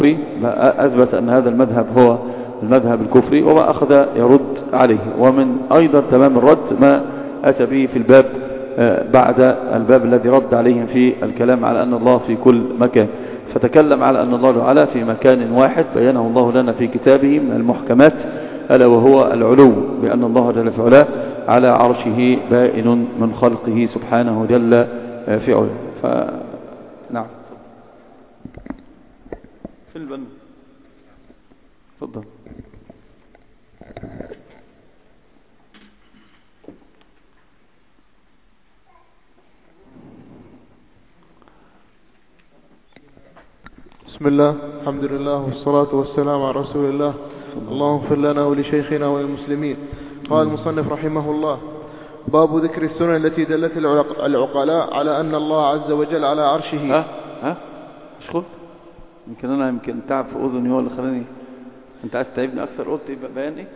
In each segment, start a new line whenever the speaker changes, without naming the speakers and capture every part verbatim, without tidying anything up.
أثبت أن هذا المذهب هو المذهب الكفري وما أخذ يرد عليه. ومن أيضا تمام الرد ما أتى به في الباب بعد الباب الذي رد عليهم في الكلام على أن الله في كل مكان، فتكلم على أن الله تعالى في مكان واحد بينه الله لنا في كتابه من المحكمات، ألا وهو العلو، بأن الله جل في علاه على عرشه بائن من خلقه سبحانه جل في علاه. فنعم في البن تفضل.
بسم الله، الحمد لله والصلاة والسلام على رسول الله. اللهم اغفر لنا ولشيخنا وللمسلمين. قال المصنف رحمه الله: باب ذكر السنن التي دلت العقلاء على أن الله عز وجل على عرشه.
ها ها مش قلت يمكن أنا يمكن تعب في أذني هو اللي خلاني أنت عايز تعبني أكثر. قلت بيان إيه؟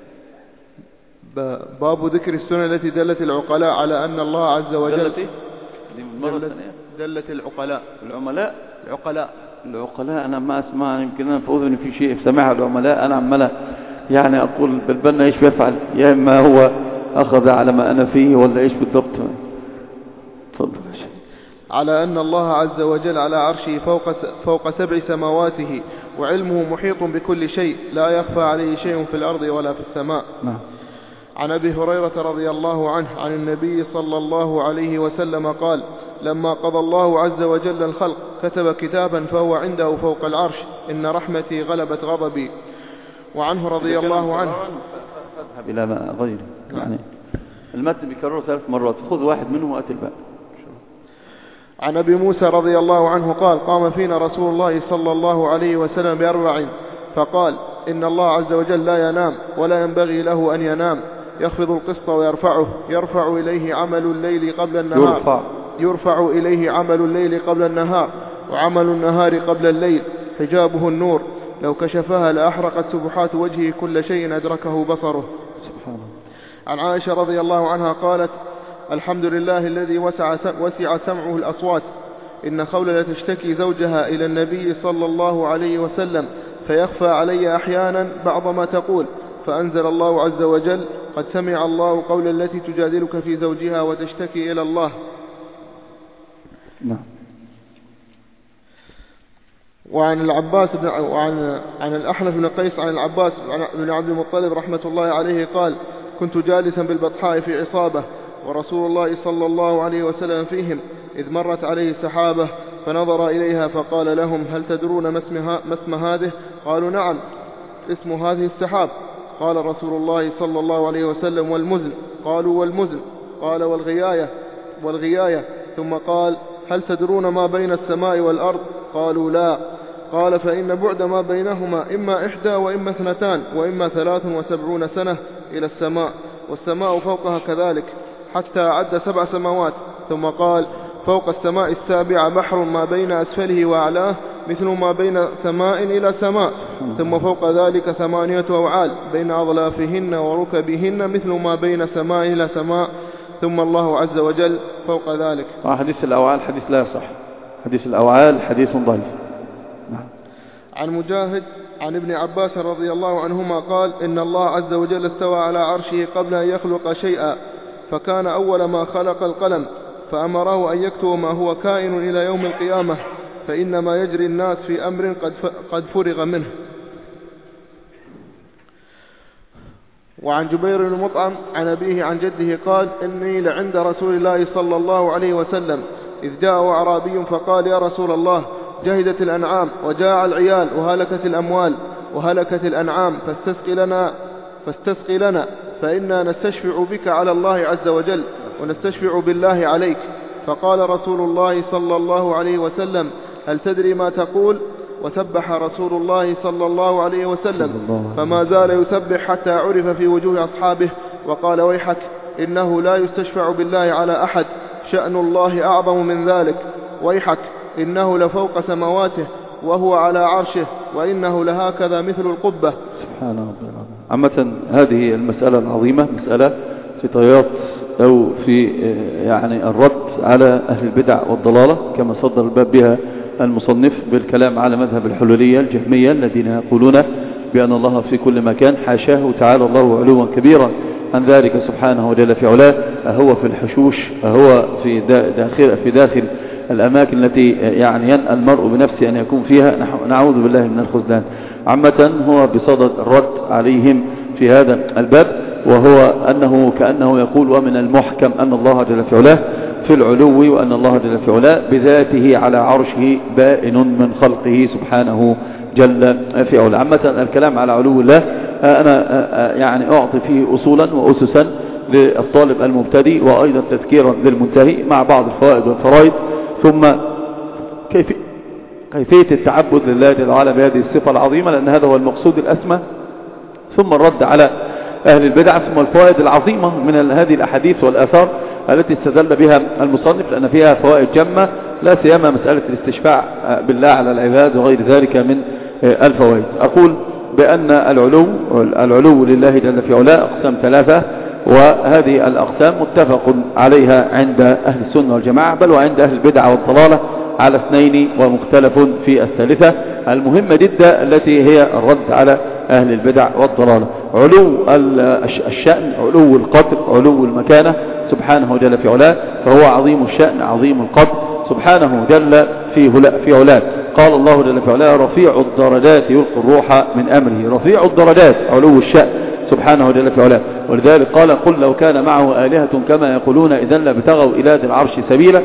باب ذكر السنن التي دلت العقلاء على أن الله عز وجل
دلت إيه؟ دي المرة الثانية
دلت العقلاء
العملاء
العقلاء
العقلاء أنا ما أسمع، يمكن أنا في أذني في شيء سمعها العملاء. أنا عمال يعني أقول بالبنا إيش بيفعل، يا إما هو أخذ على ما أنا فيه ولا إيش بالضبط. تفضل يا شيخ.
على أن الله عز وجل على عرشه فوق فوق سبع سماواته، وعلمه محيط بكل شيء، لا يخفى عليه شيء في الأرض ولا في السماء.
نعم.
عن أبي هريرة رضي الله عنه عن النبي صلى الله عليه وسلم قال: لما قضى الله عز وجل الخلق كتب كتابا فهو عنده فوق العرش: إن رحمتي غلبت غضبي. وعنه رضي الله عنه
فاذهب إلى ما غيره، يعني المتن بيكرره ثلاث مرات، خذ واحد منهم وأتي الباقي.
عن أبي موسى رضي الله عنه قال: قام فينا رسول الله صلى الله عليه وسلم بأربع فقال: إن الله عز وجل لا ينام ولا ينبغي له أن ينام، يخفض القسط ويرفعه، يرفع إليه عمل الليل قبل النهار
يرفع,
يرفع إليه عمل الليل قبل النهار، وعمل النهار قبل الليل، حجابه النور، لو كشفها لأحرقت سبحات وجهه كل شيء أدركه بصره.
سبحان الله.
عن عائشة رضي الله عنها قالت: الحمد لله الذي وسع, وسع سمعه الأصوات، إن خولة تشتكي زوجها إلى النبي صلى الله عليه وسلم فيخفى علي أحيانا بعض ما تقول، فأنزل الله عز وجل: قد سمع الله قول التي تجادلك في زوجها وتشتكي إلى الله.
نعم.
وعن العباس بن وعن عن الأحنف بن قيس عن العباس بن عبد المطلب رحمة الله عليه قال: كنت جالسا بالبطحاء في عصابة، ورسول الله صلى الله عليه وسلم فيهم، إذ مرت عليه سحابة فنظر إليها فقال لهم: هل تدرون ما اسم هذه؟ قالوا: نعم، اسم هذه السحاب. قال رسول الله صلى الله عليه وسلم: والمزن؟ قالوا: والمزن. قال: والغياية؟ والغياية. ثم قال: هل تدرون ما بين السماء والأرض؟ قالوا: لا. قال: فإن بعد ما بينهما إما إحدى وإما اثنتان وإما ثلاث وسبعون سنة إلى السماء، والسماء فوقها كذلك، حتى عد سبع سماوات. ثم قال: فوق السماء السابعة بحر ما بين أسفله وأعلاه مثل ما بين سماء إلى سماء، ثم فوق ذلك ثمانية أوعال بين أظلافهن وركبهن مثل ما بين سماء إلى سماء، ثم الله عز وجل فوق ذلك.
حديث الأوعال حديث لا يصح، حديث الأوعال حديث ضعيف.
عن مجاهد عن ابن عباس رضي الله عنهما قال: إن الله عز وجل استوى على عرشه قبل أن يخلق شيئا، فكان أول ما خلق القلم، فأمره أن يكتب ما هو كائن إلى يوم القيامة، فإنما يجري الناس في أمر قد قد فرغ منه. وعن جبير بن مطعم عن أبيه عن جده قال: إني لعند رسول الله صلى الله عليه وسلم، إذ جاء أعرابي فقال: يا رسول الله، جهدت الأنعام وجاع العيال وهلكت الأموال وهلكت الأنعام، فاستسقي لنا فاستسقي لنا فإنا نستشفع بك على الله عز وجل ونستشفع بالله عليك. فقال رسول الله صلى الله عليه وسلم: هل تدري ما تقول؟ وسبح رسول الله صلى الله عليه وسلم، فما زال يسبح حتى عرف في وجوه أصحابه، وقال: ويحك، إنه لا يستشفع بالله على أحد، شأن الله أعظم من ذلك. ويحك، إنه لفوق سماواته وهو على عرشه، وإنه لهكذا مثل القبة.
سبحان الله. عامة هذه المسألة العظيمة مسألة في طيات أو في يعني الرد على أهل البدع والضلالة، كما صدر الباب بها المصنف بالكلام على مذهب الحلولية الجهمية الذين يقولون بأن الله في كل مكان، حاشاه تعالى الله علوا كبيرا عن ذلك سبحانه وجل في علاه. أهو في الحشوش، أهو في داخل, في داخل الأماكن التي يعني ينأى المرء بنفسه أن يكون فيها، نعوذ بالله من الخذلان. عامة هو بصدد الرد عليهم في هذا الباب، وهو أنه كأنه يقول ومن المحكم أن الله جل في علاه في العلو، وأن الله جل في علاه بذاته على عرشه بائن من خلقه سبحانه جل في علاه. عامة الكلام على علو الله أنا يعني أعطي فيه أصولا وأسسا للطالب المبتدئ، وأيضا تذكيرا للمنتهي مع بعض الفوائد والفرائض، ثم كيف كيفية التعبد لله جل وعلا بهذه الصفة العظيمة، لأن هذا هو المقصود الأسمى، ثم الرد على أهل البدع، ثم الفوائد العظيمة من هذه الأحاديث والآثار التي استدل بها المصنف، لأن فيها فوائد جمة، لا سيما مسألة الاستشفاع بالله على العباد وغير ذلك من الفوائد. أقول بأن العلو العلو لله جل في علاه أقسام ثلاثة، وهذه الأقسام متفق عليها عند أهل السنة والجماعة، بل وعند أهل البدع والضلالة على اثنين ومختلف في الثالثة المهمة جدا التي هي الرد على أهل البدع والضلالة. علو الشأن، علو القدر، علو المكانة سبحانه جل في علاه، فهو عظيم الشأن عظيم القدر سبحانه جل في علاه. قال الله جل في علاه رفيع الدرجات يلقي الروح من أمره، رفيع الدرجات علو الشأن سبحانه جل في علاه. ولذلك قال قل لو كان معه آلهة كما يقولون إذن لابتغوا إلى ذي العرش سبيلا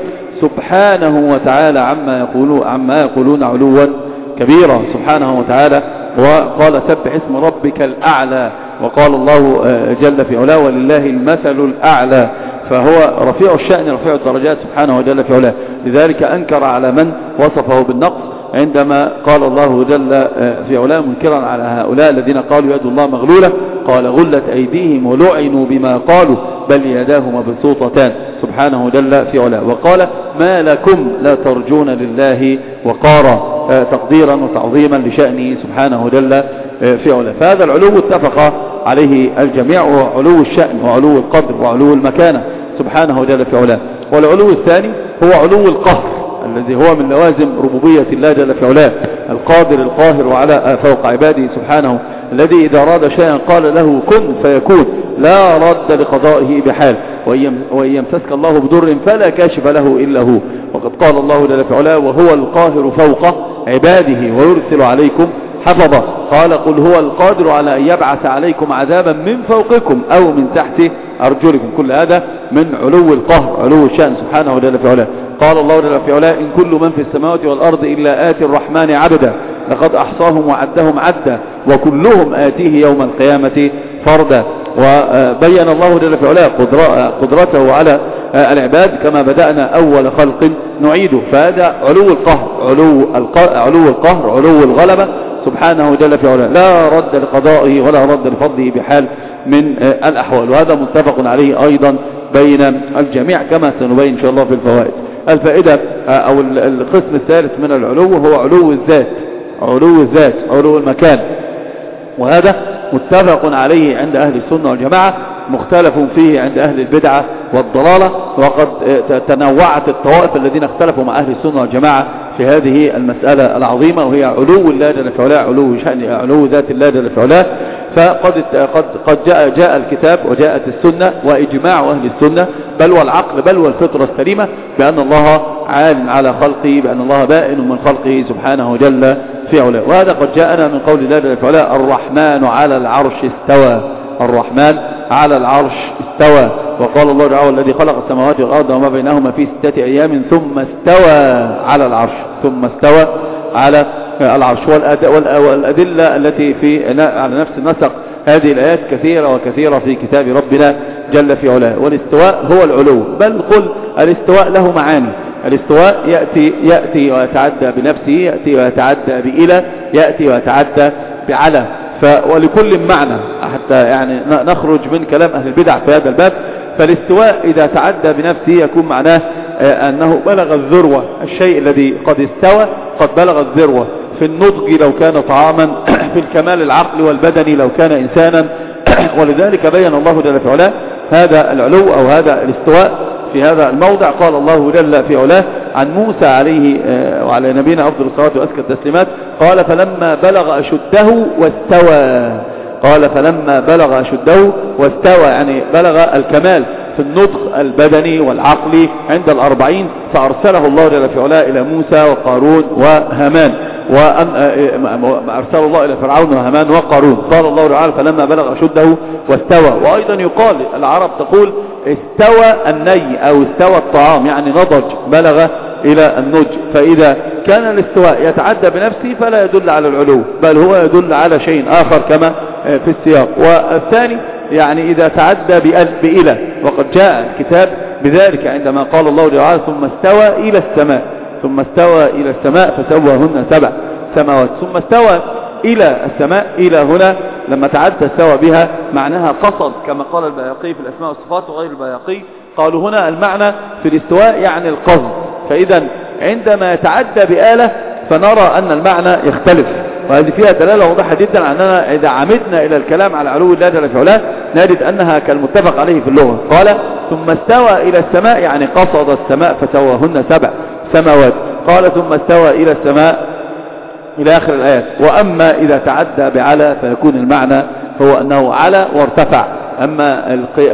سبحانه وتعالى عما يقولون عما يقولون علوا كبيرا سبحانه وتعالى. وقال سبح اسم ربك الأعلى، وقال الله جل في علاه ولله المثل الأعلى، فهو رفيع الشأن رفيع الدرجات سبحانه وجل في علاه. لذلك أنكر على من وصفه بالنقص عندما قال الله جل في علاه منكرا على هؤلاء الذين قالوا يد الله مغلولة، قال غلت أيديهم ولعنوا بما قالوا بل يداه مبسوطتان سبحانه جل في علاه. وقال ما لكم لا ترجون لله وقارا، تقديرا وتعظيما لشأنه سبحانه جل في علاه. فهذا العلو اتفق عليه الجميع، وهو علو الشأن وعلو القدر وعلو المكانة سبحانه جل في علاه. والعلو الثاني هو علو القهر الذي هو من لوازم ربوبية الله جل في علاه، القادر القاهر وعلى فوق عباده سبحانه، الذي إذا أراد شيئا قال له كن فيكون، لا رد لقضائه بحال، وإن يمسسك الله بضر فلا كاشف له إلا هو. وقد قال الله جل في علاه وهو القاهر فوق عباده ويرسل عليكم حفظا، قال قل هو القادر على أن يبعث عليكم عذابا من فوقكم أو من تحت أرجلكم. كل هذا من علو القهر علو الشأن سبحانه جل في علاه. قال الله جل في علاه إن كل من في السماوات والأرض إلا آتي الرحمن عبدا لقد أحصاهم وعدهم عدا وكلهم آتيه يوم القيامة فردا. وبين الله جل في علاه قدرته على العباد كما بدأنا أول خلق نعيده. فهذا علو القهر علو علو القهر علو الغلبة سبحانه جل في علاه، لا رد لقضائه ولا رد لفضله بحال من الأحوال. وهذا متفق عليه أيضا بين الجميع كما سنبين إن شاء الله في الفوائد. الفائدة أو القسم الثالث من العلو هو علو الذات، علو الذات علو المكان، وهذا متفق عليه عند أهل السنة والجماعة، مختلف فيه عند أهل البدعة والضلالة. وقد تنوعت الطوائف الذين اختلفوا مع أهل السنة والجماعة في هذه المسألة العظيمة، وهي علو الله جل في علاه، علو شأن علو ذات الله جل في علاه. فقد قد قد جاء جاء الكتاب وجاءت السنة وإجماع أهل السنة بل والعقل بل والفطرة السليمة بأن الله عال على خلقه، بأن الله بائن من خلقه سبحانه جل في علاه. وهذا قد جاءنا من قول الله جل في علاه الرحمن على العرش استوى، الرحمن على العرش استوى. وقال الله تعالى الذي خلق السماوات والأرض وما بينهما في ستة أيام ثم استوى على العرش، ثم استوى على العرش. والأدلة التي في على نفس النسق هذه الآيات كثيرة وكثيرة في كتاب ربنا جل في علاه. والاستواء هو العلو، بل قل الاستواء له معاني. الاستواء يأتي, يأتي ويتعدى بنفسه، يأتي ويتعدى بإلى، يأتي ويتعدى بعلى، ولكل معنى حتى يعني نخرج من كلام أهل البدع في هذا الباب. فالاستواء إذا تعدى بنفسه يكون معناه أنه بلغ الذروة، الشيء الذي قد استوى قد بلغ الذروة في النضج لو كان طعاما، في الكمال العقل والبدني لو كان إنسانا. ولذلك بين الله جل في علاه هذا العلو أو هذا الاستواء في هذا الموضع قال الله جل في علاه عن موسى عليه وعلى نبينا أفضل الصلاة وأزكى التسليمات قال فلما بلغ أشده واستوى. قال فلما بلغ أشده واستوى يعني بلغ الكمال في النطق البدني والعقلي عند الأربعين فأرسله الله جل في علاه إلى موسى وقارون وهامان وأرسل الله إلى فرعون وهامان وقارون. قال الله تعالى فلما بلغ أشده واستوى. وأيضا يقال العرب تقول استوى الني أو استوى الطعام يعني نضج بلغ إلى النضج. فإذا كان الاستواء يتعدى بنفسه فلا يدل على العلو بل هو يدل على شيء آخر كما في السياق. والثاني يعني إذا تعدى بإلى وقد جاء الكتاب بذلك عندما قال الله تعالى ثم استوى إلى السماء ثم استوى إلى السماء فسواهن سبع سماوات. ثم استوى إلى السماء إلى هنا لما تعدى استوى بها معناها قصد كما قال البياقي في الأسماء والصفات وغير البياقي قالوا هنا المعنى في الاستواء يعني القصد. فإذا عندما يتعدى بآلة فنرى أن المعنى يختلف وهذه فيها دلالة واضحة جدا عن أننا إذا عمدنا إلى الكلام على علو الله جل في علاه نجد أنها كالمتفق عليه في اللغة. قال ثم استوى إلى السماء يعني قصد السماء فسواهن سبع سماوات. قال ثم استوى إلى السماء إلى آخر الآيات. وأما إذا تعدى بعلى فيكون المعنى هو أنه على وارتفع. أما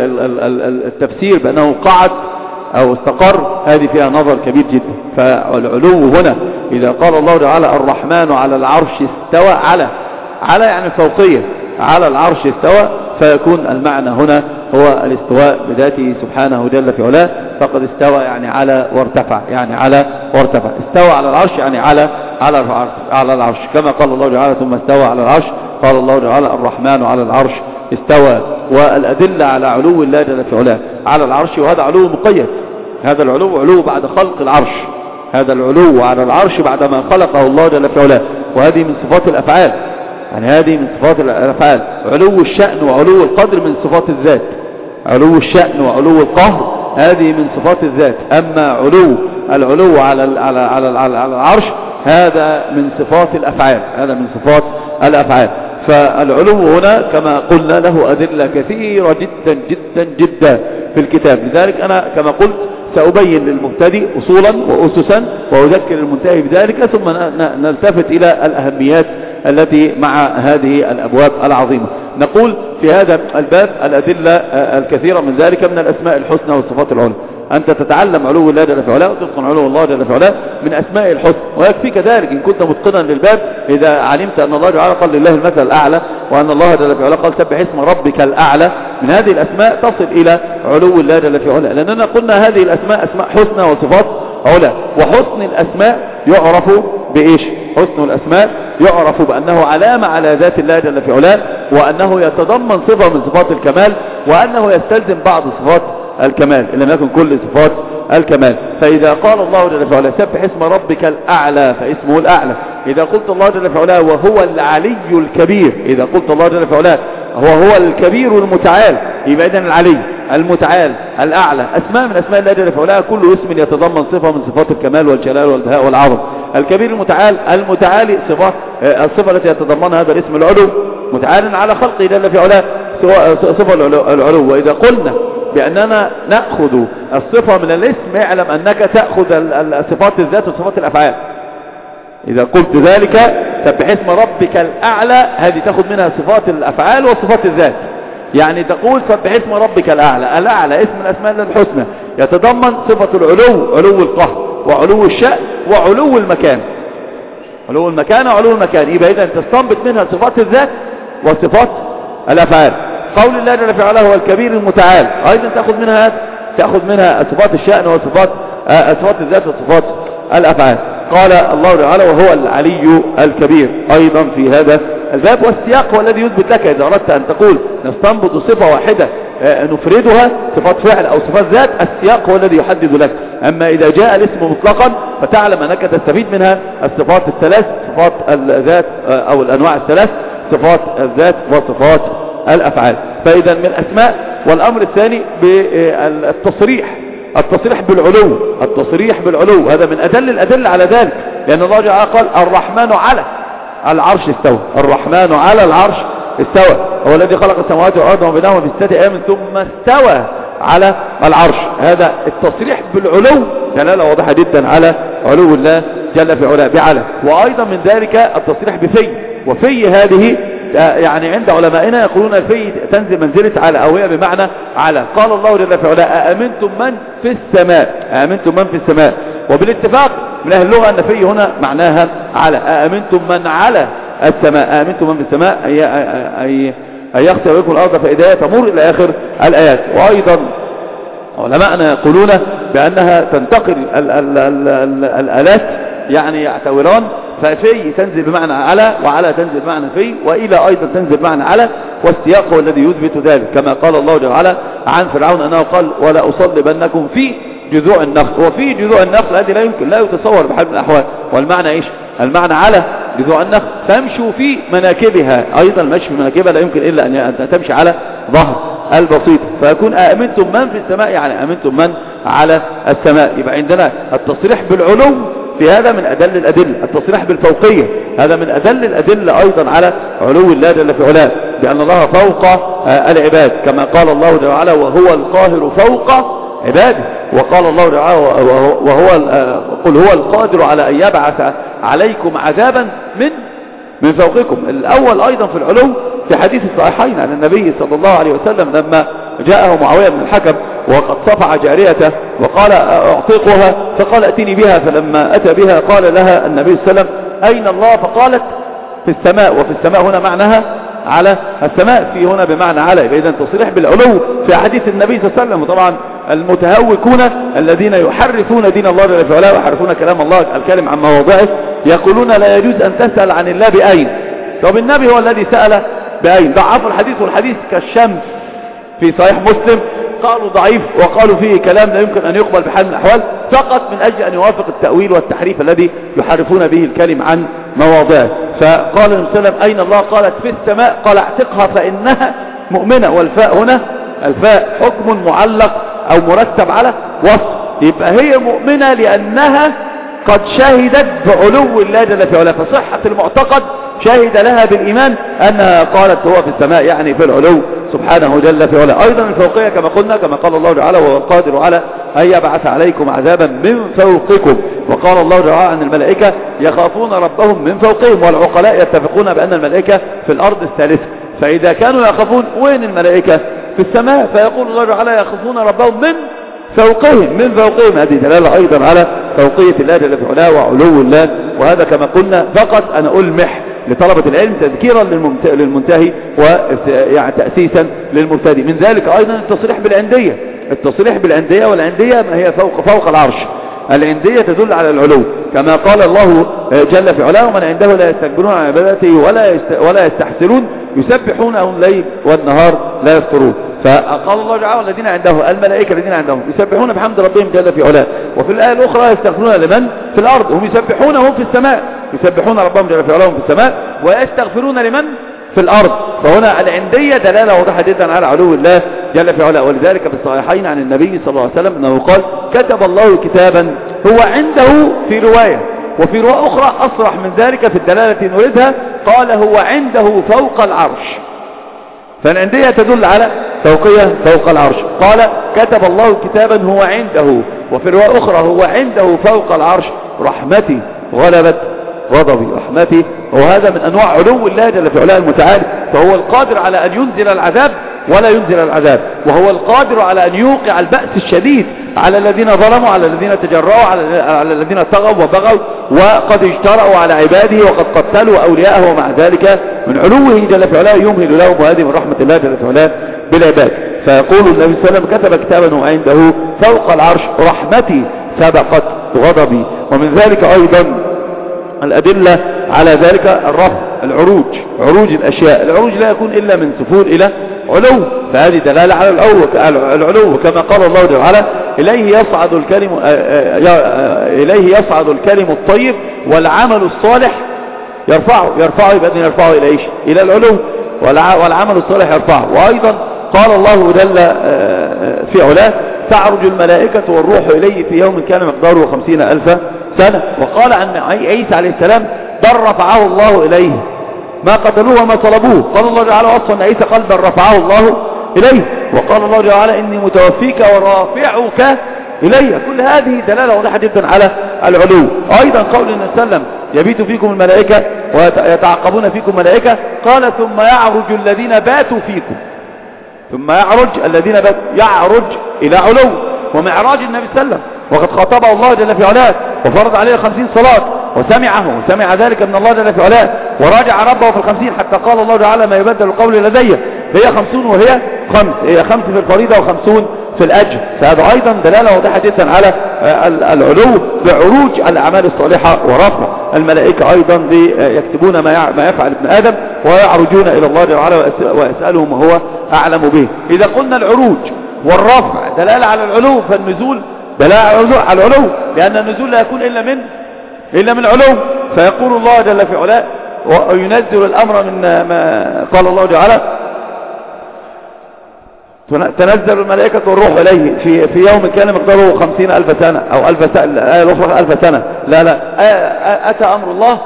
التفسير بأنه قعد أو استقر هذه فيها نظر كبير جدا. فالعلو هنا إذا قال الله تعالى الرحمن على العرش استوى على على يعني فوقية على العرش استوى فيكون المعنى هنا هو الاستواء بذاته سبحانه جل في علاه. فقد استوى يعني على وارتفع يعني على وارتفع. استوى على العرش يعني على على العرش على العرش كما قال الله تعالى ثم استوى على العرش. قال الله تعالى الرحمن على العرش استوى. والأدلة على علو الله جل في علاه على العرش وهذا علو مقيد. هذا العلو علو بعد خلق العرش. هذا العلو على العرش بعدما خلقه الله جل في علاه وهذه من صفات الأفعال يعني هذه من صفات الأفعال. علو الشأن وعلو القدر من صفات الذات. علو الشأن وعلو القهر هذه من صفات الذات. أما علو العلو على على على على العرش هذا من صفات الأفعال هذا من صفات الأفعال. فالعلو هنا كما قلنا له أدلة كثيرة جدا جدا جدا في الكتاب. لذلك أنا كما قلت سأبين للمبتدئ أصولا وأسسا وأذكر المنتهي بذلك ثم نلتفت إلى الأهميات التي مع هذه الأبواب العظيمة. نقول في هذا الباب الأدلة الكثيرة من ذلك من الأسماء الحسنى والصفات العلى. أنت تتعلم علو الله جل في علاه وتتقن علو الله جل في علاه من أسماء الحسنى ويكفيك ذلك إن كنت متقنا للباب إذا علمت أن الله تعالى قال لله المثل الأعلى وأن الله جل في علاه قال سبح اسم ربك الأعلى. من هذه الأسماء تصل إلى علو الله جل في علاه لأننا قلنا هذه الأسماء أسماء حسنى وصفات علا. وحسن الأسماء يعرف بإيش؟ حسن الأسماء يعرف بأنه علامة على ذات الله جل في علاه وأنه يتضمن صفة من صفات الكمال وأنه يستلزم بعض صفات الكمال إن لم يكن كل صفات الكمال. فإذا قال الله جل في علاه سبح اسم ربك الأعلى فاسمه الأعلى. إذا قلت الله جل في علاه وهو العلي الكبير إذا قلت الله جل في علاه هو هو الكبير المتعال يبقى إذن العلي المتعال الأعلى أسماء من أسماء الله جل في علاه كل اسم يتضمن صفة من صفات الكمال والجلال والبهاء والعظم. الكبير المتعال المتعالي صفة الصفة التي يتضمنها هذا الاسم العلو متعال على خلقه جل في علاه صفة العلو. وإذا قلنا بأننا نأخذ الصفة من الاسم اعلم أنك تأخذ صفات الذات وصفات الأفعال. إذا قلت ذلك سبح اسم ربك الأعلى هذه تأخذ منها صفات الأفعال وصفات الذات. يعني تقول سبح اسم ربك الأعلى. الأعلى اسم من الأسماء الحسنى يتضمن صفة العلو علو القهر وعلو الشأن وعلو المكان علو المكان وعلو المكان. يبقى إذا تستنبط منها صفات الذات وصفات الأفعال. قول الله جل في علاه هو الكبير المتعال أيضا تأخذ منها تأخذ منها صفات الشأن وصفات صفات الذات وصفات الأفعال. قال الله تعالى وهو العلي الكبير أيضا في هذا الباب. والسياق هو الذي يثبت لك إذا أردت أن تقول نستنبط صفة واحدة نفردها صفات فعل أو صفات ذات السياق هو الذي يحدد لك. أما إذا جاء الاسم مطلقا فتعلم أنك تستفيد منها الصفات الثلاث صفات الذات أو الأنواع الثلاث صفات الذات وصفات الأفعال. فإذا من الأسماء. والأمر الثاني بالتصريح التصريح بالعلو التصريح بالعلو هذا من أدل الأدلة على ذلك لأن الله تعالى قال الرحمن على العرش استوى. الرحمن على العرش استوى هو الذي خلق السماوات والأرض وبينهما في ستة أيام ثم استوى على العرش. هذا التصريح بالعلو دلالة واضحة جدا على علو الله جل في علاه بعلى. وأيضا من ذلك التصريح بفي، وفي هذه يعني عند علمائنا يقولون الفي تنزل منزلة على، أو هي بمعنى على. قال الله جل في علاه أأمنتم من في السماء، أأمنتم من في السماء. وبالاتفاق من أهل اللغة أن في هنا معناها على، أأمنتم من على السماء، أأمنتم من في السماء أي, أي, أي يخسر بكم الأرض فإذا تمر إلى آخر الآيات. وأيضا علماءنا يقولون بأنها تنتقل ال ال ال ال الآلات، يعني يعتبران ففي تنزل بمعنى على، وعلى تنزل بمعنى في، وإلى أيضا تنزل بمعنى على، والسياق هو الذي يثبت ذلك، كما قال الله جل وعلا عن فرعون أنه قال ولا أصلبنكم في جذوع النخل. وفي جذوع النخل هذه لا يمكن لا يتصور بحال من الأحوال. والمعنى إيش؟ المعنى على جذوع النخل فامشوا في مناكبها. أيضا المشي في مناكبها لا يمكن إلا أن تمشي على ظهر البسيط، فيكون أأمنتم من في السماء يعني أأمنتم من على السماء. يبقى عندنا التصريح بالعلو في هذا من أدل الأدلة، التصريح بالفوقية هذا من أدل الأدلة أيضا على علو الله جل في علاه، بأن الله فوق العباد، كما قال الله جل وعلا وهو القاهر فوق عباده. وقال الله جل وعلا وهو قل هو القادر على أن يبعث عليكم عذابا من من فوقكم. الأول أيضا في العلو في حديث الصحيحين عن النبي صلى الله عليه وسلم لما جاءه معاوية بن الحكم وقد صفع جاريته وقال أعطيقها، فقال أتني بها، فلما أتى بها قال لها النبي صلى الله عليه وسلم أين الله؟ فقالت في السماء. وفي السماء هنا معناها على السماء، في هنا بمعنى على. إذن تصريح بالعلو في حديث النبي صلى الله عليه وسلم. وطبعا المتهوكون الذين يحرفون دين الله جل وعلا ويحرفون كلام الله الكلم عن مواضعه يقولون لا يجوز أن تسأل عن الله بأين. طب النبي هو الذي سأل بأين. ضعفوا الحديث، والحديث كالشمس في صحيح مسلم، قالوا ضعيف وقالوا فيه كلام لا يمكن أن يقبل بحال من الأحوال، فقط من أجل أن يوافق التأويل والتحريف الذي يحرفون به الكلم عن مواضعه. فقال النبي صلى الله عليه وسلم أين الله؟ قالت في السماء. قال اعتقها فإنها مؤمنة. والفاء هنا الفاء حكم معلق أو مرتب على وصف، يبقى هي مؤمنة لأنها قد شهدت بعلو الله جل في علاه، فصحة المعتقد شهد لها بالإيمان أنها قالت هو في السماء، يعني في العلو سبحانه جل في علاه. أيضا الفوقية كما قلنا كما قال الله تعالى وهو القادر على أن يبعث عليكم عذابا من فوقكم. وقال الله تعالى عن الملائكة يخافون ربهم من فوقهم، والعقلاء يتفقون بأن الملائكة في الأرض الثالثة. فإذا كانوا يخافون وين الملائكة؟ في السماء. فيقول الله تعالى يخافون ربهم من فوقهم من فوقهم. هذه دلالة أيضا على فوقية الله جل في علاه وعلو الله. وهذا كما قلنا فقط أنا ألمح لطلبة العلم تذكيرا للمنتهي ويعني تأسيسا للمبتدئ. من ذلك أيضا التصريح بالعندية، التصريح بالعندية، والعندية ما هي فوق فوق العرش. العندية تدل على العلو كما قال الله جل في علاه ومن عنده لا يستكبرون عن عبادته ولا ولا يستحسرون يسبحونه الليل والنهار لا يفترون. فقال الله تعالى الذين عنده الملائكة الذين عندهم يسبحون بحمد ربهم جل في علاه. وفي الآية الأخرى يستغفرون لمن في الأرض، هم يسبحون وهم في السماء، يسبحون ربهم جل في علاه في السماء ويستغفرون لمن في الأرض. فهنا العندية دلالة واضحة جدا على علو الله جل في علاه. ولذلك في الصحيحين عن النبي صلى الله عليه وسلم أنه قال كتب الله كتابا هو عنده في رواية، وفي رواية أخرى أصرح من ذلك في الدلالة نريدها قال هو عنده فوق العرش. فالعندية تدل على فوقية فوق العرش. قال كتب الله كتابا هو عنده، وفي رواية أخرى هو عنده فوق العرش رحمتي غلبت غضبي. رحمتي، وهذا من أنواع علو الله جل في علاه المتعالي. فهو القادر على أن ينزل العذاب ولا ينزل العذاب، وهو القادر على أن يوقع البأس الشديد على الذين ظلموا، على الذين تجرؤوا، على الذين طغوا وبغوا وقد اجترأوا على عباده وقد قتلوا أولياءه. ومع ذلك من علوه جل في علاه يمهل لهم، وهذه من رحمة الله جل في علاه بالعباد. فيقول النبي صلى الله عليه وسلم كتب كتابا وعنده فوق العرش رحمتي سبقت غضبي. ومن ذلك أيضا الأدلة على ذلك الرفع، العروج، عروج الأشياء. العروج لا يكون إلا من سفول إلى علو، فهذه دلالة على العلو كما قال الله جل وعلا إليه يصعد الكلم إليه يصعد الكلم الطيب والعمل الصالح يرفعه يرفعه بأن يرفعه إلى إيش؟ إلى العلو، والعمل الصالح يرفعه. وأيضا قال الله جل في علاه تعرج الملائكة والروح إليه في يوم كان مقداره خمسين ألف سنة. وقال عن عيسى عليه السلام بل رفعه الله إليه ما قتلوه وما طلبوه. قال الله تعالى وصف أن عيسى قال بل رفعه الله إليه. وقال الله جل وعلا إني متوفيك ورافعك إلي. كل هذه دلالة واضحة جدا على العلو. أيضا قول النبي صلى الله عليه وسلم يبيت فيكم الملائكة ويتعقبون فيكم ملائكة، قال ثم يعرج الذين باتوا فيكم، ثم يعرج الذين باتوا، يعرج إلى علو. ومعراج النبي صلى الله عليه وسلم وقد خاطبه الله جل في علاه وفرض عليه خمسين صلاة وسمعه وسمع ذلك من الله جل في علاه وراجع ربه في الخمسين حتى قال الله تعالى ما يبدل القول لدي، هي خمسون وهي خمس، هي خمس في الفريضة وخمسون في الأجر. فهذا أيضا دلالة واضحة جدا على العلو بعروج الأعمال الصالحة ورفع. الملائكة أيضا يكتبون ما يفعل ابن آدم ويعرجون إلى الله جل وعلا ويسألهم وهو أعلم به. إذا قلنا العروج والرفع دلالة على العلو، فالنزول دلالة على العلو، لأن النزول لا يكون إلا من إلا من علو. فيقول الله جل في علاه وينزل الأمر من ما قال الله تعالى تنزل الملائكة والروح إليه في في يوم كان مقداره خمسين ألف سنة أو ألف سنة ألف سنة. لا لا أتى أمر الله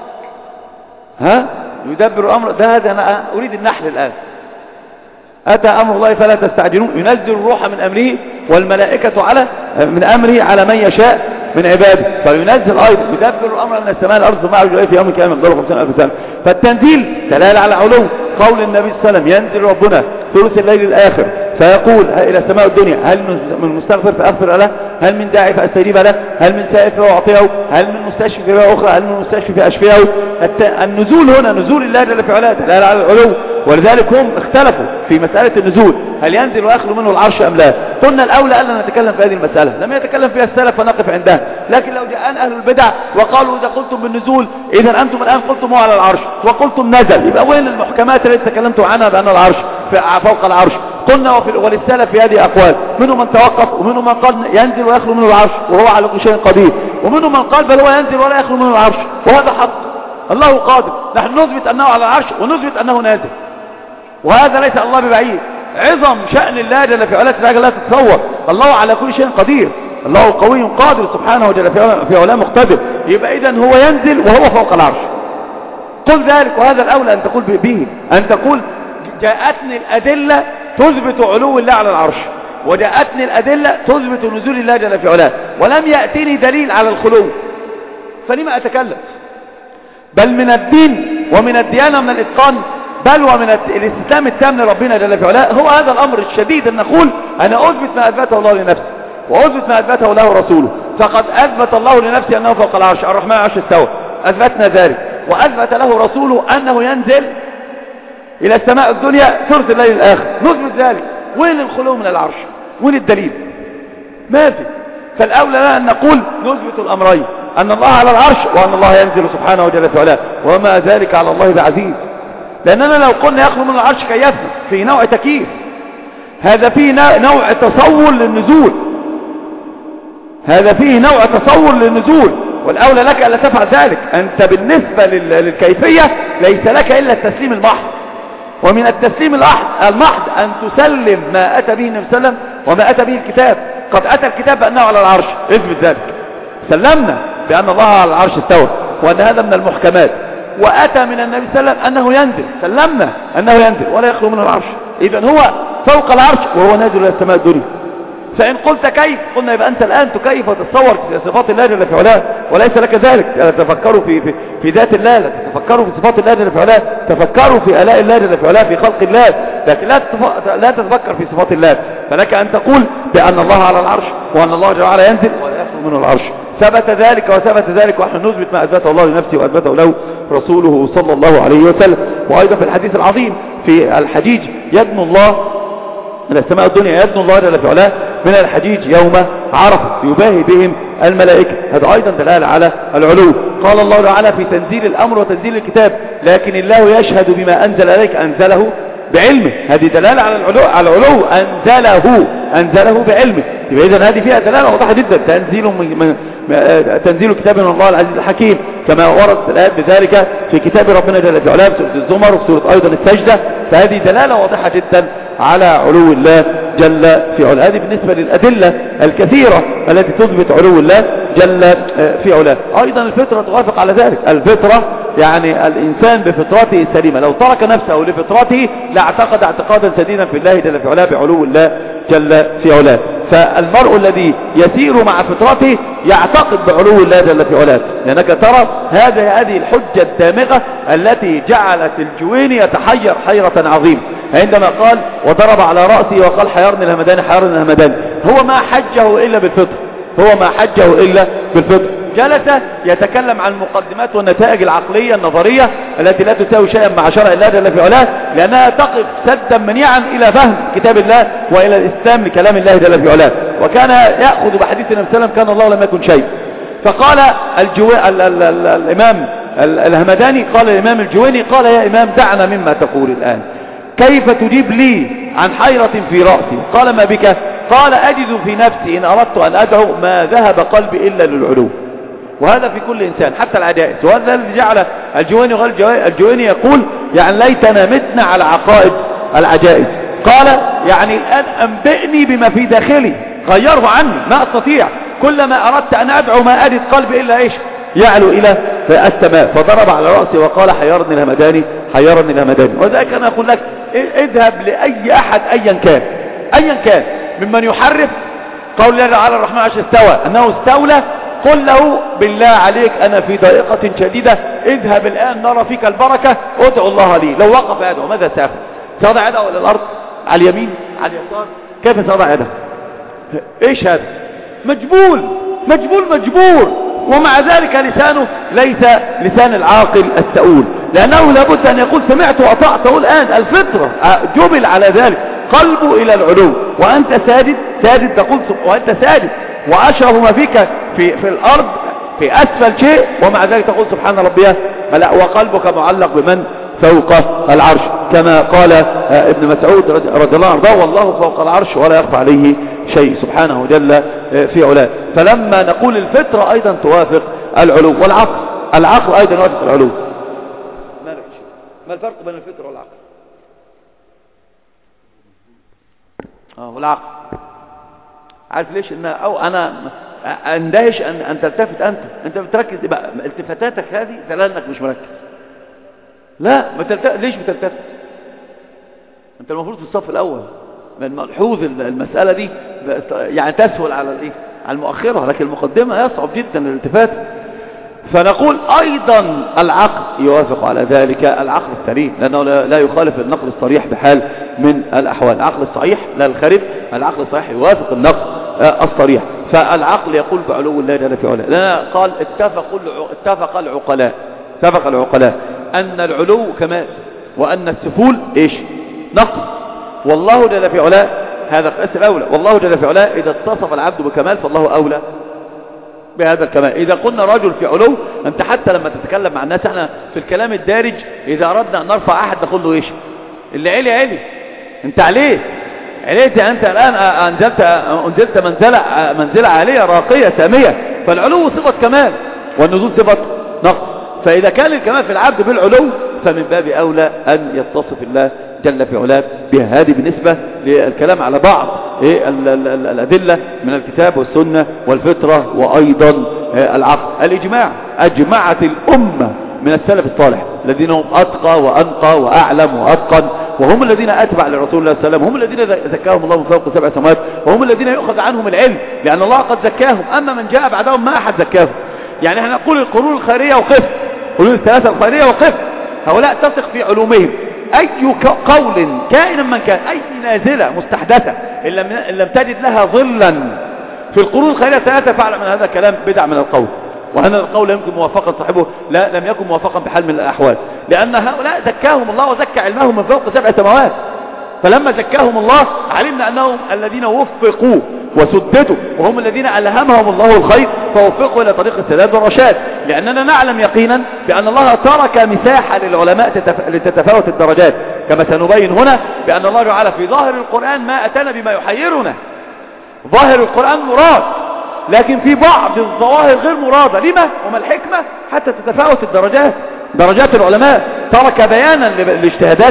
ها يدبر الأمر ده. هذا أنا أريد النحل الآن. أتى أمر الله فلا تستعجلون. ينزل الروح من أمره والملائكة على من أمره على من يشاء من عباده. فينزل أيضا يدبر الأمر من السماء الأرض ثم يعرج إليه في يوم كان مقداره خمسين ألف سنة. فالتنزيل دلالة على علو. قول النبي صلى الله عليه وسلم ينزل ربنا ثلث الليل الآخر فيقول إلى السماء الدنيا هل من مستغفر فأغفر له، هل من داعي فأستجيب له، هل من سائل فأعطيه، هل من مستشفي فيها أخرى، هل من مستشفي فأشفيه. النزول هنا نزول الله جل في علاه دلالة على العلو. ولذلك هم اختلفوا في مسألة النزول هل ينزل ويخلو منه العرش أم لا. قلنا الأولى ألا نتكلم في هذه المسألة، لم يتكلم فيها السلف فنقف عندها. لكن لو جاءنا أهل البدع وقالوا إذا قلتم بالنزول إذا أنتم الآن قلتم هو على العرش وقلتم نزل، يبقى وين المحكمات التي تكلمتم عنها بأن العرش فوق العرش؟ قلنا وللسلف في هذه أقوال، منهم من توقف ومنهم من قال ينزل ويخلو منه العرش وهو على كل شيء قدير، ومنهم من قال بل هو ينزل ولا يخلو منه العرش وهذا حق. الله قادر، نحن نثبت أنه على العرش ونثبت أنه نازل، وهذا ليس الله ببعيد. عظم شأن الله جل في علاه لا تتصور. الله على كل شيء قدير، الله قوي قادر سبحانه وجل في علاه مقتدر. يبقى إذن هو ينزل وهو فوق العرش. قل ذلك، وهذا الأولى أن تقول به، أن تقول جاءتني الأدلة تثبت علو الله على العرش، وجاءتني الأدلة تثبت نزول الله جل في علاه، ولم يأتيني دليل على الخلو، فلما أتكلم؟ بل من الدين ومن الديانة ومن الإتقان بل ومن الاستسلام التام لربنا جل في علاه هو هذا الأمر الشديد، أن نقول أنا أثبت ما أثبته الله لنفسه وأثبت ما أثبته له رسوله. فقد أثبت الله لنفسه أنه فوق العرش، الرحمن على العرش استوى، أثبتنا ذلك، وأثبت له رسوله أنه ينزل إلى السماء الدنيا ثلث الليل الآخر، نثبت ذلك. وين الخلو من العرش؟ وين الدليل؟ ما في. فالأولى لنا أن نقول نثبت الأمرين، أن الله على العرش وأن الله ينزل سبحانه وجل في علاه، وما ذلك على الله بعزيز. لأننا لو قلنا يخلو من العرش كيفنا في نوع تكييف، هذا فيه نوع تصور للنزول، هذا فيه نوع تصور للنزول، والأولى لك ألا تفعل ذلك. أنت بالنسبة للكيفية ليس لك إلا التسليم المحض، ومن التسليم المحض أن تسلم ما أتى به النبي صلى الله عليه وسلم وما أتى به الكتاب. قد أتى الكتاب بأنه على العرش، اثبت ذلك، سلمنا بأن الله على العرش استوى وأن هذا من المحكمات. وأتى من النبي صلى الله عليه وسلم أنه ينزل، سلمنا أنه ينزل ولا يخلو منه العرش، إذن هو فوق العرش وهو نازل إلى السماء الدنيا. فإن قلت كيف، قلنا يبقى أنت الآن تكيف وتتصور صفات الله جل في علاه، وليس لك ذلك. لا تفكروا في, في, في ذات الله، لا تفكروا في صفات الله جل في علاه، تفكروا في آلاء الله جل في علاه في خلق الله، لكن لا لا تتفكر في صفات الله. فلك أن تقول بأن الله على العرش وأن الله جل وعلا ينزل ولا يخلو منه العرش. ثبت ذلك وثبت ذلك، ونحن نثبت ما أثبته الله لنفسه وأثبته له رسوله صلى الله عليه وسلم. وأيضا في الحديث العظيم في الحجيج يدنو الله من السماء الدنيا، يدنو الله جل في علاه من الحجيج يوم عرفة يباهي بهم الملائكة، هذا أيضا دلالة على العلو. قال الله تعالى في تنزيل الأمر وتنزيل الكتاب لكن الله يشهد بما أنزل إليك أنزله بعلمه، هذه دلالة على العلو، على العلو أنزله أنزله بعلمه. إذن هذه فيها دلالة واضحة جدا، تنزيل من تنزيل كتاب من الله العزيز الحكيم، كما ورد الآيات بذلك في كتاب ربنا جل في علاه في سورة الزمر وفي سورة أيضا السجدة. فهذه دلالة واضحة جدا على علو الله جل في علاه. هذه بالنسبة للأدلة الكثيرة التي تثبت علو الله جل في علاه. أيضا الفطرة توافق على ذلك. الفطرة يعني الإنسان بفطرته السليمة لو ترك نفسه لفطرته لاعتقد اعتقادا سديدا في الله جل في علاه بعلو الله جل في علاه. فالمرء الذي يسير مع فطرته يعتقد بعلو الله جل في علاه، لأنك ترى هذه هذه الحجة الدامغة التي جعلت الجويني يتحير حيرة عظيمة عندما قال وضرب على رأسي وقال حيرني الهمداني حيرني الهمداني. هو ما حجه إلا بالفطر، هو ما حجه إلا بالفطر. جلس يتكلم عن المقدمات والنتائج العقلية النظرية التي لا تساوي شيئا مع شرع الله جل في علاه، لأنها تقف سدا منيعا إلى فهم كتاب الله وإلى الإسلام لكلام الله جل في علاه. وكان يأخذ بحديث النبي صلى الله عليه وسلم كان الله لم يكن شيء. فقال الجو... ال... ال... ال... الإمام الهمداني قال الإمام الجويني قال يا إمام دعنا مما تقول الآن، كيف تجيب لي عن حيرة في رأسي؟ قال ما بك؟ قال أجد في نفسي إن أردت أن أدعو ما ذهب قلبي إلا للعلو. وهذا في كل إنسان حتى العجائز. وهذا الذي جعل الجويني غير الجويني يقول يعني ليتنا متنا على عقائد العجائز. قال يعني الآن أنبئني بما في داخلي، غيره عني، ما أستطيع. كلما أردت أن أدعو ما أجد قلبي إلا إيش؟ يعلو إلى السماء. فضرب على رأسي وقال حيرني الهمداني حيرني الهمداني. وذلك أنا أقول لك اذهب لأي أحد أيا كان أيا كان ممن يحرف قول الله تعالى الرحمن عرش استوى أنه استولى، قل له بالله عليك أنا في ضائقة شديدة، اذهب الآن نرى فيك البركة، ادعو الله لي. لو وقف يدعو ماذا سيفعل؟ سيضع يده على الأرض على اليمين على اليسار؟ كيف سيضع يده؟ ايش هذا؟ مجبول مجبول مجبور. ومع ذلك لسانه ليس لسان العاقل السؤول، لأنه لابد أن يقول سمعت وأطعت. الآن الفطرة جبل على ذلك، قلبه إلى العلو. وأنت ساجد ساجد تقول وأنت ساجد وأشرف ما فيك في, في الأرض في أسفل شيء، ومع ذلك تقول سبحان ربي ملأ وقلبك معلق بمن فوق العرش، كما قال ابن مسعود رضي الله عنه والله فوق العرش ولا يخفى عليه شيء سبحانه جل في علاه. فلما نقول الفطرة أيضا توافق العلو، والعقل العقل أيضا يوافق العلو. ما الفرق بين الفطرة والعقل؟ اه والعقل عارف ليش؟ إن أو أنا اندهش أن, أن تلتفت أنت أنت بتركز بقى التفاتاتك هذه فلانك مش مركز. لا ما تلتفت. ليش بتلتفت؟ أنت المفروض في الصف الأول. من ملحوظ المسألة دي يعني تسهل على الايه على المؤخرة، لكن المقدمة يصعب جدا الالتفات. فنقول أيضا العقل يوافق على ذلك، العقل السليم، لأنه لا يخالف النقل الصريح بحال من الأحوال. العقل الصحيح لا الخرب، العقل الصحيح يوافق النقل الصريح. فالعقل يقول بعلو الله جل في علاه، لأن قال اتفق اتفق العقلاء اتفق العقلاء أن العلو كمال وأن السفول إيش؟ نقص. والله جل في علاه هذا قياس الأولى. والله جل في علاه إذا اتصف العبد بكمال فالله أولى بهذا الكمال. إذا قلنا رجل في علو، أنت حتى لما تتكلم مع الناس احنا في الكلام الدارج إذا أردنا أن نرفع أحد نقول له إيش؟ اللي علي علي أنت عليه عليت أنت الآن أنزلت أنزلت منزلة منزلة عالية راقية سامية. فالعلو صفة كمال والنزول صفة نقص. فإذا كان الكمال في العبد بالعلو فمن باب أولى أن يتصف الله جل في علاه بها. هذه بالنسبة للكلام على بعض إيه ال ال ال الأدلة من الكتاب والسنة والفطرة وأيضا إيه العقل. الإجماع أجمعت الأمة من السلف الصالح الذين هم أتقى وأنقى وأعلم وأتقن، وهم الذين أتبع لرسول الله صلى الله عليه وسلم، هم الذين زكاهم الله من فوق سبع سماوات، وهم الذين يؤخذ عنهم العلم لأن الله قد زكاهم. أما من جاء بعدهم ما أحد زكاهم. يعني احنا نقول القرون الخيرية وقف، قرون الثلاثة الخيرية وقف، هؤلاء تثق في علومهم. أي قول كائنا من كان، أي نازلة مستحدثة إن لم, لم تجد لها ظلا في القرون الخيرية الثلاثة فاعلم من هذا الكلام بدع من القول، وهذا القول يمكن موافقة صاحبه لا لم يكن موافقا بحال من الأحوال، لأن هؤلاء زكاهم الله وزكى علمهم من فوق سبع سماوات. فلما زكاهم الله علمنا أنهم الذين وفقوا وسددوا، وهم الذين ألهمهم الله الخير فوفقوا إلى طريق السداد والرشاد. لأننا نعلم يقينا بأن الله ترك مساحة للعلماء لتتفاوت الدرجات، كما سنبين هنا بأن الله جعل في ظاهر القرآن ما أتانا بما يحيرنا. ظاهر القرآن مراد، لكن في بعض الظواهر غير مرادة. لما؟ وما الحكمة؟ حتى تتفاوت الدرجات، درجات العلماء. ترك بيانا للاجتهادات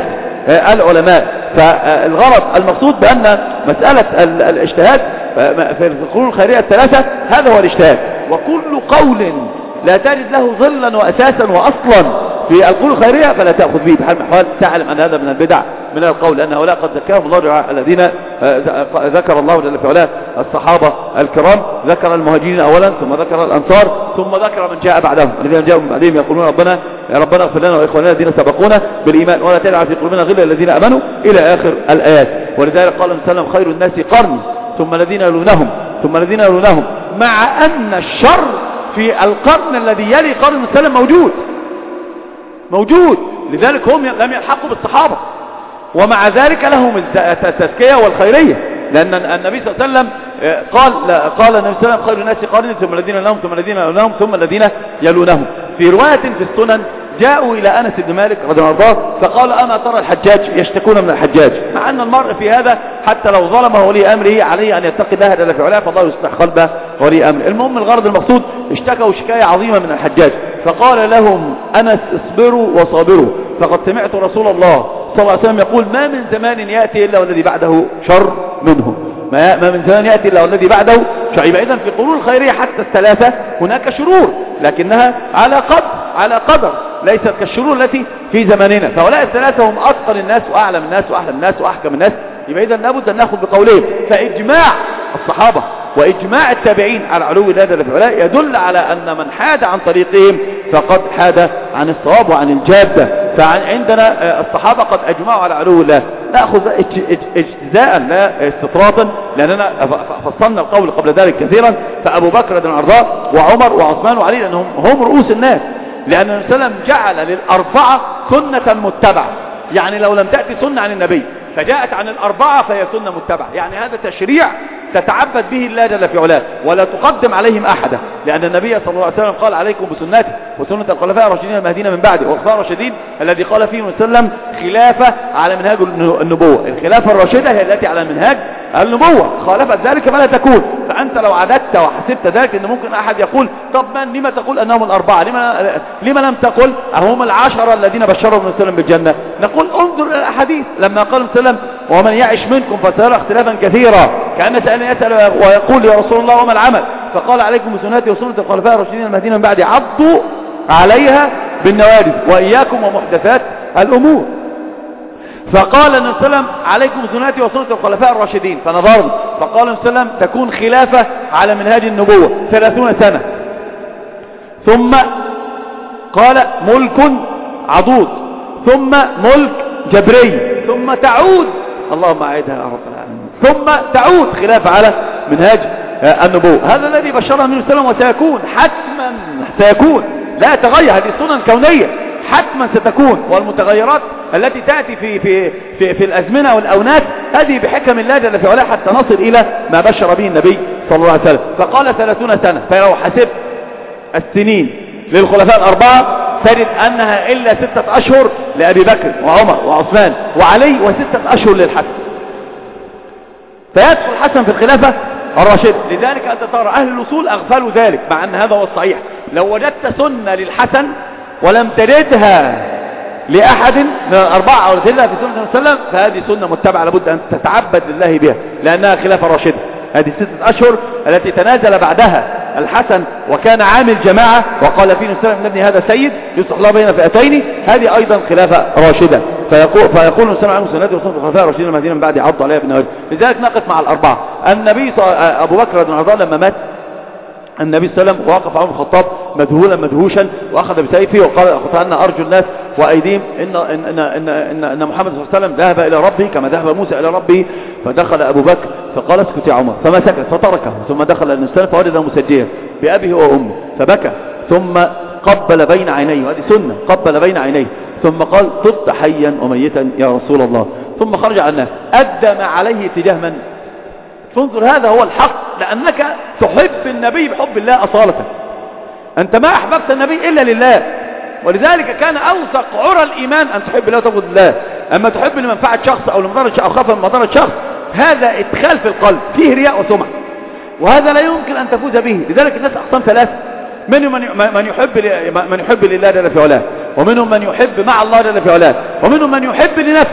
العلماء. فالغرض المقصود بأن مسألة الاجتهاد في القرون الخيرية الثلاثة هذا هو الاجتهاد، وكل قول لا تجد له ظلا وأساسا وأصلا في القرون الخيرية فلا تأخذ به بحال من الأحوال، تعلم أن هذا من البدع من القول، لأن هؤلاء قد ذكرهم الله الذين ذكر الله جل في علاه الصحابة الكرام، ذكر المهاجرين أولا ثم ذكر الأنصار ثم ذكر من جاء بعدهم الذين جاءوا من بعدهم يقولون ربنا يا ربنا اغفر لنا وإخواننا الذين سبقونا بالإيمان ولا تجعل في قلوبنا غلا للذين آمنوا إلى آخر الآيات. ولذلك قال النبي صلى الله عليه وسلم خير الناس قرني ثم الذين يلونهم ثم الذين يلونهم، مع أن الشر في القرن الذي يلي قرن النبي صلى الله عليه وسلم موجود موجود لذلك هم لم يلحقوا بالصحابة، ومع ذلك لهم التزكية والخيرية، لأن النبي صلى الله عليه وسلم قال قال النبي صلى الله عليه وسلم خير الناس قرني ثم الذين يلونهم ثم الذين يلونهم ثم الذين يلونهم. في رواية في السنن جاءوا إلى أنس بن مالك رضي الله عنه فقال أنا ترى الحجاج يشتكون من الحجاج، مع أن المرء في هذا حتى لو ظلمه ولي أمره عليه أن يتقي الله جل في علاه فالله يصلح قلبه ولي أمره. المهم الغرض المقصود اشتكوا شكاية عظيمة من الحجاج، فقال لهم أنس اصبروا وصابروا فقد سمعت رسول الله صلى الله عليه وسلم يقول ما من زمان يأتي إلا والذي بعده شر منه، ما من زمان يأتي إلا والذي بعده شر. إذن في القرون الخيرية حتى الثلاثة هناك شرور لكنها على قدر على قدر ليست كالشرور التي في زماننا، فهؤلاء الثلاثة هم أتقن الناس وأعلم الناس وأحلم الناس وأحكم الناس. يبقى إذن لابد أن نأخذ بقولين، فإجماع الصحابة وإجماع التابعين على علو الله جل في علاه يدل على أن من حاد عن طريقهم فقد حاد عن الصواب وعن الجادة. فعندنا الصحابة قد أجمعوا على علو الله، نأخذ اجتزاء لا استطراطا، لأننا فصلنا القول قبل ذلك كثيرا. فأبو بكر رضي الله عنه وعمر وعثمان وعلي لأنهم هم رؤوس الناس، لأن النبي صلى الله عليه وسلم جعل للأربعة سنة متبعة، يعني لو لم تأتي سنة عن النبي فجاءت عن الأربعة فهي سنة متبعة، يعني هذا تشريع تتعبد به الله جل في علاه ولا تقدم عليهم أحدا، لأن النبي صلى الله عليه وسلم قال عليكم بسنتي وسنة الخلفاء الراشدين المهديين من بعدي. والخلفاء الراشدين الذي قال فيه النبي صلى الله عليه وسلم خلافة على منهاج النبوة، الخلافة الراشدة هي التي على منهاج النبوة، خالفت ذلك فلا تكون. فأنت لو عددت وحسبت ذلك أن ممكن أحد يقول طب من لما تقول أنهم الأربعة، لما, لما لم تقل هم العشرة الذين بشرهم النبي صلى الله عليه وسلم بالجنة؟ نقول انظر إلى الأحاديث لما قال النبي صلى الله عليه وسلم ومن يعش منكم فسيرى اختلافا كثيرا، كأن سألني يسأل ويقول يا رسول الله وما العمل؟ فقال عليكم بسنتي وسنة الخلفاء الراشدين المهديين من بعدي عضوا عليها بالنواجذ وإياكم ومحدثات الأمور. فقال النبي صلى الله عليه وسلم عليكم بسنتي وسنة الخلفاء الراشدين، فنظرنا فقال النبي صلى الله عليه وسلم تكون خلافة على منهاج النبوة ثلاثون سنة، ثم قال ملك عضوض، ثم ملك جبري، ثم تعود اللهم أعدها يا رب العالمين، ثم تعود خلافة على منهاج النبوة. هذا الذي بشره النبي صلى الله عليه وسلم وسيكون حتما سيكون، لا يتغير، هذه سنن كونية حتما ستكون. والمتغيرات التي تأتي في, في, في, في الأزمنة والأونات هذه بحكم الله جل في علاه حتى نصل إلى ما بشر به النبي صلى الله عليه وسلم. فقال ثلاثون سنة، فلو حسبت السنين للخلفاء الأربعة تجد أنها إلا ستة أشهر لأبي بكر وعمر وعثمان وعلي وستة أشهر للحسن، فيدخل الحسن في الخلافة الراشد. لذلك أنت ترى أهل الوصول أغفلوا ذلك، مع أن هذا هو الصحيح. لو وجدت سنة للحسن ولم تجدها لأحد من الأربعة أو تجدها في سنة النبي صلى الله عليه وسلم فهذه سنة متبعة لابد أن تتعبد لله بها، لأنها خلافة راشدة. هذه ستة أشهر التي تنازل بعدها الحسن وكان عامل جماعة وقال فيه نسلم من ابن هذا سيد يصلح الله بين فئتين، هذه أيضا خلافة راشدة. فيقول فيقول نسلم عنه سنة وسنة الخلفاء الراشدين المهديين من بعد عض عليها بالنواجذ. لذلك نقف مع الأربعة. النبي أبو بكر رضي الله عنه لما مات النبي صلى الله عليه وسلم وقف عمر الخطاب مذهولا مدهوشا واخذ بسيفه وقال اقطعنا ارجل الناس وايديهم ان ان ان ان, إن محمد صلى الله عليه وسلم ذهب الى ربه كما ذهب موسى الى ربه. فدخل ابو بكر فقال اسكت يا عمر، فما سكت فتركه، ثم دخل النبي صلى الله عليه وسلم فوجده مسجيا بابيه وامه فبكى، ثم قبل بين عينيه، هذه سنه، قبل بين عينيه، ثم قال طبت حيا وميتا يا رسول الله، ثم خرج عن الناس ادى ما عليه تجاه من؟ تنظر هذا هو الحق، لأنك تحب النبي بحب الله أصالة، أنت ما أحببت النبي إلا لله، ولذلك كان أوثق عرى الإيمان أن تحب الله وتبغض الله. أما تحب لمنفعة شخص أو لمضرة شخص أو خوفا من مضرة شخص هذا إدخال في القلب فيه رياء وسمعة، وهذا لا يمكن أن تفوز به. لذلك الناس أقسام ثلاثة، منهم من يحب من يحب لله جل في علاه، ومنهم من يحب مع الله جل في علاه، ومنهم من يحب لنفسه.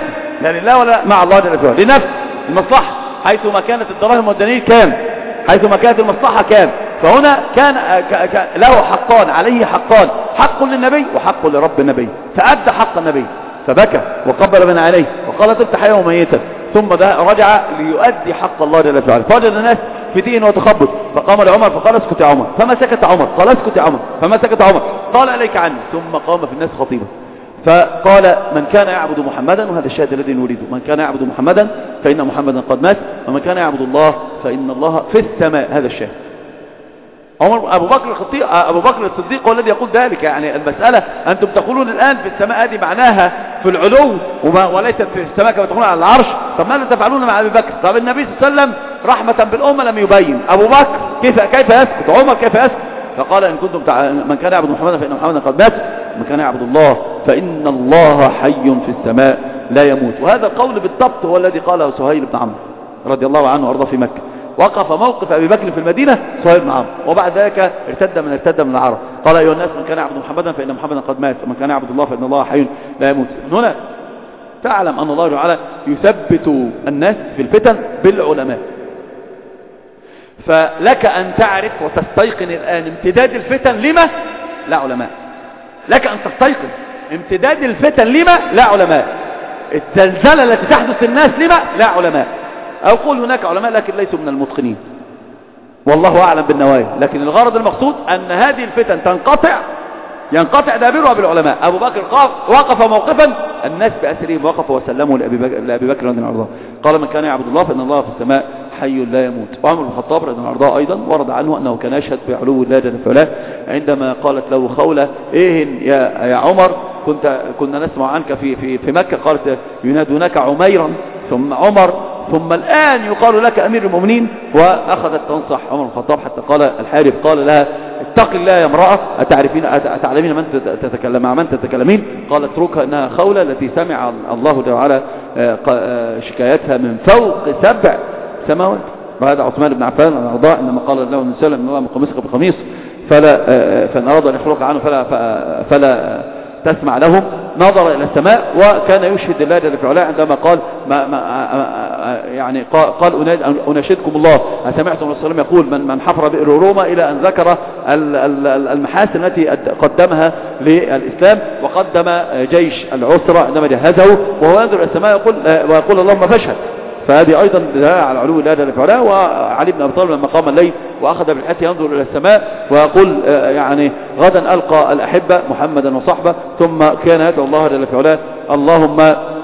لا لله ولا مع الله جل وعلا، لنفس المصلحة، حيثما كانت الدراهم والدنانير كام، حيثما كانت المصلحة كام. فهنا كان له حقان، عليه حقان، حق للنبي وحق لرب النبي، فأدى حق النبي فبكى وقبل من عليه وقال طبت حيا وميتا، ثم ده رجع ليؤدي حق الله جل وعلا. فوجد الناس في دين وتخبط، فقام لعمر فقال اسكت يا عمر، فما سكت عمر، قال اسكت يا عمر، فما سكت عمر، قال اليك عني، ثم قام في الناس خطيبا فقال من كان يعبد محمدا، وهذا الشاهد الذي نريده، من كان يعبد محمدا فإن محمدا قد مات، ومن كان يعبد الله فإن الله في السماء. هذا الشاهد. عمر أبو بكر الخطيب أبو بكر الصديق هو الذي يقول ذلك. يعني المسألة أنتم تقولون الآن في السماء، هذه معناها في العلو وليست في السماء كما تقولون على العرش. طب ماذا تفعلون مع أبي بكر؟ طب النبي صلى الله عليه وسلم رحمة بالأمة لم يبين، أبو بكر كيف كيف يسكت، عمر كيف يسكت؟ فقال إن كنتم تع... من كان يعبد محمدا فإن محمدا قد مات، ومن كان يعبد الله فإن الله حي في السماء لا يموت. وهذا القول بالضبط هو الذي قاله سهيل بن عمرو رضي الله عنه وارضاه في مكة. وقف موقف أبي بكر في المدينة سهيل بن عمرو، وبعد ذلك ارتد من ارتد من العرب، قال أيها الناس من كان يعبد محمدا فإن محمدا قد مات، ومن كان يعبد الله فإن الله حي لا يموت. من هنا تعلم أن الله تعالى يثبت الناس في الفتن بالعلماء. فلك أن تعرف وتستيقن الآن امتداد الفتن لما؟ لا علماء. لك أن تستيقن امتداد الفتن لما؟ لا علماء. الزلزلة التي تحدث الناس لما؟ لا علماء. أقول هناك علماء لكن ليسوا من المتقنين، والله أعلم بالنوايا، لكن الغرض المقصود أن هذه الفتن تنقطع، ينقطع دابرها بالعلماء. أبو بكر وقف موقفا الناس بأسرهم، وقف وسلموا لأبي بكر, لأبي بكر رضي الله عنه، قال من كان يعبد الله فإن الله في السماء حي لا يموت. وعمر بن الخطاب رضي الله عنه أيضا ورد عنه أنه كان يشهد بعلو الله جل وعلا، عندما قالت له خولة إيه يا, يا عمر كنت كنا نسمع عنك في, في, في مكة، قالت ينادونك عميرا ثم عمر ثم الآن يقال لك أمير المؤمنين. وأخذت تنصح عمر بن الخطاب حتى قال الحارث قال لها اتق الله يا امرأة، أتعرفين أتعلمين من تتكلم مع من تتكلمين؟ قالت اتركها إنها خولة التي سمع الله تعالى شكايتها من فوق سبع سماوات. وهذا عثمان بن عفان الأرضاء إنما قال له النبي صلى الله عليه وسلم من قميصك بقميص فلا فإن أراد أن يخلق عنه فلا فلا تسمع لهم، نظر إلى السماء وكان يشهد الله جل وعلا عندما قال ما ما يعني قال أناشدكم الله، أسمعتم رسول الله يقول من من حفر بئر روما، إلى أن ذكر المحاسن التي قدمها للإسلام، وقدم جيش العسرة عندما جهزه وهو ينظر إلى السماء يقول ويقول اللهم فاشهد. فهذه أيضا دلالة على علو الله جل وعلا. وعلي بن أبي طالب لما قام الليل وأخذ بالحياة ينظر إلى السماء ويقول يعني غدا ألقى الأحبة محمدا وصحبه، ثم كان يدعو الله جل وعلا اللهم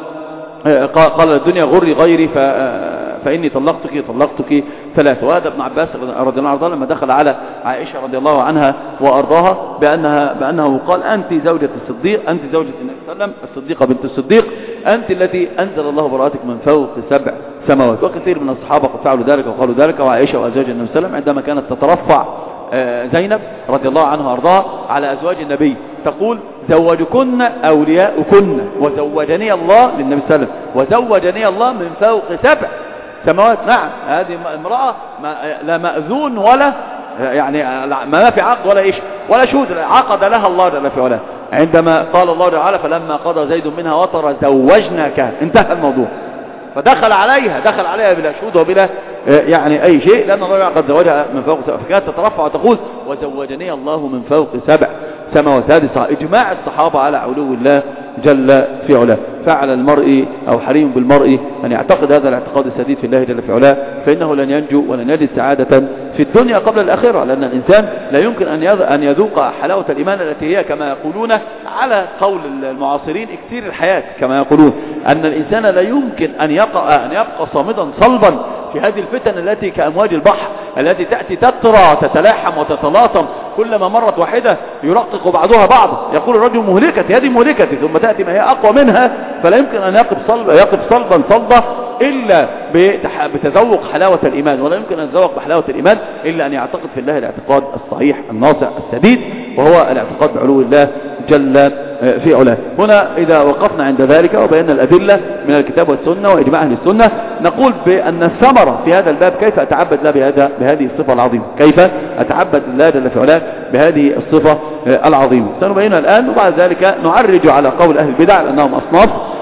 قال الدنيا غري غيري فإني طلقتك طلقتك ثلاثة. وهذا ابن عباس رضي الله عنه لما دخل على عائشة رضي الله عنها وأرضاها بأنها بأنه قال أنت زوجة الصديق، أنت زوجة النبي صلى الله عليه وسلم، الصديقة بنت الصديق، أنت التي أنزل الله براءتك من فوق سبع سماوات. وكثير من الصحابة قد فعلوا ذلك وقالوا ذلك. وعائشة وأزواج النبي صلى الله عليه وسلم عندما كانت تترفع زينب رضي الله عنها وأرضاها على أزواج النبي تقول زوجكن أولياؤكن وزوجني الله للنبي صلى الله عليه وسلم وزوجني الله من فوق سبع سماوات. نعم هذه امرأة ما لا مأذون ولا يعني ما في عقد ولا إيش ولا شهود، عقد لها الله جل وعلا عندما قال الله تعالى فلما قضى زيد منها وطرا زوجناك، انتهى الموضوع. فدخل عليها دخل عليها بلا شهود وبلا يعني أي شيء، لأن الله قد زوجها من فوق سبع، فكانت تترفع وتقول وزوجني الله من فوق سبع سماوات. هذه إجماع الصحابة على علو الله جل في علاه. فعل المرء أو حريم بالمرء أن يعتقد هذا الاعتقاد السديد في الله جل في علاه، فإنه لن ينجو ولن يجد سعادة في الدنيا قبل الآخرة، لأن الإنسان لا يمكن أن يذوق حلاوة الإيمان التي هي كما يقولون على قول المعاصرين اكثير الحياة، كما يقولون أن الإنسان لا يمكن أن يبقى, أن يبقى صامدا صلبا في هذه الفتن التي كأمواج البحر التي تأتي تترى تتلاحم وتتلاطم، كلما مرت واحدة يرقق بعضها بعض، يقول الرجل مهلكتي هذه مهلكتي، ثم تأتي ما هي أقوى منها، فلا يمكن أن يقف صلب يقف صلبا صلبا إلا بتذوق حلاوة الإيمان، ولا يمكن أن يتذوق بحلاوة الإيمان إلا أن يعتقد في الله الاعتقاد الصحيح الناصع السديد، وهو الاعتقاد بعلو الله جل في علاه. هنا إذا وقفنا عند ذلك وبينا الأدلة من الكتاب والسنة وإجماع أهل السنة، نقول بأن الثمرة في هذا الباب كيف أتعبد الله بهذا بهذه الصفة العظيمة، كيف أتعبد الله جل في علاه بهذه الصفة العظيمة، سنبينها الآن، وبعد ذلك نعرج على قول أهل البدع لأنهم أصناف،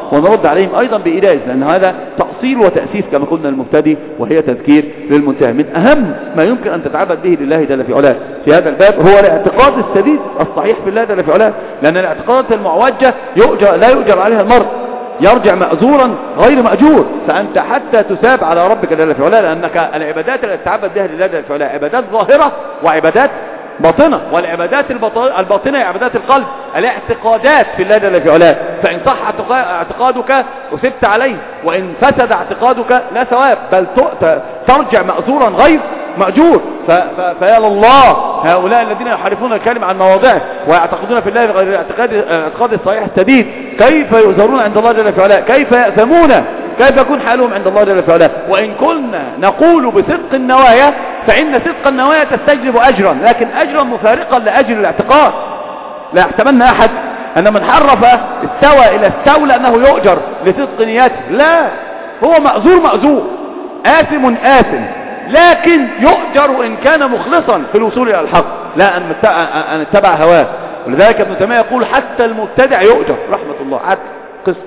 ونرد عليهم أيضا بإيجاز، لأن هذا تأصيل وتأسيس كما قلنا المبتدئ، وهي تذكير للمنتهي. من أهم ما يمكن أن تتعبد به لله جل في علاه في هذا الباب هو الاعتقاد السديد الصحيح في الله جل في علاه، لأن الاعتقادات المعوجة يؤجر لا يؤجر عليها المرء، يرجع مأزورا غير مأجور. فأنت حتى تساب على ربك جل في علاه، لأنك العبادات التي تتعبد بها لله جل في علاه عبادات ظاهرة وعبادات باطنة، والعبادات الباطنة هي عبادات القلب، الاعتقادات في الله جل في علاه. فإن صح اعتقادك أثبت عليه، وإن فسد اعتقادك لا ثواب، بل ترجع مأزورا غير مأجور. فيا لله هؤلاء الذين يحرفون الكلمة عن مواضعه ويعتقدون في الله غير الاعتقاد الاعتقاد الصحيح السديد، كيف يؤزرون عند الله جل في علاه؟ كيف يأثمون؟ كيف يكون حالهم عند الله جل في علاه؟ وإن كنا نقول بصدق النوايا فإن صدق النوايا تستجلب أجرا، لكن أجرا مفارقا لأجر الاعتقاد. لا يحتملنا أحد أن من حرف استوى إلى استولى أنه يؤجر لصدق نياته، لا، هو مأزور مأزور، آثم آثم، لكن يؤجر إن كان مخلصا في الوصول إلى الحق، لا أن اتبع هواه. ولذلك ابن تيمية يقول حتى المبتدع يؤجر رحمة الله، عدل قسط.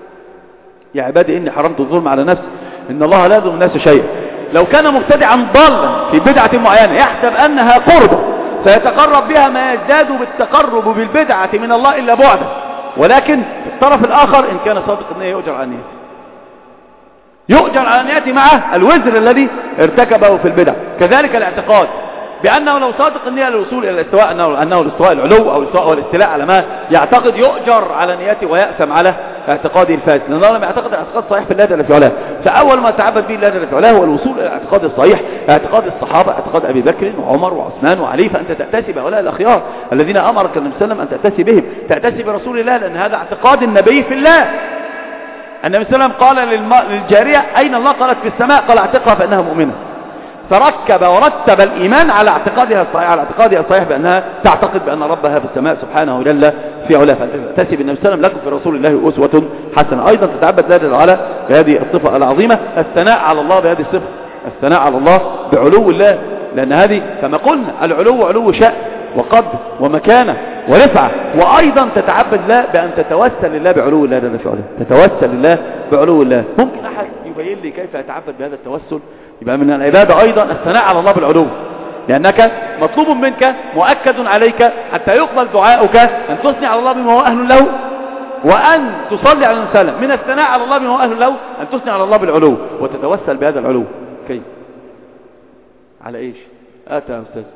يا عبادي إني حرمت الظلم على نفسي إن الله لا يظلم الناس شيئا. لو كان مبتدعا ضالا في بدعة معينة يحسب أنها قربة فيتقرب بها ما يزداد بالتقرب بالبدعة من الله إلا بعدا، ولكن في الطرف الآخر إن كان صادق النية يؤجر على نيته، يؤجر على نيته مع الوزر الذي ارتكبه في البدع. كذلك الاعتقاد بأنه لو صادق النية للوصول إلى الاستواء أنه, أنه الاستواء العلو أو الاستواء والاستيلاء على ما يعتقد، يؤجر على نيته ويأثم على اعتقاده الفاسد، لأنه لم يعتقد الاعتقاد الصحيح في الله جل في علاه. فأول ما تعبد به الله جل في علاه هو الوصول إلى الاعتقاد الصحيح، اعتقاد الصحابة، اعتقاد أبي بكر وعمر وعثمان وعلي. فأنت تأتسي بهؤلاء الأخيار الذين أمرك النبي صلى الله عليه وسلم أن تأتسي بهم، تأتسي برسول الله، لأن هذا اعتقاد النبي في الله. النبي صلى الله عليه وسلم قال للجارية أين الله؟ قالت في السماء. قال اعتقها فإنها مؤمنة. فركب ورتب الإيمان على اعتقادها الصحيح، على اعتقادها الصحيح بأنها تعتقد بأن ربها في السماء سبحانه جل في علاه. فتأتي بالنبي صلى الله عليه وسلم لكم في رسول الله أسوة حسنة. أيضا تتعبد الله على بهذه الصفة العظيمة، الثناء على الله بهذه الصفة، الثناء على الله بعلو الله، لأن هذه كما قلنا العلو علو شأن وقدر ومكانة ورفعة. وأيضا تتعبد الله بأن تتوسل لله بعلو الله جل في علاه، تتوسل لله بعلو الله. ممكن أحد يبين لي كيف يتعبد بهذا التوسل؟ يبقى من العبادة أيضا الثناء على الله بالعلو، لأنك مطلوب منك مؤكد عليك حتى يقبل دعاؤك أن تثني على الله بما هو أهل له، وأن تصلي على النبي. من الثناء على الله بما هو أهل له أن تثني على الله بالعلو وتتوسل بهذا العلو. كيف؟ على إيش؟ آتى يا أستاذ.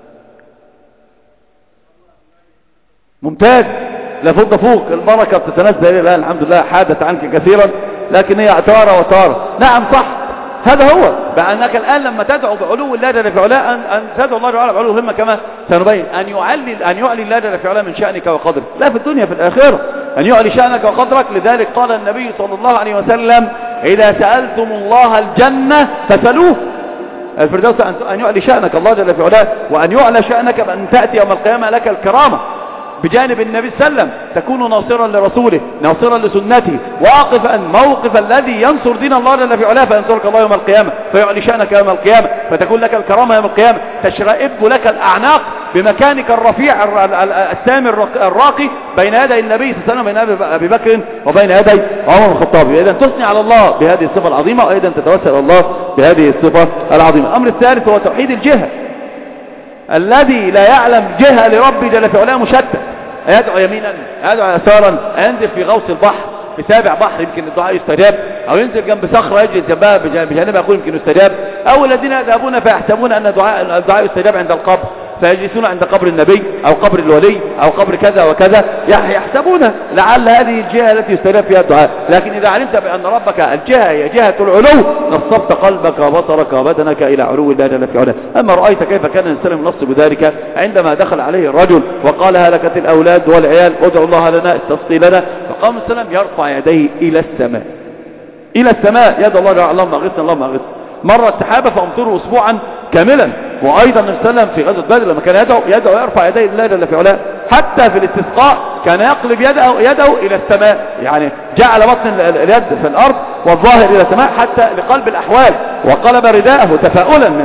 ممتاز، لفوق فوق البركة بتتنزل إليه الآن الحمد لله، حادت عنك كثيرا لكن هي تارة وتارة. نعم صح، هذا هو بأنك الآن لما تدعو بعلو الله جل في علاه أن, أن تدعو الله جل وعلا بعلو همة كما سنبين، أن يعلي أن يعلي الله جل في علاه من شأنك وقدرك، لا في الدنيا في الآخرة، أن يعلي شأنك وقدرك. لذلك قال النبي صلى الله عليه وسلم إذا سألتم الله الجنة فسألوه الفردوس، أن يعلي شأنك الله جل في علاه، وأن يعلى شأنك بأن تأتي يوم القيامة لك الكرامة بجانب النبي صلى الله عليه وسلم، تكون ناصرا لرسوله، ناصرا لسنته، واقفا موقف الذي ينصر دين الله جل في علاه، فينصرك الله يوم القيامة، فيعلي شأنك يوم القيامة، فتكون لك الكرامة يوم القيامة، تشرئب لك الأعناق بمكانك الرفيع السامي الراقي بين يدي النبي صلى الله عليه وسلم، بين أبي بكر وبين يدي عمر الخطاب. إذا تثني على الله بهذه الصفة العظيمة، وأيضا تتوسل إلى الله بهذه الصفة العظيمة. الأمر الثالث هو توحيد الجهة. الذي لا يعلم جهة لربي جل في علاه مشتت، يدعو يمينا يدعو يسارا، ينزل في غوص البحر في سابع بحر يمكن الدعاء يستجاب، او ينزل جنب صخرة يجلس جنبها بجانبها يقول يمكن يستجاب، او الذين يذهبون فيحسبون ان الدعاء الدعاء يستجاب عند القبر، فيجلسون عند قبر النبي او قبر الولي او قبر كذا وكذا، يحسبون لعل هذه الجهة التي يستجاب فيها الدعاء. لكن اذا علمت بان ربك الجهة هي جهة العلو نصبت قلبك وبصرك وبدنك الى علو الله جل في علاه. اما رأيت كيف كان الانسان ينصب ذلك عندما دخل عليه الرجل وقال هلكت الاولاد والعيال ادعوا الله لنا استسقي لنا، فقام السلام يرفع يديه الى السماء، الى السماء، يد الله اللهم اغثنا اللهم اغثنا. مرة السحابة فامطروا اسبوعا كاملا. وايضا النبي صلى الله عليه وسلم في غزوة بدر لما كان يدعو يدعو يرفع يديه لله جل في علاه، حتى في الاستسقاء كان يقلب يده يده الى السماء، يعني جعل بطن اليد في الارض والظاهر الى السماء حتى لقلب الاحوال، وقلب رداءه تفاؤلا من باب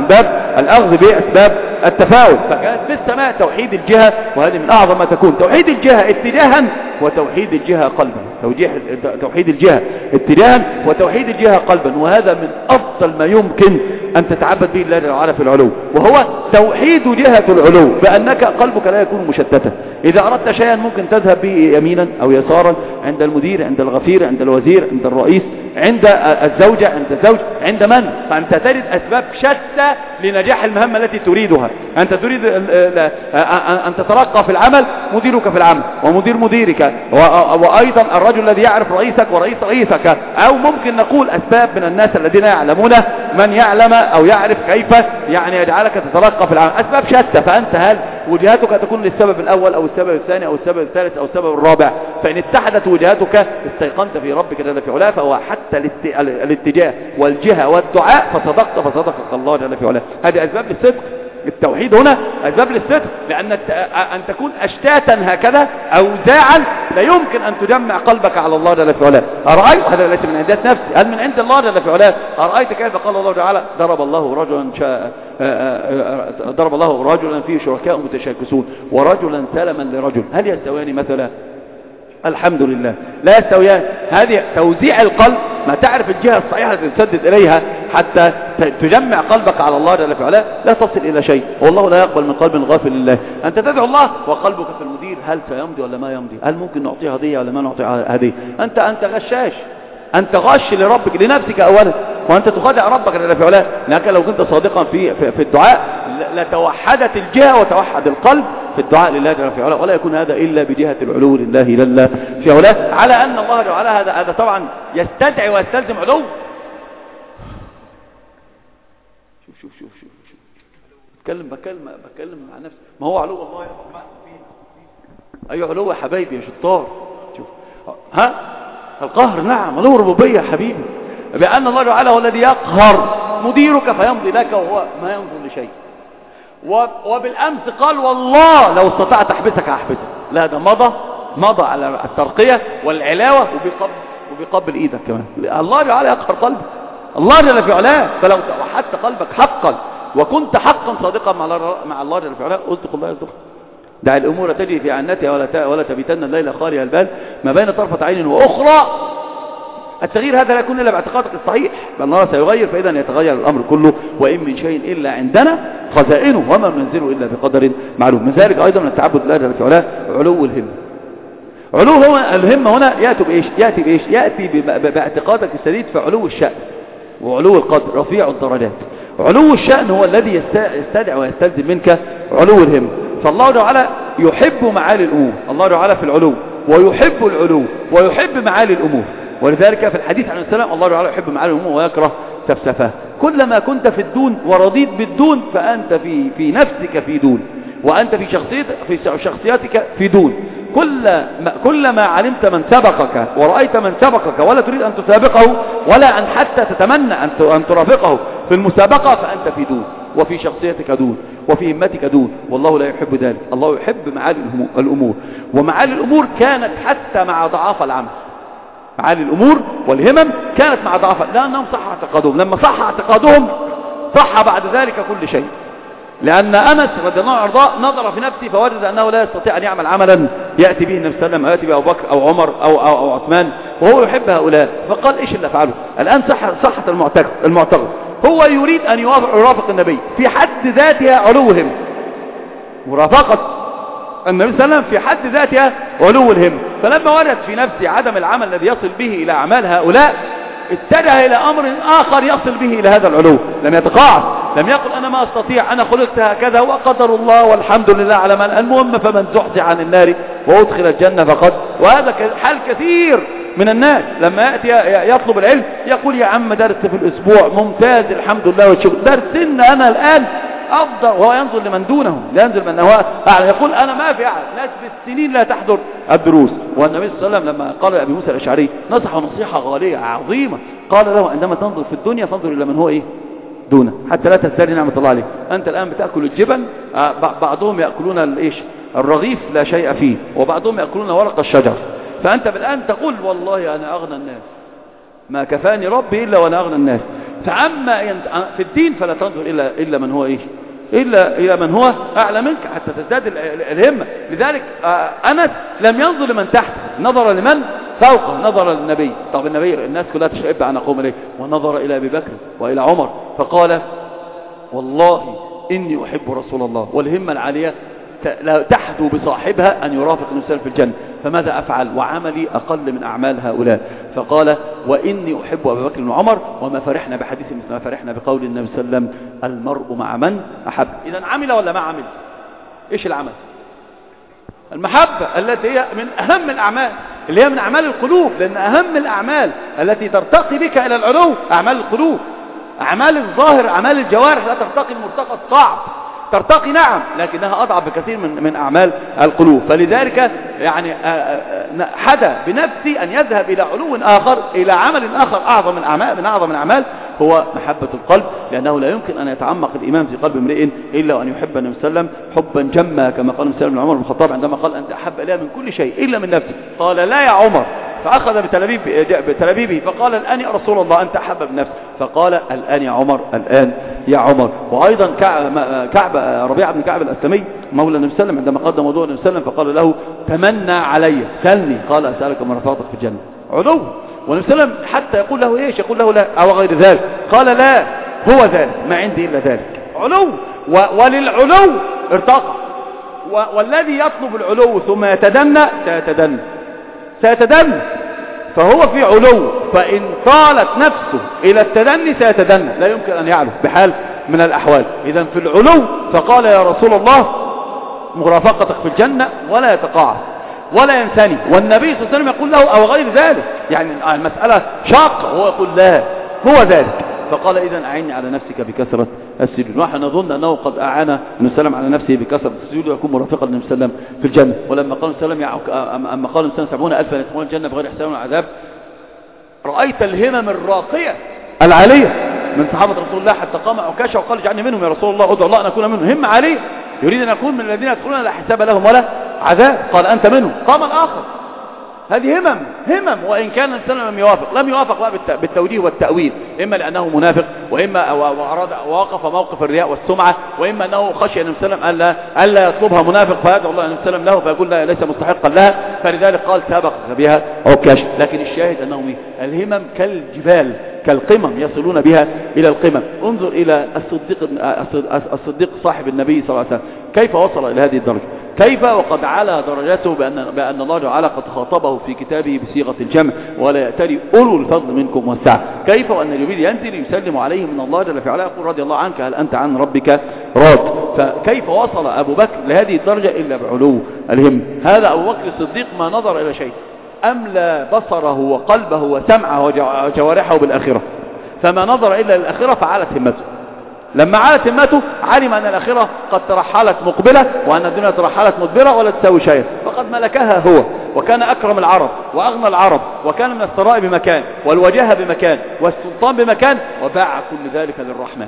الأخذ بأسباب التفاؤل. فكانت في السماء توحيد الجهة، وهذه من أعظم ما تكون، توحيد الجهة اتجاها وتوحيد الجهة قلبا، توحيد الجهة اتجاها وتوحيد الجهة قلبا، وهذا من أفضل ما يمكن أن تتعبد به الله تعالى في العلو، وهو توحيد جهة العلو، بأنك قلبك لا يكون مشتتا. إذا أردت شيئا ممكن تذهب به يمينا أو يسارا، عند المدير، عند الغفير، عند الوزير، عند الرئيس، عند الزوجة، عند الزوج، عند من؟ فأنت تجد أسباب شتى لنجاح المهمة التي تريدها. أنت تريد أن تترقى في العمل، مديرك في العمل ومدير مديرك، وأيضا الرجل الذي يعرف رئيسك ورئيس رئيسك. أو ممكن نقول أسباب من الناس الذين يعلمون، من يعلم أو يعرف كيف يعني يجعلك تترقى في العمل، أسباب شتى. فأنت هل وجهاتك تكون للسبب الأول أو السبب الثاني أو السبب الثالث أو السبب الرابع؟ فإن اتحدت وجهاتك استيقنت في ربك جل في علاه، فهو حتى الاتجاه والجهة والدعاء، فصدقت فصدقك الله جل في علاه. هذه أسباب للصدق. التوحيد هنا أسباب للصدق، لأن أن تكون أشتاتا هكذا أوزاعا لا يمكن أن تجمع قلبك على الله جل في علاه. أرأيت، هذا ليس من عند نفسي، هل من عند الله جل في علاه. أرأيت كيف قال الله تعالى: ضرب الله رجلا شاء ضرب الله رجلا فيه شركاء متشاكسون ورجلا سلما لرجل، هل يستويان مثلا؟ الحمد لله لا يستويان. هذه توزيع القلب، ما تعرف الجهة الصحيحة التي تسدد إليها حتى تجمع قلبك على الله جل في علاه، لا تصل إلى شيء. والله لا يقبل من قلب غافل لله. أنت تدعو الله وقلبك في المدير، هل سيمضي ولا ما يمضي؟ هل ممكن نعطيه هدية ولا ما نعطيه هدية؟ أنت أنت غشاش، أنت غش لربك، لنفسك أولا، وأنت تخادع ربك جل في علاه. لكن لو كنت صادقا في في, في الدعاء لتوحدت الجهة وتوحد القلب في الدعاء لله جل في علاه، ولا يكون هذا إلا بجهة العلو لله جل في علاه، على أن الله جل وعلا هذا هذا طبعا يستدعي ويستلزم علو. شوف شوف شوف شوف شوف بتكلم بتكلم بتكلم مع نفسي، ما هو علو الله يا أي علو يا حبايبي يا شطار. شوف ها القهر، نعم علو ربوبية يا حبيبي، بأن الله تعالى هو الذي يقهر مديرك فيمضي لك وهو ما ينظر لشيء. وبالأمس قال: والله لو استطعت أحبسك أحبسك. لا، ده مضى مضى على الترقية والعلاوة، وبيقبل وبيقبل إيدك كمان. الله تعالى يقهر قلبك، الله جل في علاه. فلو توحدت قلبك حقا وكنت حقا صادقا مع الله جل في علاه، اصدق الله يصدق. دع الأمور تجري في عنتها ولا ولا تبيتن الليل خالي البال ما بين طرفة عين وأخرى. التغيير هذا لا يكون إلا باعتقادك الصحيح بأن الله سيغير، فإذا يتغير الأمر كله. وإن من شيء إلا عندنا خزائنه وما ننزله إلا بقدر معلوم. من ذلك أيضا من التعبد لله جل وعلا علو الهمة. علو هو الهمة هنا يأتي بإيش؟ يأتي بإيش؟ يأتي باعتقادك السديد في علو الشأن وعلو القدر، رفيع الدرجات. علو الشأن هو الذي يستدعي ويستلزم منك علو الهمة. فالله تعالى يحب معالي الأمور، الله تعالى في العلو ويحب العلو ويحب معالي الأمور. ولذلك في الحديث عن السلام الله تعالى يحب معالي الأمور ويكره سفسفاه. كلما كنت في الدون ورضيت بالدون فأنت في في نفسك في دون، وأنت في شخصيتك في شخصيتك في دون. كل كلما علمت من سبقك ورأيت من سبقك ولا تريد أن تسابقه ولا أن حتى تتمنى أن ترافقه في المسابقة، فأنت في دون، وفي شخصيتك دون، وفي همتك دون، والله لا يحب ذلك. الله يحب معالي الأمور، ومعالي الأمور كانت حتى مع ضعاف العمل. معالي الأمور والهمم كانت مع ضعاف، لأنهم صح اعتقادهم. لما صح اعتقادهم صح بعد ذلك كل شيء. لأن أنس رضي الله عنه وارضاه نظر في نفسه فوجد أنه لا يستطيع أن يعمل عملا يأتي به النبي صلى الله عليه وسلم، يأتي به أبو بكر أو عمر أو, أو, أو عثمان، وهو يحب هؤلاء. فقال: إيش اللي أفعله الآن؟ صحة صحة المعتقد المعتقد هو يريد أن يرافق النبي، في حد ذاتها علوهم. مرافقة النبي صلى الله عليه وسلم في حد ذاتها علو الهم. فلما وجد في نفسه عدم العمل الذي يصل به إلى أعمال هؤلاء، اتجه إلى أمر آخر يصل به إلى هذا العلو. لم يتقاعد، لم يقل أنا ما أستطيع، أنا خلقت هكذا وقدر الله والحمد لله على من. المهم فمن زحزح عن النار وأدخل الجنة فقد. وهذا حال كثير من الناس لما يأتي يطلب العلم يقول: يا عم درس في الأسبوع ممتاز الحمد لله والشكر، درسنا أنا الآن أفضل. وهو ينظر لمن دونه، لا ينظر من هو أعلى. يقول: أنا ما في أحد، ناس بالسنين لا تحضر الدروس. والنبي صلى الله عليه وسلم لما قال لأبي موسى الأشعري نصحه نصيحة غالية عظيمة، قال له: عندما تنظر في الدنيا فانظر إلى من هو إيه دونه، حتى لا تزدري نعمة الله عليه. أنت الآن بتأكل الجبن، بعضهم يأكلون الإيش الرغيف لا شيء فيه، وبعضهم يأكلون ورق الشجر. فأنت بالآن تقول: والله أنا أغنى الناس، ما كفاني ربي إلا وأنا أغنى الناس. فأما في الدين فلا تنظر إلا, إلا من هو إيه إلا إلى من هو أعلى منك حتى تزداد الهمة. لذلك أنس لم ينظر لمن تحت، نظر لمن فوقه، نظر للنبي. طب النبي الناس كلها تشعب أن أقوم إليه، ونظر إلى أبي بكر وإلى عمر فقال والله إني أحب رسول الله. والهمة العالية تحدو بصاحبها أن يرافق النبي في الجنة، فماذا أفعل وعملي أقل من أعمال هؤلاء؟ فقال وإني أحب أبا بكر وعمر وما فرحنا بحديث مثل ما فرحنا بقول النبي صلى الله عليه وسلم المرء مع من أحب. إذا عمل ولا ما عمل؟ إيش العمل؟ المحبة التي هي من أهم الأعمال، اللي هي من أعمال القلوب، لأن أهم الأعمال التي ترتقي بك إلى العلو أعمال القلوب. أعمال الظاهر أعمال الجوارح لا ترتقي المرتقى الصعب، ترتقي نعم لكنها أضعف بكثير من من أعمال القلوب. فلذلك يعني حدا بنفسي أن يذهب إلى علو آخر، إلى عمل آخر أعظم من أعمال من أعظم الأعمال، هو محبة القلب، لأنه لا يمكن أن يتعمق الإيمان في قلب امرئ إلا وأن يحب النبي صلى الله عليه وسلم حبا جما، كما قال النبي عمر بن الخطاب عندما قال أنت أحب إليه من كل شيء إلا من نفسه. قال لا يا عمر، فأخذ بتلابيب بتلابيبه فقال الآن يا رسول الله أنت أحب بنفسه، فقال الآن يا عمر، الآن يا عمر. وأيضا كعب ربيعة بن كعب الأسلمي مولى النبي صلى الله عليه وسلم عندما قدم موضوع النبي صلى الله عليه وسلم فقال له تمنى علي سلني، قال أسألك من رفعتك في الجنة. علو. والنبي صلى الله عليه وسلم حتى يقول له ايش؟ يقول له لا أو غير ذلك، قال لا هو ذلك ما عندي إلا ذلك. علو. وللعلو ارتقى، والذي يطلب العلو ثم يتدنى سيتدنى سيتدنى فهو في علو، فإن طالت نفسه إلى التدني سيتدنى، لا يمكن أن يعلو بحال من الأحوال. إذن في العلو فقال يا رسول الله مرافقتك في الجنة ولا يتقاعد ولا ينساني، والنبي صلى الله عليه وسلم يقول له أو غير ذلك، يعني المسألة شاقة وهو يقول لا هو ذلك. فقال إذن أعني على نفسك بكثرة السجود. ونحن نظن أنه قد أعان النبي صلى الله عليه وسلم على نفسه بكثرة السجود ويكون مرافقا للنبي صلى الله عليه وسلم في الجنة. ولما قال النبي صلى الله عليه وسلم أما قال النبي سبعون ألفا يدخلون الجنة بغير حساب ولا عذاب، رأيت الهمم الراقية العالية من صحابة رسول الله حتى قام عكاشة وقال اجعلني منهم يا رسول الله، ادعو الله أن أكون منهم. همة عالية يريد أن يكون من الذين يدخلون لا حساب لهم ولا عذاب، قال أنت منهم. قام الآخر. هذه همم همم وإن كان الإنسان لم يوافق لم يوافق بالتوجيه والتأويل، إما لأنه منافق، وإما وأراد ووقف موقف الرياء والسمعة، وإما أنه خشي النبي صلى الله عليه وسلم ألا ألا يطلبها منافق فيدعو الله النبي صلى الله عليه وسلم له فيقول لا ليس مستحقا لها، فلذلك قال سابق بها عكاش. لكن الشاهد أنهم الهمم كالجبال كالقمم يصلون بها إلى القمم. انظر إلى الصديق الصديق صاحب النبي صلى الله عليه وسلم كيف وصل إلى هذه الدرجة، كيف وقد على درجاته بأن, بأن الله تعالى قد خاطبه في كتابه بصيغة الجمع ولا يأتري أولو الفضل منكم والسعة، كيف وأن جبريل ينزل يسلم عليه من الله جل في علاه يقول رضي الله عنك هل أنت عن ربك راض. فكيف وصل أبو بكر لهذه الدرجة إلا بعلو الهم. هذا أبو بكر الصديق ما نظر إلى شيء، أملى بصره وقلبه وسمعه وجوارحه بالآخرة، فما نظر إلا للآخرة فعلت همته. لما عالت همته علم أن الآخرة قد ترحلت مقبلة وأن الدنيا ترحلت مدبرة ولا تساوي شيئا، فقد ملكها هو، وكان أكرم العرب وأغنى العرب، وكان من الثراء بمكان والوجاهة بمكان والسلطان بمكان، وباع كل ذلك للرحمن.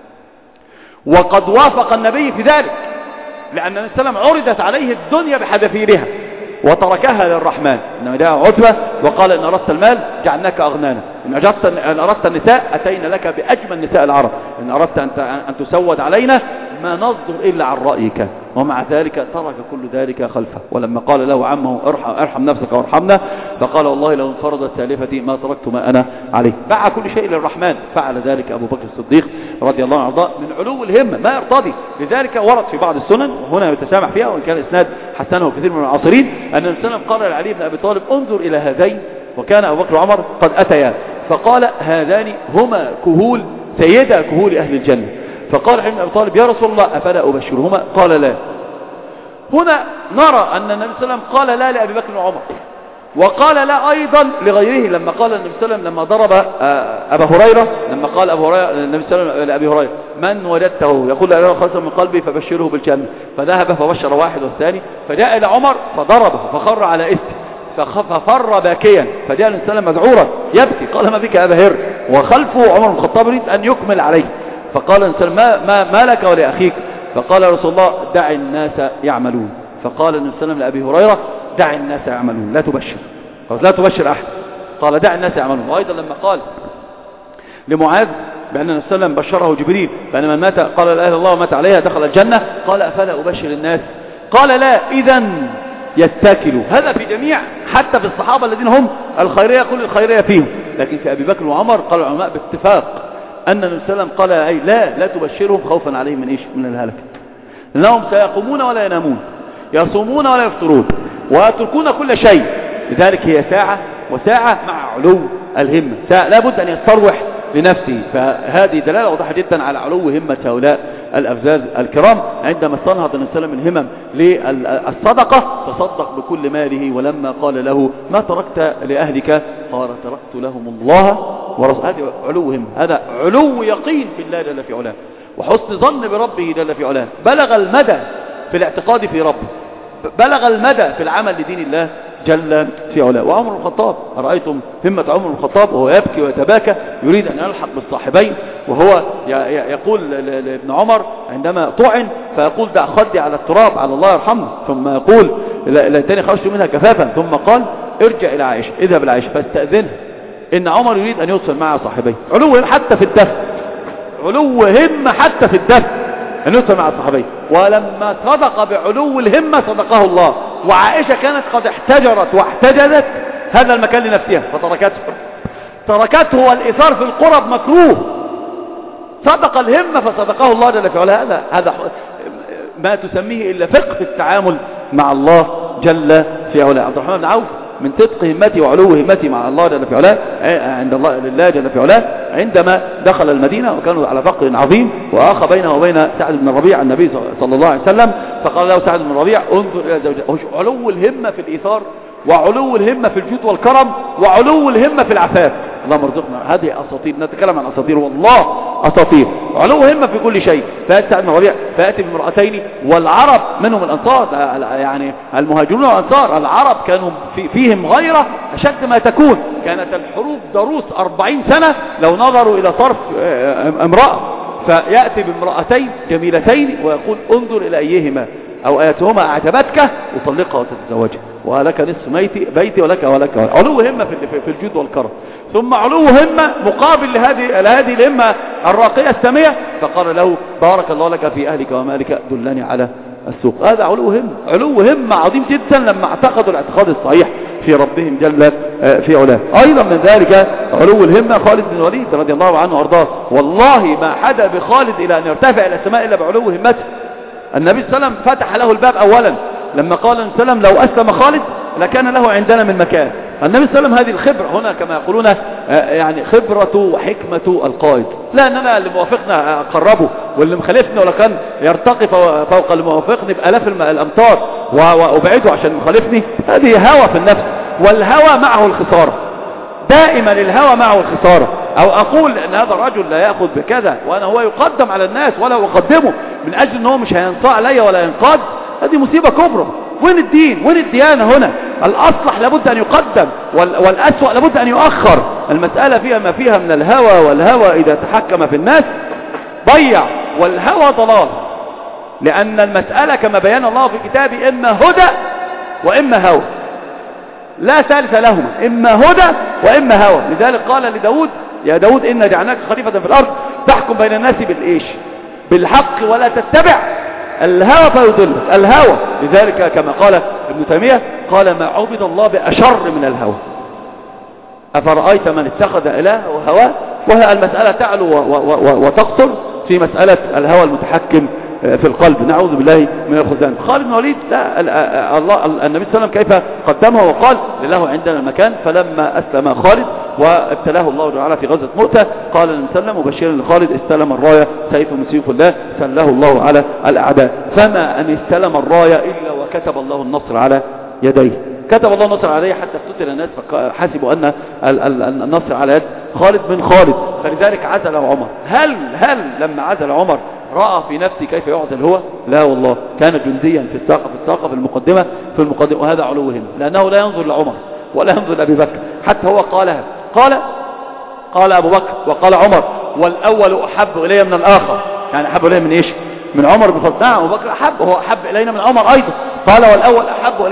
وقد وافق النبي في ذلك، لأن النبي صلى الله عليه وسلم عرضت عليه الدنيا بحذافيرها وتركها للرحمن. إنما جاء عتبة وقال إن أردت المال جعلناك أغنانا، إن أردت, إن أردت النساء أتينا لك بأجمل نساء العرب، إن أردت أن, أن تسود علينا ما نصدر إلا عن رأيك. ومع ذلك ترك كل ذلك خلفه. ولما قال له عمه ارحم, ارحم نفسك وارحمنا، فقال والله لو انفرضت سالفتي ما تركت ما أنا عليه. باع كل شيء للرحمن. فعل ذلك أبو بكر الصديق رضي الله عنه من علو الهمة ما يرتضي. لذلك ورد في بعض السنن وهنا يتسامح فيها وإن كان إسناد حسنه كثير من العاصرين أن النبي صلى الله عليه وسلم قال لعلي بن أبي طالب انظر إلى هذين، وكان أبو بكر وعمر قد أتيا، فقال هذان هما كهول سيدا كهول أهل الجنة. فقال علي بن أبي طالب يا رسول الله أفلا أبشرهما؟ قال لا. هنا نرى أن النبي صلى الله عليه وسلم قال لا لأبي بكر وعمر، وقال لا أيضا لغيره. لما قال النبي صلى الله عليه وسلم لما ضرب أبا هريرة، لما قال أبو هريرة النبي صلى الله عليه وسلم لأبي هريرة من وجدته يقول لا إله خالصا من قلبي فبشره بالجنة، فذهب فبشر واحد والثاني، فجاء إلى عمر فضربه فخر على إسته ففر باكيا، فجاء النبي صلى الله عليه وسلم مذعورا يبكي، قال ما بك أبا هر، وخلفه عمر بن الخطاب يريد أن يكمل عليه. فقال النبي صلى الله عليه وسلم ما, ما لك ولأخيك؟ فقال يا رسول الله دع الناس يعملون. فقال النبي صلى الله عليه وسلم لأبي هريرة دع الناس يعملون لا تبشر، قال لا تبشر أحد، قال دع الناس يعملون. وأيضا لما قال لمعاذ بأن النبي صلى الله عليه وسلم بشره جبريل بأن من مات قال لا إله إلا الله ومات عليها دخل الجنة، قال أفلا أبشر الناس؟ قال لا، إذن يتكلوا. هذا في جميع، حتى في الصحابة الذين هم الخيرية كل الخيرية فيهم، لكن في أبي بكر وعمر قال العلماء باتفاق أن النبي صلى الله عليه وسلم قال أي لا لا تبشرهم خوفا عليهم من إيش؟ من الهلك، لأنهم سيقومون ولا ينامون، يصومون ولا يفطرون، ويتركون كل شيء. لذلك هي ساعة وساعة مع علو الهمة، ساعة لا بد أن يستروح لنفسه. فهذه دلالة واضحة جدا على علو همة هؤلاء الأفزاز الكرام. عندما استنهض النبي صلى الله عليه وسلم الهمم للصدقة تصدق بكل ماله، ولما قال له ما تركت لأهلك قال تركت لهم الله ورسوله. هذا علو همة، هذا علو يقين في الله جل في علاه، وحسن ظن بربه جل في علاه، بلغ المدى في الاعتقاد في ربه، بلغ المدى في العمل لدين الله جل في علاه. وعمر بن الخطاب، أرأيتم همة عمر بن الخطاب وهو يبكي ويتباكى يريد أن يلحق بالصاحبين، وهو يقول لابن عمر عندما طعن فيقول دع خدي على التراب على الله يرحمه، ثم يقول ليتني خرجت منها كفافا، ثم قال ارجع إلى عائشة، اذهب إلى عائشة فاستأذنها، إن عمر يريد أن يوصل مع صاحبيه. علو حتى في الدفع، علو همة حتى في الدفع أن يوصل مع الصحابين. ولما صدق بعلو الهمة صدقه الله. وعائشة كانت قد احتجرت واحتجزت هذا المكان لنفسها فتركته، تركته والإثار في القرب مكروه، صدق الهمة فصدقه الله جل في علاه. هذا هذا ما تسميه إلا فقه التعامل مع الله جل في علاه. عبد الرحمن بن عوف من صدق همتي وعلو همتي مع الله جل في علاه عند الله لله جل في علاه، عندما دخل المدينة وكانوا على فقر عظيم، وآخى بينه وبين سعد بن الربيع النبي صلى الله عليه وسلم، فقال له سعد بن الربيع انظر إلى زوجته. علو الهمة في الإيثار، وعلو الهمة في الجود والكرم، وعلو الهمة في العفاف. اللهم ارزقنا هذه أساطير، نتكلم عن أساطير والله أساطير. علو همة في كل شيء. فأتى سعد بن الربيع فأتي بامرأتين، والعرب منهم الأنصار، يعني المهاجرون والأنصار العرب كانوا في فيهم غيرة أشد ما تكون، كانت الحروب ضروس أربعين سنة لو نظروا إلى طرف امرأة، فيأتي بامرأتين جميلتين ويقول انظر إلى أيهما أو آياتهما أعجبتك وطلقها وتتزوجها، ولك نصف بيتي, بيتي ولك ولك ولك. علو همة في الجود والكرم. ثم علو همة مقابل لهذه لهذه الهمة الراقية السامية، فقال له بارك الله لك في أهلك ومالك دلني على السوق. هذا علو همة، علو همة عظيم جدا لما اعتقدوا الاعتقاد الصحيح في ربهم جل في علاه. أيضا من ذلك علو الهمة خالد بن الوليد رضي الله عنه وارضاه. والله ما حدا بخالد إلى أن يرتفع إلى السماء إلا بعلو همته. النبي صلى الله عليه وسلم فتح له الباب أولا لما قال النبي صلى الله عليه وسلم لو أسلم خالد لكان له عندنا من مكان. النبي صلى الله عليه وسلم هذه الخبرة هنا كما يقولون يعني خبرة وحكمة القائد، لا أننا اللي موافقنا أقربه واللي مخالفنا ولا كان يرتقي فوق اللي موافقني بألاف الأمتار وأبعده عشان مخالفني. هذه هوى في النفس، والهوى معه الخسارة، دائما الهوى معه الخسارة. أو أقول أن هذا الرجل لا يأخذ بكذا وأنا هو يقدم على الناس ولا أقدمه من أجل أنه مش هينصاع علي ولا ينقاد، هذه مصيبة كبرى. وين الدين؟ وين الديانة هنا؟ الأصلح لابد أن يقدم والأسوأ لابد أن يؤخر. المسألة فيها ما فيها من الهوى، والهوى إذا تحكم في الناس ضيع، والهوى ضلال. لأن المسألة كما بيان الله في كتابه إما هدى وإما هوى، لا ثالث لهما، إما هدى وإما هوى. لذلك قال لداود يا داود إنا جعلناك خليفة في الأرض تحكم بين الناس بالإيش؟ بالحق ولا تتبع الهوى فيضلك. الهوى لذلك كما قال ابن تيمية قال ما عبد الله بأشر من الهوى، أفرأيت من اتخذ إله وهواه. وهي المسألة تعلو وتقصر في مسألة الهوى المتحكم في القلب، نعوذ بالله من الخذلان. خالد بن الوليد لا الله النبي صلى الله عليه وسلم كيف قدمه وقال لله عندنا المكان. فلما أسلم خالد وابتلاه الله تعالى في غزوة مؤتة قال النبي صلى الله عليه وسلم مبشرا لخالد استلم الراية سيف من سيوف الله سله الله على الأعداء. فما أن استلم الراية إلا وكتب الله النصر على يديه، كتب الله النصر عليه حتى افتتن الناس فحسبوا أن النصر على يد خالد بن خالد. فلذلك عزل عمر. هل هل لما عزل عمر رأى في نفسه كيف يعزل هو؟ لا والله، كان جنديا في الساقة في الساقة في المقدمة في المقدمة وهذا علوهم، لأنه لا ينظر لعمر ولا ينظر لأبي بكر. حتى هو قالها، قال قال أبو بكر وقال عمر والأول أحب إلي من الآخر، يعني أحب إلي من إيش؟ من عمر بن الخطاب. نعم أبو بكر أحب، وهو أحب إلينا من عمر أيضا. قال والأول أحب إلي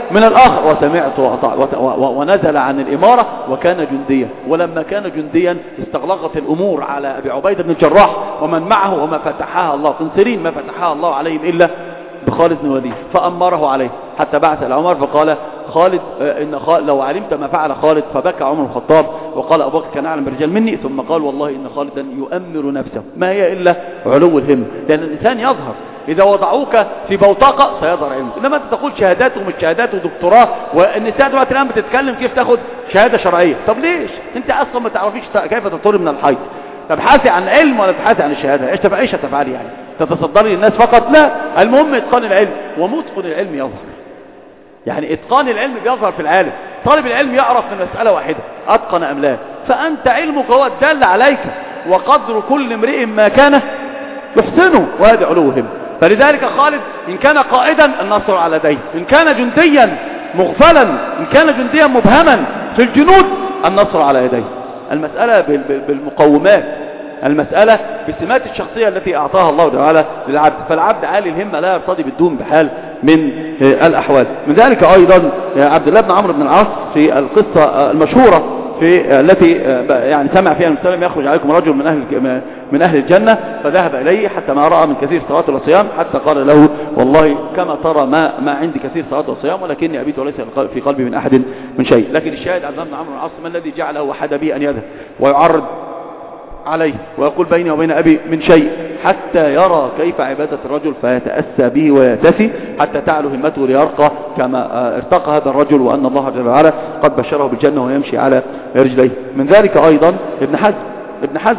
من الآخر، وسمعت وأطعت ونزل عن الإمارة وكان جنديا. ولما كان جنديا استغلقت الأمور على أبي عبيدة بن الجراح ومن معه، وما فتحها الله تنصرين ما فتحها الله عليهم إلا بخالد بن الوليد، فأمره عليه حتى بعث إلى عمر فقال خالد إن خالد لو علمت ما فعل خالد، فبكى عمر الخطاب وقال أبو بكر كان أعلم بالرجال مني، ثم قال والله إن خالدا يؤمر نفسه، ما هي إلا علو الهم، لأن الإنسان يظهر إذا وضعوك في بوتقة سيظهر علمه، إنما أنت تقول شهادات ومش شهادات ودكتوراه، والنساء دلوقتي الآن بتتكلم كيف تاخد شهادة شرعية. طب ليش؟ أنت أصلا ما تعرفيش كيف تطهري من الحيض، تبحثي عن علم ولا تبحثي عن الشهادة؟ ايش تفعلي؟ ايش تفعلي يعني؟ تتصدري للناس فقط؟ لا، المهم اتقان العلم، ومتقن العلم يظهر. يعني اتقان العلم بيظهر في العالم. طالب العلم يعرف من مسألة واحدة اتقن ام لا، فانت علمك هو الدال عليك، وقدر كل امرئ ما كان يحسنه، وهذا علو هم. فلذلك خالد ان كان قائدا النصر على يديه، ان كان جنديا مغفلا، ان كان جنديا مبهما في الجنود النصر على يديه. المسألة بالمقومات، المسألة بالسمات الشخصية التي أعطاها الله تعالى للعبد، فالعبد عالي الهمة لا يرتضي بالدون بحال من الأحوال. من ذلك أيضا عبد الله بن عمرو بن العاص في القصة المشهورة في التي يعني سمع فيها النبي صلى الله عليه وسلم يخرج عليكم رجل من أهل من أهل الجنة، فذهب إليه حتى ما رأى من كثير صلاة والصيام، حتى قال له والله كما ترى ما ما عندي كثير صلاة والصيام، ولكني أبيت وليس في قلبي من أحد من شيء. لكن الشاهد عبد الله بن عمرو بن العاص ما الذي جعله وحد به أن يذهب ويعرض عليه ويقول بيني وبين أبي من شيء، حتى يرى كيف عبادة الرجل فيتأسى به ويتسي حتى تعلو همته ليرقى كما ارتقى هذا الرجل، وأن الله جل وعلا قد بشره بالجنة ويمشي على رجليه. من ذلك أيضا ابن حزم ابن حزم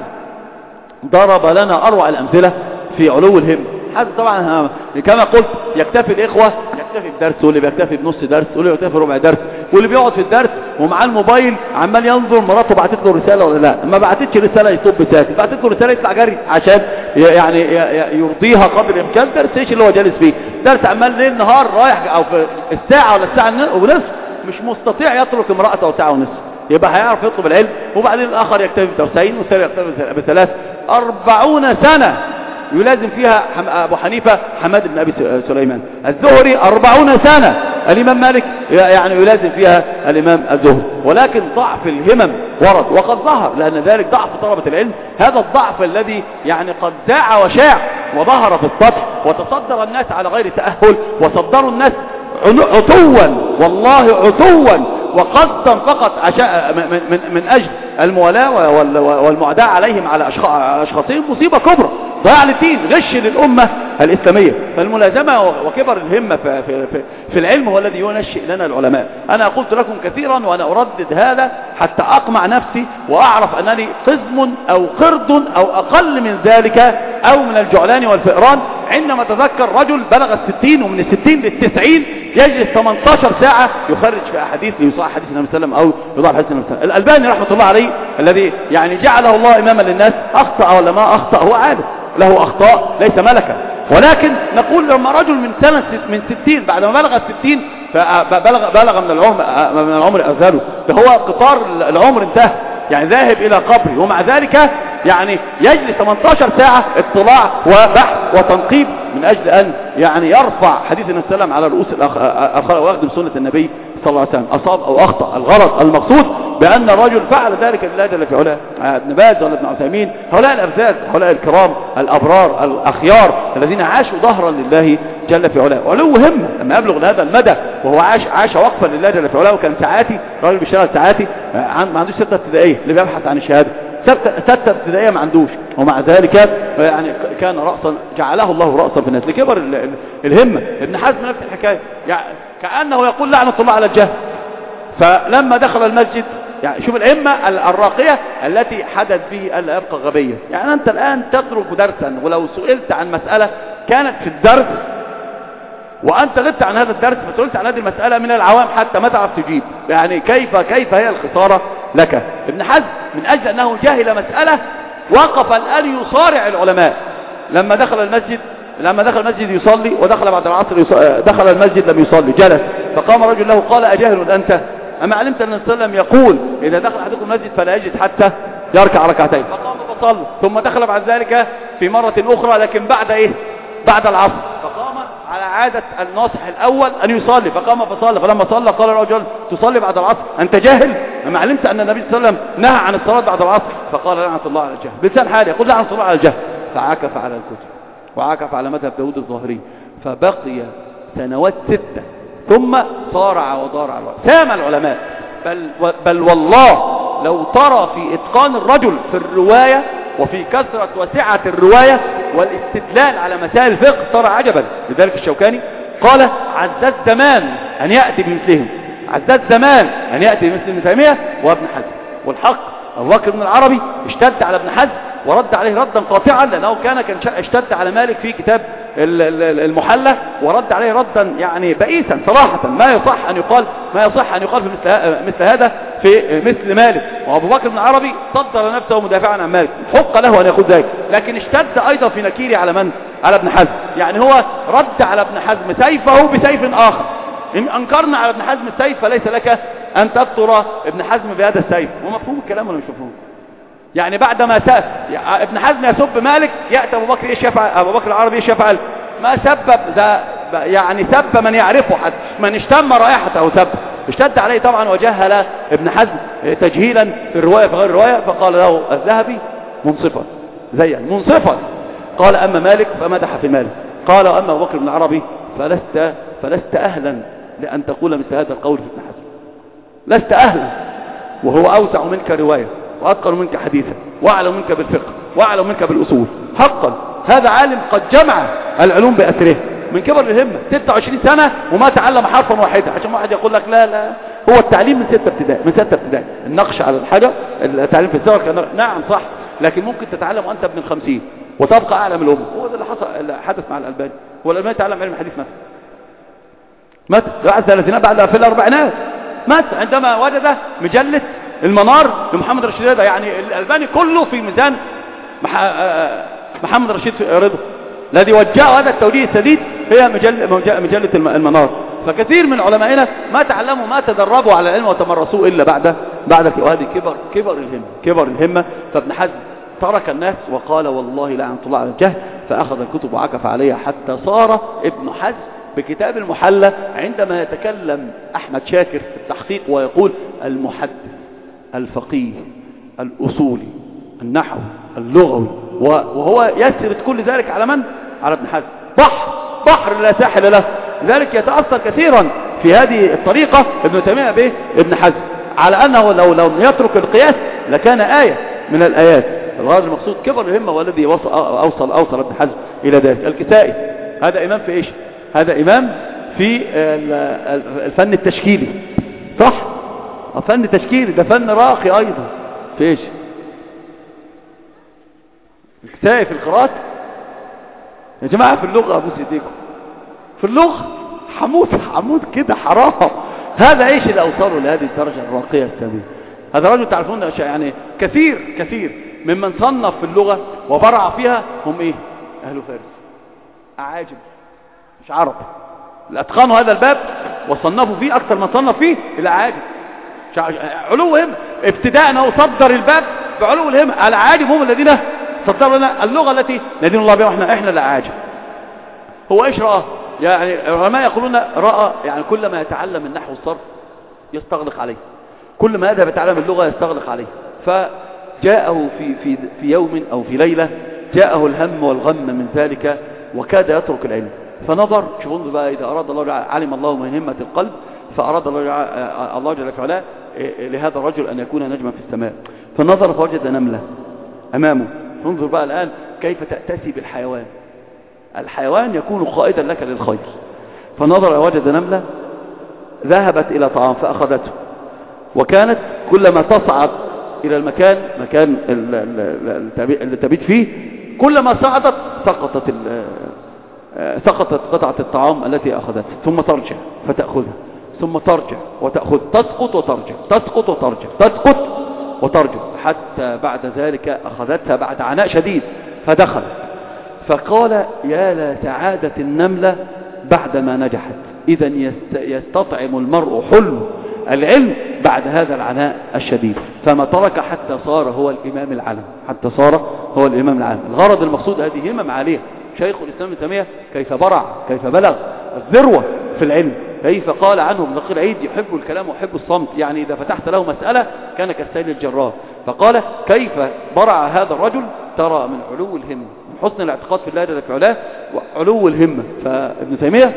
ضرب لنا أروع الأمثلة في علو الهم. حزم طبعا كما قلت يكتفي الإخوة يكتفي بدرس، واللي بيكتفي بنص درس، واللي بيكتفي ربع درس، واللي بيقعد في الدرس ومعاه الموبايل عمال ينظر مراته بعتت له رسالة ولا لا، ما بعتتش رسالة يطب ساكت، بعتت له رسالة يطلع جري عشان يعني يرضيها قدر الإمكان. درس ايش اللي هو جالس فيه؟ درس عمال ليل نهار رايح، او في الساعة ولا الساعة ونصف مش مستطيع يترك امرأته ساعة ونصف، يبقى هيعرف يطلب العلم. وبعدين الآخر يكتفي بدرسين والثاني يكتفي بثلاث. أربعون سنة يلازم فيها أبو حنيفة حماد بن أبي سليمان، الزهري أربعون سنة، الإمام مالك يعني يلازم فيها الإمام الزهري. ولكن ضعف الهمم ورد وقد ظهر، لأن ذلك ضعف طلبة العلم، هذا الضعف الذي يعني قد ذاع وشاع وظهر في السطح، وتصدر الناس على غير تأهل، وصدروا الناس عتوا، والله عتوا وقصدا فقط عشاء من, من, من أجل المولاة والمعداء عليهم على أشخاصهم، مصيبة كبرى، ضياع للدين، غش للأمة الإسلامية. فالملازمة وكبر الهمة في, في, في, في العلم هو الذي ينشئ لنا العلماء. أنا قلت لكم كثيرا وأنا أردد هذا حتى أقمع نفسي وأعرف أنني قزم أو قرد أو أقل من ذلك أو من الجعلان والفئران، عندما تذكر رجل بلغ الستين ومن الستين للتسعين يجلس ثمانية عشر ساعة يخرج في أحاديث ليصحح حديث النبي صلى الله عليه وسلم أو يضاعف حديث النبي صلى الله عليه وسلم. الألباني رحمة الله عليه الذي يعني جعله الله إماما للناس، أخطأ ولا ما أخطأ هو عادل، له أخطاء ليس ملكا، ولكن نقول لما رجل من سنة من ستين بعد ما بلغ الستين فبلغ بلغ من العمر من العمر أزاله، فهو قطار العمر انتهى، يعني ذاهب إلى قبره، ومع ذلك يعني يجلس ثمانية عشر ساعة اطلاع وبحث وتنقيب من أجل أن يعني يرفع حديث النبي صلى الله عليه وسلم على رؤوس الأخلاق ويخدم سنة النبي صلى الله عليه وسلم. أصاب أو أخطأ، الغرض المقصود بأن الرجل فعل ذلك لله جل في علاه. ابن باز ولا ابن عثيمين، هؤلاء الأفذاذ، هؤلاء الكرام الأبرار الأخيار الذين عاشوا ظهرا لله جل في علاه، علو همه لما يبلغ لهذا المدى، وهو عاش عاش وقفا لله جل في علاه، وكان ساعاتي راجل بيشتغل ساعاتي، ما عندوش ستة ابتدائية اللي بيبحث عن الشهادة، ستة ابتدائية ما عندوش، ومع ذلك يعني كان رأسا، جعله الله رأسا في الناس لكبر الهمة. ابن حزم نفس الحكاية، يعني كأنه يقول لعنة الله على الجهل. فلما دخل المسجد، يعني شوف الهمة الراقية التي حدث به ألا يبقى غبية. يعني أنت الآن تترك درسا، ولو سئلت عن مسألة كانت في الدرس وأنت غبت عن هذا الدرس فسئلت عن هذه المسألة من العوام حتى ما تعرف تجيب، يعني كيف كيف هي الخسارة لك. ابن حزم من أجل أنه جاهل مسألة وقف الآن يصارع العلماء. لما دخل المسجد لما دخل المسجد يصلي، ودخل بعد العصر يصلي، دخل المسجد لم يصلي، جلس، فقام رجل له قال أجاهل أنت؟ أما علمت أن النبي صلى الله عليه وسلم يقول إذا دخل أحدكم المسجد فلا يجلس حتى يركع ركعتين؟ فقام فصلى، ثم دخل بعد ذلك في مرة أخرى لكن بعد إيه؟ بعد العصر، فقام على عادة الناصح الأول أن يصلي، فقام فصلى، فلما صلى قال الرجل تصلي بعد العصر أنت جاهل؟ ما علمت أن النبي صلى الله عليه وسلم نهى عن الصلاة بعد العصر؟ فقال لعنة الله على الجهل، بلسان حاله يقول لعنة الله على الجهل، فعكف على الكتب وعكف على مذهب داود الظاهري، فبقي سنوات ستة ثم صارع وضارع سام العلماء. بل, بل والله لو ترى في إتقان الرجل في الرواية وفي كثرة وسعة الرواية والاستدلال على مسائل الفقه ترى عجبا. لذلك الشوكاني قال عزت زمان أن يأتي بمثلهم، عزت زمان أن يأتي بمثل ابن تيمية وابن حزم. والحق أبو بكر بن العربي اشتد على ابن حزم ورد عليه ردا قاطعا، لأنه كان كان اشتد على مالك في كتاب المحلى ورد عليه ردا يعني بئيسا صراحة، ما يصح أن يقال ما يصح أن يقال في مثل, مثل هذا في مثل مالك. وأبو بكر بن العربي صدر نفسه مدافعا عن مالك، حق له أن يقول ذلك، لكن اشتد أيضا في نكيره على من؟ على ابن حزم. يعني هو رد على ابن حزم سيفه بسيف آخر. إن أنكرنا على ابن حزم السيف فليس لك أن تبطر ابن حزم بهذا السيف. ومفهوم الكلام ولا مش مفهوم؟ يعني بعدما سأل ابن حزم يسب مالك، يأتي أبو بكر إيش يفعل؟ أبو بكر العربي إيش يفعل؟ ما سبب ذا يعني سب من يعرفه، حتى من اشتم رائحته سب. اشتد عليه طبعا وجهل ابن حزم تجهيلا في الرواية في غير الرواية، فقال له الذهبي منصفا زيا منصفا. قال أما مالك فمدح في مالك. قال أما أبو بكر بن العربي فلست فلست أهلا لأن تقول مثل هذا القول في ابن حزم، لست أهلا، وهو أوسع منك رواية وأتقن منك حديثا وأعلم منك بالفقه وأعلم منك بالأصول. حقا هذا عالم قد جمع العلوم بأسره من كبر الهمة، ستة وعشرين سنة وما تعلم حرفا واحدا. عشان واحد يقول لك لا لا هو التعليم من ستة ابتدائي، من ستة ابتدائي النقش على الحاجة، التعليم في الزور كان نعم صح، لكن ممكن تتعلم وأنت ابن الخمسين وتبقى أعلم الأمة. هو ده اللي حصل اللي حدث مع الألباني. هو الألباني تعلم علم الحديث مثلا مات بعد ثلاثينات، بعد في الأربعينات مات عندما وجد مجلة المنار لمحمد رشيد رضا. يعني الألباني كله في ميزان محمد رشيد رضا، الذي وجهه هذا التوجيه السديد هي مجلة, مجلة المنار. فكثير من علمائنا ما تعلموا ما تدربوا على العلم وتمرسوا إلا بعد بعد وهذه كبر كبر الهمة كبر الهمة. فابن حزم ترك الناس وقال والله لعنة الله على الجهل، فأخذ الكتب وعكف عليها حتى صار ابن حزم بكتاب المحلى عندما يتكلم أحمد شاكر في التحقيق ويقول المحدث الفقيه الأصولي النحو اللغوي، وهو يسرد كل ذلك على من؟ على ابن حزم. بحر بحر لا ساحل له. لذلك يتأثر كثيرا في هذه الطريقة ابن تيمية به ابن حزم، على أنه لو لو يترك القياس لكان آية من الآيات. الغرض المقصود كبر الهمة والذي وصل أوصل أوصل ابن حزم إلى ذلك. الكسائي هذا إمام في إيش؟ هذا إمام في الفن التشكيلي، صح؟ فن تشكيلي ده فن راقي أيضا في إيش؟ الكسائي في القراءات يا جماعة، في اللغة أبوس إيديكم، في اللغة حمود حمود كده حرام. هذا إيش اللي أوصلوا لهذه الدرجة الراقية السامية؟ هذا رجل تعرفون يعني كثير كثير ممن صنف في اللغة وبرع فيها هم إيه؟ أهل فارس، أعاجم مش عرب. الأتقان هذا الباب وصنفوا فيه أكثر من صنف فيه الأعاجم. علو همة ابتداء أنه صدر الباب بعلو الهمة. الأعاجم هم الذين صدروا لنا اللغة التي ندين الله بها، وإحنا إحنا الأعاجم. هو إيش رأى؟ يعني العلماء يقولون رأى يعني كل ما يتعلم النحو والصرف يستغلق عليه، كل ما يذهب يتعلم اللغة يستغلق عليه. فجاءه في في في يوم أو في ليلة جاءه الهم والغم من ذلك وكاد يترك العلم. فنظر، شوفون بقى، إذا أراد الله علم الله من همة القلب، فأراد الله جل في علاه لهذا الرجل أن يكون نجما في السماء. فنظر فوجد نملة أمامه. انظر بقى الآن كيف تأتسي بالحيوان. الحيوان يكون قائدا لك للخير. فنظر وجد نملة ذهبت إلى طعام فأخذته، وكانت كلما تصعد إلى المكان مكان اللي تبيت فيه كلما صعدت سقطت سقطت قطعة الطعام التي أخذتها، ثم ترجع فتأخذها، ثم ترجع وتأخذ، تسقط وترجع، تسقط وترجع، تسقط وترجع، حتى بعد ذلك أخذتها بعد عناء شديد فدخلت. فقال يا لا سعادة النملة بعدما نجحت. إذا يستطعم المرء حلم العلم بعد هذا العناء الشديد. فما ترك حتى صار هو الإمام العالم، حتى صار هو الإمام العالم. الغرض المقصود هذه همم عالية. شيخ الإسلام ابن تيمية كيف برع، كيف بلغ الذروة في العلم. كيف قال عنه ابن دقيق العيد يحب الكلام ويحب الصمت، يعني إذا فتحت له مسألة كان كالسيل الجرار. فقال كيف برع هذا الرجل، ترى من علو الهمة، من حسن الاعتقاد في الله جل في علاه وعلو الهمة. فابن تيمية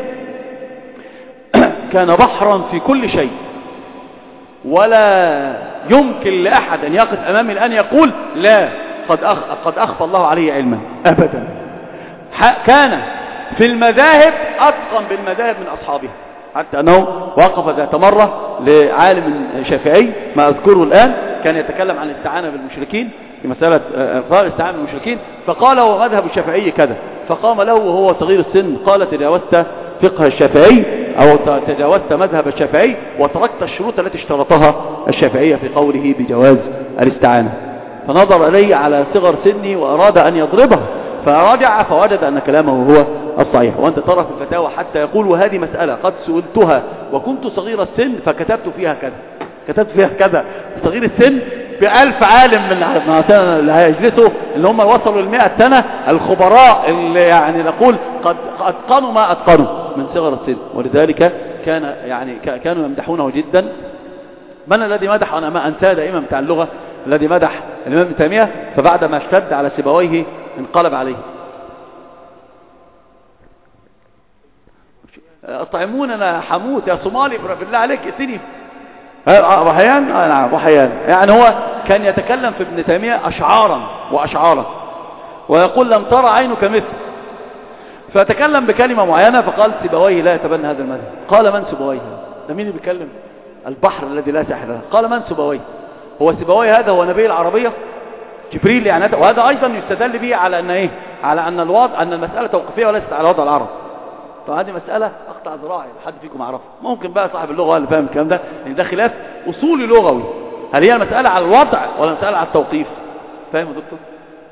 كان بحرا في كل شيء، ولا يمكن لأحد أن يقف أمامي الآن يقول لا قد أخ... قد أخفى الله عليه علما أبدا. كان في المذاهب أتقن بالمذاهب من أصحابه، حتى أنه وقف ذات مرة لعالم شافعي ما أذكره الآن كان يتكلم عن الاستعانة بالمشركين في مسألة الاستعانة بالمشركين، فقال هو مذهب الشافعي كذا، فقام له وهو صغير السن قال تجاوزت فقه الشافعي أو تجاوزت مذهب الشافعي وتركت الشروط التي اشترطها الشافعية في قوله بجواز الاستعانة. فنظر إليه على صغر سني وأراد أن يضربه، فرجع فوجد أن كلامه هو الصحيح. وأنت ترى في الفتاوى حتى يقول وهذه مسألة قد سئلتها وكنت صغير السن فكتبت فيها كذا، كتبت فيها كذا صغير السن بألف عالم من اللي هيجلسوا اللي هم وصلوا المئة سنة الخبراء اللي يعني نقول قد أتقنوا ما أتقنوا من صغر السن. ولذلك كان يعني كانوا يمدحونه جدا. من الذي مدح، أنا ما أنساه دائما بتاع اللغة، الذي مدح الإمام ابن تيمية فبعد ما اشتد على سيبويه انقلب عليه. اطعموننا حموت يا صومالي بالله عليك ائتني رحيان. آه نعم رحيان. يعني هو كان يتكلم في ابن تيمية أشعارا وأشعارا ويقول لم ترى عينك مثل، فتكلم بكلمة معينة فقال سيبويه لا يتبنى هذا المذهب. قال من سيبويه؟ ده مين اللي بيتكلم؟ البحر الذي لا ساحل له. قال من سيبويه؟ هو سيبويه هذا هو نبي العربية جبريل يعني. وهذا أيضا يستدل به على أن إيه؟ على أن الوضع أن المسألة توقيفية وليست على وضع العرب. طب هذه مسألة أقطع ذراعي حد فيكم يعرفها، ممكن بقى صاحب اللغة اللي فاهم الكلام ده، يعني ده خلاف أصولي لغوي. هل هي المسألة على الوضع ولا مسألة على التوقيف؟ فاهم يا دكتور؟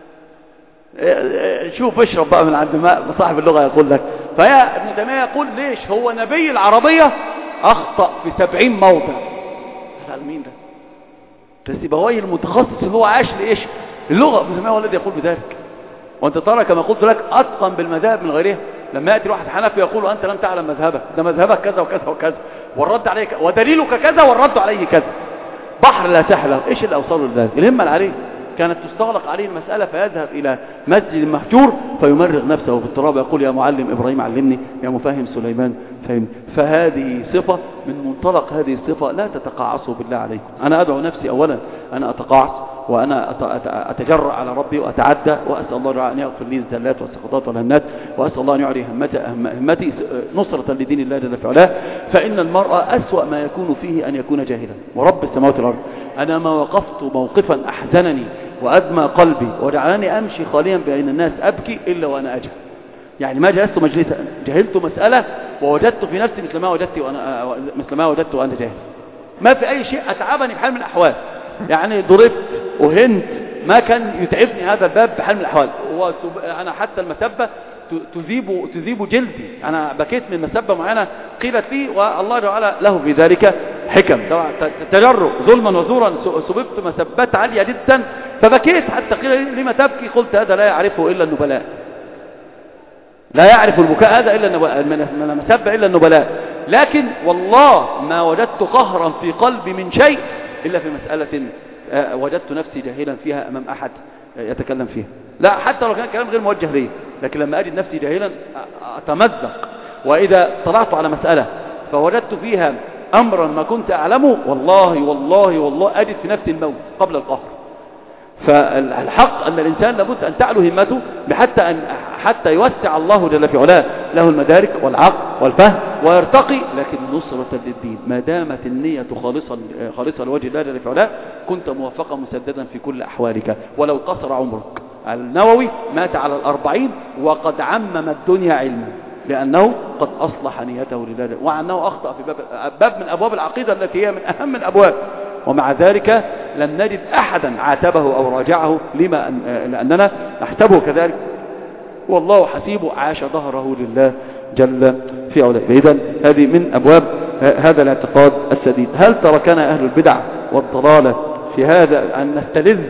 شوف اشرب بقى من عند ما صاحب اللغة يقول لك. فهي ابن تيمية يقول ليش هو نبي العربية أخطأ في سبعين موضع. هل مين ده؟ ده سيبويه المتخصص اللي هو عاش لإيش اللغة. ابن تيمية هو الذي يقول بذلك. وانت ترى كما قلت لك أتقن بالمذاهب من غيرها. لما يأتي واحد حنفي يقول أنت لم تعلم مذهبك، ده مذهبك كذا وكذا وكذا والرد عليه ودليلك كذا والرد عليه كذا. بحر لا ساحل له. ايش اللي اوصله لذلك؟ الهمة العالية. كانت تستغلق عليه المسألة فيذهب إلى مسجد مهجور فيمرغ نفسه في التراب يقول يا معلم إبراهيم علمني، يا مفهم سليمان فهمني. فهذه صفة من منطلق هذه الصفة لا تتقاعسوا بالله عليكم. أنا أدعو نفسي أولا أنا أتقاعس وأنا أتجرأ على ربي وأتعدى، وأسأل الله أن يغفر لي الزلات والسقطات والهمات، وأسأل الله أن يعلي همتي نصرة لدين الله جل في علاه. فإن المرأة أسوأ ما يكون فيه أن يكون جاهلا. ورب السماوات والأرض أنا ما وقفت موقفا أحزنني وأدمى قلبي وجعلني أمشي خاليا بين الناس أبكي إلا وأنا أجهل. يعني ما جلست مجلسا جهلت مسألة ووجدت في نفسي مثل ما وجدت وأنا مثل ما وجدت وأنا جاهل. ما في أي شيء أتعبني بحال من الأحوال. يعني ضربت وهنت ما كان يتعبني هذا الباب بحال من الأحوال. أنا حتى المسبة تذيب تذيب جلدي. أنا بكيت من مسبة معينة قيلت لي والله تعالى له في ذلك حكم. تجرؤ ظلما وزورا سببت مسبات عالية جدا فبكيت حتى قيل لي لما تبكي؟ قلت هذا لا يعرفه إلا النبلاء. لا يعرف البكاء هذا إلا من المسبة إلا النبلاء. لكن والله ما وجدت قهرا في قلبي من شيء إلا في مسألة وجدت نفسي جاهلا فيها أمام أحد يتكلم فيها. لا حتى لو كان كلام غير موجه لي، لكن لما أجد نفسي جاهلا أتمزق. وإذا طلعت على مسألة فوجدت فيها أمرا ما كنت أعلمه والله والله والله أجد في نفسي الموت قبل القهر. فالحق أن الإنسان لابد أن تعلو همته بحتى أن حتى يوسع الله جل في علاه له المدارك والعقل والفهم ويرتقي، لكن نصرة للدين. ما دامت النية خالصة خالصة لوجه الله جل في علاه كنت موفقا مسددا في كل أحوالك ولو قصر عمرك. النووي مات على الأربعين وقد عمم الدنيا علما لأنه قد أصلح نيته لله، وعنه أخطأ في باب, باب من أبواب العقيدة التي هي من أهم الأبواب، ومع ذلك لم نجد أحدا عاتبه أو راجعه لما أن لأننا نحسبه كذلك والله حسيبه عاش ظهره لله جل في علاه. إذن هذه من أبواب هذا الاعتقاد السديد. هل تركنا أهل البدع والضلالة في هذا أن نستلذ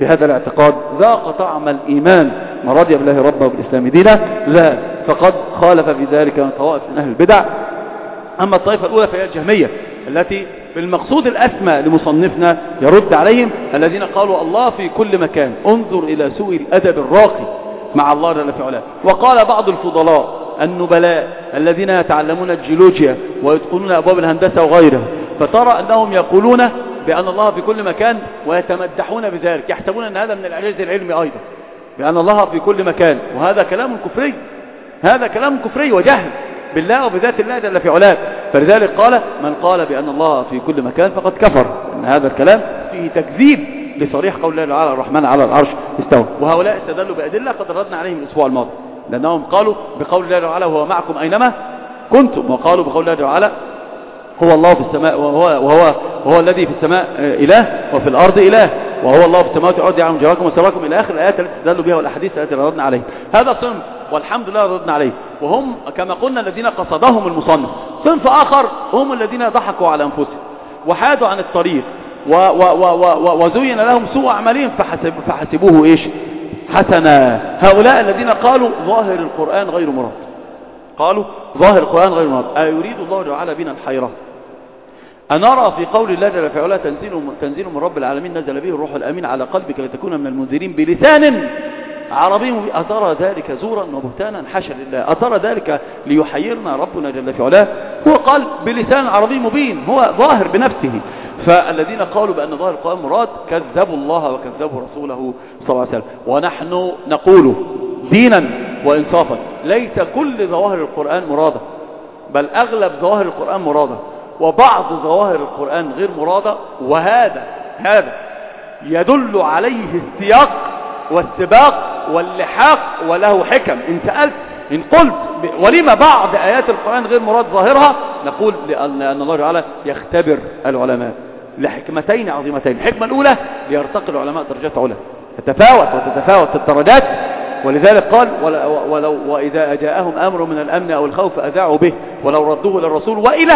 بهذا الاعتقاد ذاق طعم الإيمان ما رضي بالله ربا وبالإسلام دينا؟ لا، فقد خالف في ذلك من طوائف من أهل البدع. أما الطائفة الأولى فهي الجهمية التي بالمقصود الأسمى لمصنفنا يرد عليهم، الذين قالوا الله في كل مكان، انظر إلى سوء الأدب الراقي مع الله جل في علاه. وقال بعض الفضلاء النبلاء الذين يتعلمون الجيولوجيا ويتقنون أبواب الهندسة وغيرها، فترى أنهم يقولون بأن الله في كل مكان ويتمدحون بذلك، يحسبون أن هذا من الإعجاز العلمي أيضا، بأن الله في كل مكان، وهذا كلام كفري، هذا كلام كفري وجهل بالله وبذات الله جل في علاه. فلذلك قال من قال بأن الله في كل مكان فقد كفر، أن هذا الكلام فيه تكذيب لصريح قول الله تعالى الرحمن على العرش استوى. وهؤلاء استدلوا بأدلة قد ردنا عليهم الأسبوع الماضي، لأنهم قالوا بقول الله تعالى وهو معكم أينما كنتم، وقالوا بقول الله تعالى هو الله في السماء وهو, وهو, وهو الذي في السماء إله وفي الأرض إله، وهو الله في السماوات والأرض يعلم جراكم وسراكم إلى آخر الآيات التي استدلوا بها والأحاديث التي ردنا عليها. هذا صنف والحمد لله ردنا عليه، وهم كما قلنا الذين قصدهم المصنف. صنف آخر هم الذين ضحكوا على أنفسهم وحادوا عن الطريق و و و و وزين لهم سوء أعمالهم فحسب فحسبوه إيش حسنا. هؤلاء الذين قالوا ظاهر القرآن غير مراد، قالوا ظاهر القرآن غير مراد. أيريد الله تعالى بنا الحيرة أنرى في قول الله جل وعلا تنزيل تنزيل من رب العالمين نزل به الروح الأمين على قلبك لتكون من المنذرين بلسان عربي مبين، أترى ذلك زورا وبهتانا؟ حاشا لله. أترى ذلك ليحيرنا ربنا جل وعلا؟ هو قال بلسان عربي مبين، هو ظاهر بنفسه. فالذين قالوا بأن ظاهر القرآن مراد كذبوا الله وكذبوا رسوله صلى الله عليه وسلم. ونحن نقول دينا وإنصافا ليس كل ظواهر القرآن مرادة، بل أغلب ظواهر القرآن مرادة، وبعض ظواهر القرآن غير مرادة. وهذا هذا يدل عليه السياق والسباق واللحاق، وله حكم. إن سألت إن قلت ولما بعض آيات القرآن غير مراد ظاهرها، نقول لأن الله تعالى يختبر العلماء لحكمتين عظيمتين. الحكمة الأولى ليرتقي العلماء درجات علا، تتفاوت وتتفاوت الدرجات. ولذلك قال ولو وإذا جاءهم أمر من الأمن أو الخوف أذاعوا به ولو ردوه للرسول وإلى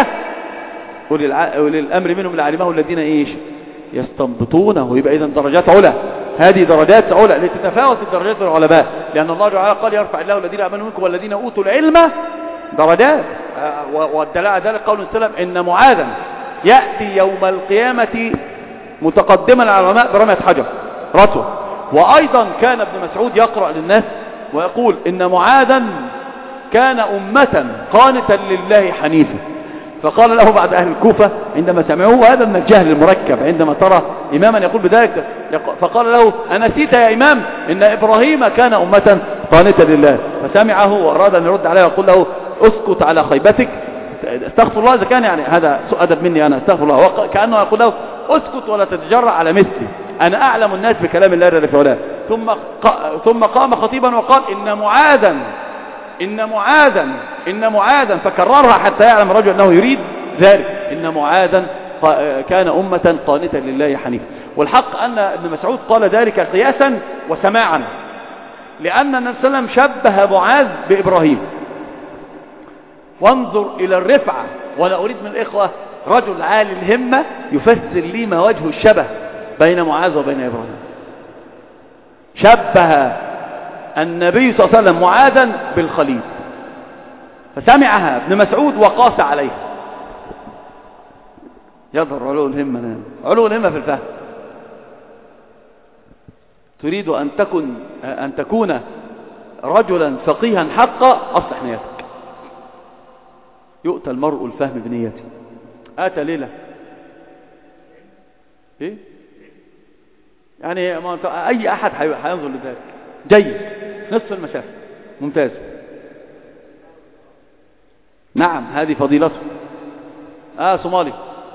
أولي الأمر منهم لعلمه الذين إيش يستنبطونه. يبقى إذن درجات علا، هذه درجات علا لتتفاوت الدرجات العلماء، لأن الله تعالى قال يرفع الله الذين آمنوا منكم والذين أوتوا العلم درجات. والدليل على ذلك قول السلام إن معاذا يأتي يوم القيامة متقدما على العلماء برمية حجر رتوة. وأيضا كان ابن مسعود يقرأ للناس ويقول إن معاذا كان أمة قانتا لله حنيفا. فقال له بعد أهل الكوفة عندما سمعوه وهذا من الجهل المركب عندما ترى إماما يقول بذلك، فقال له أنسيت يا إمام إن إبراهيم كان أمة قانتا لله. فسمعه وأراد أن يرد عليه ويقول له اسكت على خيبتك، استغفر الله إذا كان يعني هذا سوء أدب مني أنا، استغفر الله. كأنه يقول له اسكت ولا تتجرأ على مثلي، أنا أعلم الناس بكلام الله جل وعلا. ثم ثم قام خطيبا وقال إن معاذا إن معاذا إن معاذا فكررها حتى يعلم الرجل أنه يريد ذلك، إن معاذا كان أمة قانتا لله حنيفا. والحق أن ابن مسعود قال ذلك قياسا وسماعا، لأن النبي صلى الله عليه وسلم شبه معاذ بإبراهيم. وانظر إلى الرفعة، ولا أريد من الإخوة رجل عالي الهمة يفسر لي ما وجه الشبه بين معاذ وبين إبراهيم. شبه النبي صلى الله عليه وسلم معاذا بالخليل، فسمعها ابن مسعود وقاس عليه. يظهر علو الهمة، علو الهمة في الفهم. تريد أن تكون أن تكون رجلا فقيها حقا، أصلح نيتك. يؤتى المرء الفهم بنيته. آتى ليلة إيه؟ يعني أي أحد هينظر لذلك. جيد، نصف المسافة، ممتاز. نعم هذه فضيلته. آه صومالي،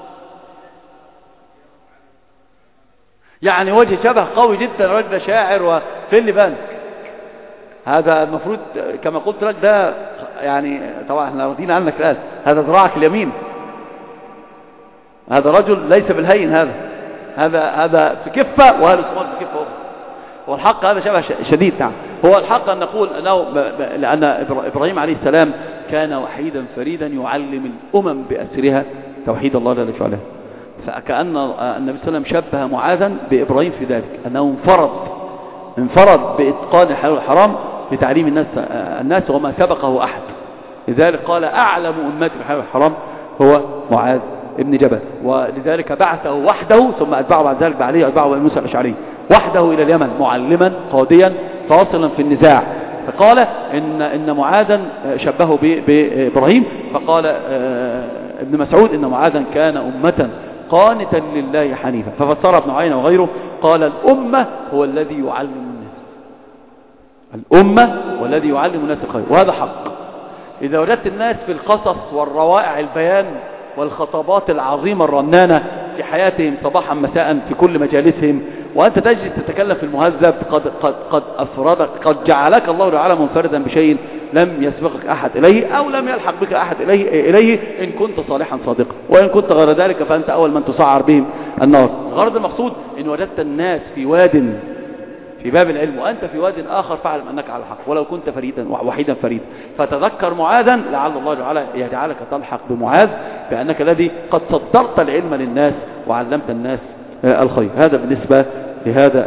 يعني وجه شبه قوي جدا، رجل شاعر وفي اللي بان. هذا المفروض كما قلت لك ده يعني طبعا احنا راضين عنك الآن، هذا ذراعك اليمين، هذا رجل ليس بالهين، هذا هذا هذا في كفة وهذا صومال في كفة أخرى. والحق هذا شبه شديد. نعم هو الحق أن نقول أنه لأن إبراهيم عليه السلام كان وحيدا فريدا يعلم الأمم بأسرها توحيد الله جل وعلا. فكأن النبي صلى الله عليه وسلم شبه معاذا بإبراهيم في ذلك، أنه انفرد انفرد بإتقان الحلال والحرام لتعليم الناس الناس وما سبقه أحد. لذلك قال أعلم أمتي بالحلال والحرام هو معاذ ابن جبل، ولذلك بعثه وحده ثم أتبعه بعد ذلك بعلي أتبعه أبي موسى الأشعري وحده إلى اليمن معلما قاضيا فاصلا في النزاع. فقال إن إن معاذا شبهه بإبراهيم، فقال ابن مسعود إن معاذا كان أمة قانتا لله حنيفا. ففسر ابن عيينة وغيره قال الأمة هو الذي يعلم الناس، الأمة هو الذي يعلم الناس الخير، وهذا حق. إذا وجدت الناس في القصص والروائع البيان والخطابات العظيمة الرنانة في حياتهم صباحا مساء في كل مجالسهم، وأنت تجلس تتكلم في المهذب، قد, قد, قد أفردك، قد جعلك الله تعالى منفردا بشيء لم يسبقك أحد إليه أو لم يلحق بك أحد إليه, إليه إن كنت صالحا صادقا، وإن كنت غير ذلك فأنت أول من تسعر بهم النار. غرض المقصود إن وجدت الناس في واد في باب العلم وأنت في واد آخر فاعلم أنك على الحق ولو كنت فريدا وحيدا فريدا. فتذكر معاذا لعل الله تعالى يجعلك تلحق بمعاذ بأنك الذي قد صدرت العلم للناس وعلمت الناس الخير. هذا بالنسبة لهذا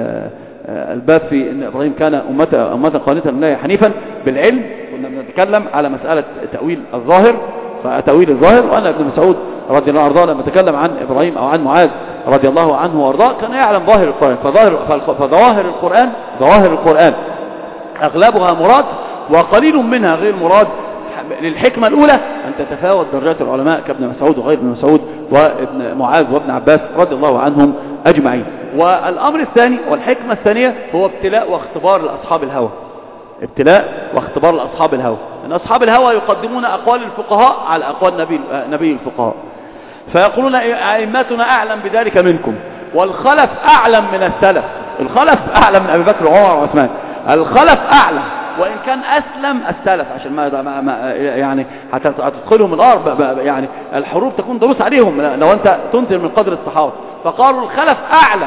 الباب في أن إبراهيم كان أمة, أمة قانتا لله حنيفا بالعلم. كنا بنتكلم على مسألة تأويل الظاهر، فتأويل الظاهر، وأن ابن مسعود رضي الله عنه لما تكلم عن إبراهيم أو عن معاذ رضي الله عنه وارضاه كان يعلم ظاهر القرآن. فظاهر فظواهر القرآن ظواهر القرآن أغلبها مراد وقليل منها غير مراد، للحكمة الأولى أن تتفاوت درجات العلماء كابن مسعود وغير ابن مسعود وابن معاذ وابن عباس رضي الله عنهم أجمعين. والأمر الثاني والحكمة الثانية هو ابتلاء واختبار لأصحاب الهوى، ابتلاء واختبار لأصحاب الهوى. أن أصحاب الهوى يقدمون أقوال الفقهاء على أقوال نبي, نبي الفقهاء، فيقولون أئمتنا أعلم بذلك منكم، والخلف أعلم من السلف، الخلف أعلم من أبي بكر وعمر وعثمان، الخلف أعلم وإن كان أسلم السلف، عشان ما, ما يعني هتدخلهم الأرض يعني الحروب تكون دروس عليهم لو أنت تنزل من قدر الصحابة. فقالوا الخلف أعلم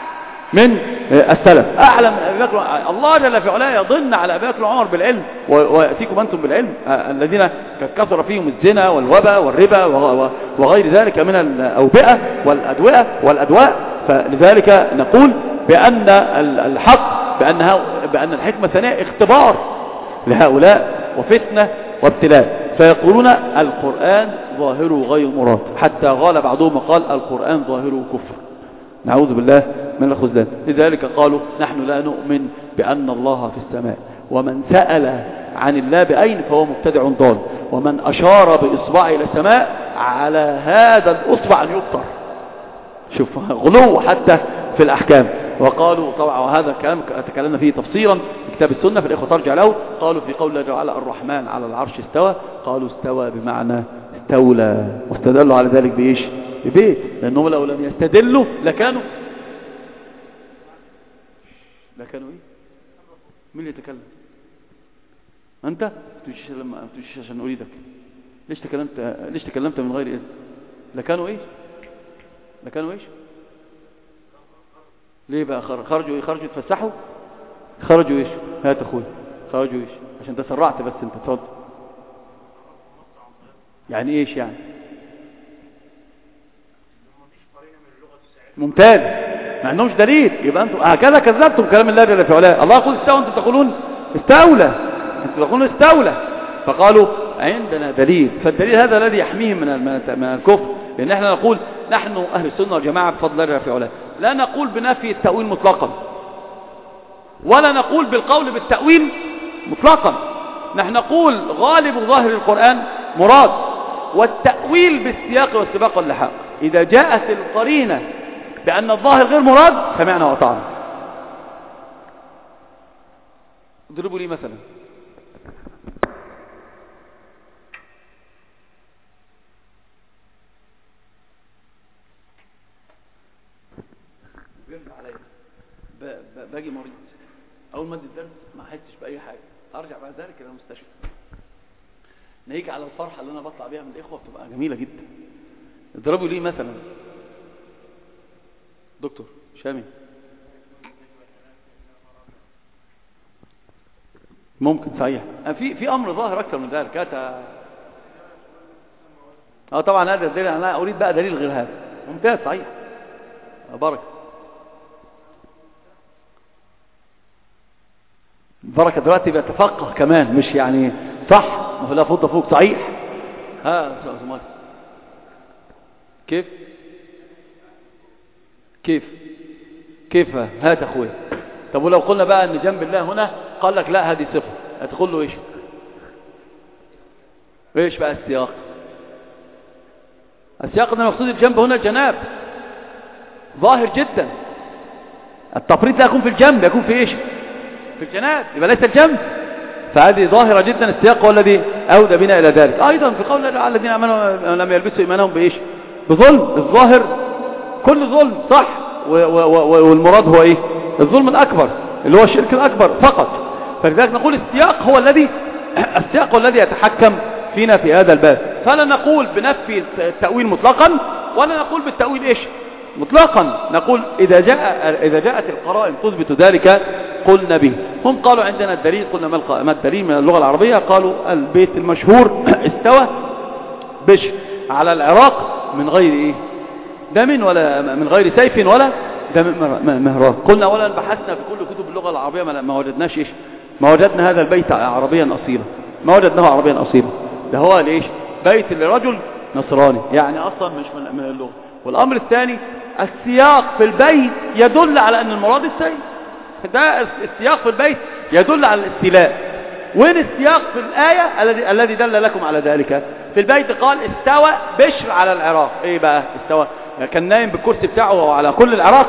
من السلف، أعلم من أبي بكر. الله جل في علاه يضن على أبي بكر وعمر بالعلم ويأتيكم أنتم بالعلم الذين كثر فيهم الزنا والوباء والربا وغير ذلك من الأوبئة والأدوية والأدواء. فلذلك نقول بأن الحق بأنها بأن الحكمة الثانية اختبار لهؤلاء وفتنة وابتلاء. فيقولون القرآن ظاهره غير مراد، حتى قال بعضهم قال القرآن ظاهره كفر، نعوذ بالله من الخذلان. لذلك قالوا نحن لا نؤمن بأن الله في السماء، ومن سأل عن الله بأين فهو مبتدع ضال، ومن أشار بإصبعه إلى السماء على هذا الأصبع أن يبتر. شوف غلو حتى في الأحكام. وقالوا طبعا وهذا الكلام تكلمنا فيه تفصيلا في كتاب السنة، في الإخوة ترجع له. قالوا في قول الله تعالى الرحمن على العرش استوى، قالوا استوى بمعنى استولى، واستدلوا على ذلك بإيش؟ ببيت، لأنهم لو لم يستدلوا لكانوا لكانوا إيه؟ مين اللي يتكلم؟ أنت؟ تجيش لما تجيش عشان أريدك. ليش تكلمت ليش تكلمت من غير إذن؟ لكانوا إيش؟ لكانوا إيش؟ ليه بقى خرجوا ايه؟ خرجوا يتفسحوا؟ خرجوا ايش؟ هات اخوي، خرجوا ايش؟ عشان تسرعت بس انت اتفضل. يعني ايش يعني؟ ممتاز، ما عندهمش دليل، يبقى انتم هكذا كذبتم كلام الله جل في علاه. الله يقول استوى انتم تقولون استولى، انتم تقولون استولى، فقالوا عندنا دليل. فالدليل هذا الذي يحميهم من من الكفر، لان احنا نقول نحن اهل السنه والجماعه بفضل الله جل في علاه لا نقول بنفي التأويل مطلقا، ولا نقول بالقول بالتأويل مطلقا. نحن نقول غالب ظاهر القرآن مراد، والتأويل بالسياق والسباق واللحاق. إذا جاءت القرينة بأن الظاهر غير مراد سمعنا وأطعنا. اضربوا لي مثلا. باجي مريض اول ما ادي الدرس ما حسيتش باي حاجه، ارجع بعد ذلك الى المستشفى، نيجي على الفرحه اللي انا بطلع بيها من الاخوه بتبقى جميله جدا. اضربوا لي مثلا دكتور شامي. ممكن صحيح في في امر ظاهر اكثر من ذلك. اه طبعا هذا الدليل، انا اريد بقى دليل غير هذا، ممتاز صحيح. بركة بركة دلوقتي بيتفقه كمان، مش يعني صح لا فوق فوق صحيح. ها كيف كيف كيف هات اخويا. طب ولو قلنا بقى ان جنب الله هنا قال لك لا هذه صفة، هتقول له ايش ايش بقى السياق؟ السياق ان المقصود الجنب هنا الجناب ظاهر جدا. التفريط لا يكون في الجنب، يكون في ايش؟ في الجناب، يبقى ليس الجنب. فهذه ظاهرة جدا، السياق هو الذي أودى بنا إلى ذلك. أيضا في قول الله الذين آمنوا لم يلبسوا إيمانهم بإيش؟ بظلم. الظاهر كل ظلم صح، والمراد هو إيه؟ الظلم الأكبر اللي هو الشرك الأكبر فقط. فلذلك نقول السياق هو الذي السياق هو الذي يتحكم فينا في هذا الباب. فلا نقول بنفي التأويل مطلقا، ولا نقول بالتأويل إيش؟ مطلقا. نقول إذا جاء إذا جاءت القرائن تثبت ذلك قلنا به. هم قالوا عندنا الدليل، قلنا ما الدليل من اللغة العربية؟ قالوا البيت المشهور استوى بشر على العراق من غير إيه؟ دم ولا من غير سيف ولا دم مهراب. قلنا ولا بحثنا في كل كتب اللغة العربية ما وجدناش إيش؟ ما وجدنا هذا البيت عربيا أصيلا، ما وجدناه عربيا أصيلا. ده هو ليش؟ بيت لرجل نصراني، يعني أصلا مش من اللغة. والأمر الثاني السياق في البيت يدل على أن المراد السيف. ده السياق في البيت يدل على الاستيلاء. وين السياق في الآية الذي الذي دل لكم على ذلك؟ في البيت قال استوى بشر على العراق. ايه بقى استوى؟ كان نايم بالكرسي بتاعه على كل العراق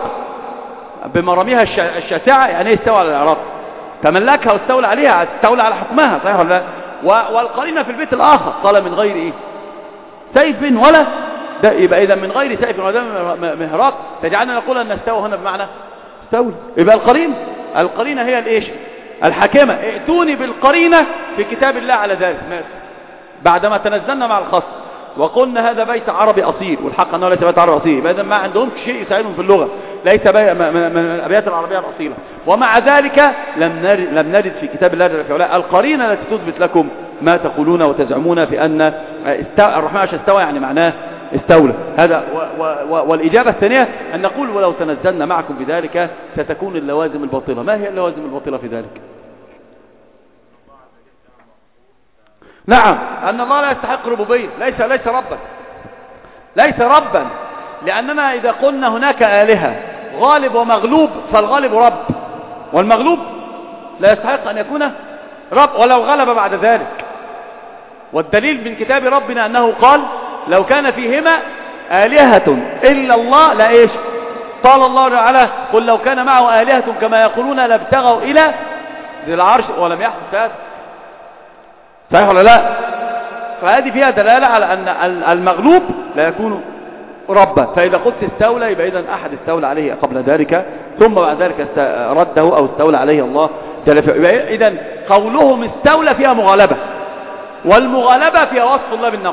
بمراميها الشاسعة. يعني ايه استوى على العراق؟ تملكها واستولى عليها، استولى على حكمها، صحيح ولا لا؟ والقرينة في البيت الآخر قال من غير ايه؟ سيف ولا ده. يبقى إذا من غير سيف ولا مهراق تجعلنا نقول أن استوى هنا بمعنى استولى. يبقى القرينة القرينة هي الايش؟ الحاكمة. ائتوني بالقرينة في كتاب الله على ذلك. بعدما تنزلنا مع الخص وقلنا هذا بيت عربي أصيل، والحق أنه ليس بيت عربي أصيل، يبقى إذا ما عندهم شيء يساعدهم في اللغة، ليس من الأبيات العربية الأصيلة. ومع ذلك لم نرد, لم نرد في كتاب الله جل وعلا القرينة التي تثبت لكم ما تقولون وتزعمون في أن الرحمن عشان استوى يعني معناه استولى. هذا و و والإجابة الثانية أن نقول ولو تنزلنا معكم بذلك ستكون اللوازم الباطلة. ما هي اللوازم الباطلة في ذلك؟ نعم، أن الله لا يستحق ربوبية، ليس ليس ربا، ليس ربا. لأننا إذا قلنا هناك آلهة غالب ومغلوب، فالغالب رب، والمغلوب لا يستحق أن يكون رب ولو غلب بعد ذلك. والدليل من كتاب ربنا أنه قال لو كان فيهما آلهة إلا الله لا إيش؟ قال الله تعالى قل لو كان معه آلهة كما يقولون لابتغوا إلى ذي العرش ولم يحدث هذا. صحيح ولا لا؟ فهذه فيها دلالة على أن المغلوب لا يكون ربا. فإذا قلت استولى يبقى إذن أحد استولى عليه قبل ذلك ثم بعد ذلك رده أو استولى عليه الله جل في علاه. إذن قولهم استولى فيها مغالبة، والمغالبة فيها وصف الله بالنقص.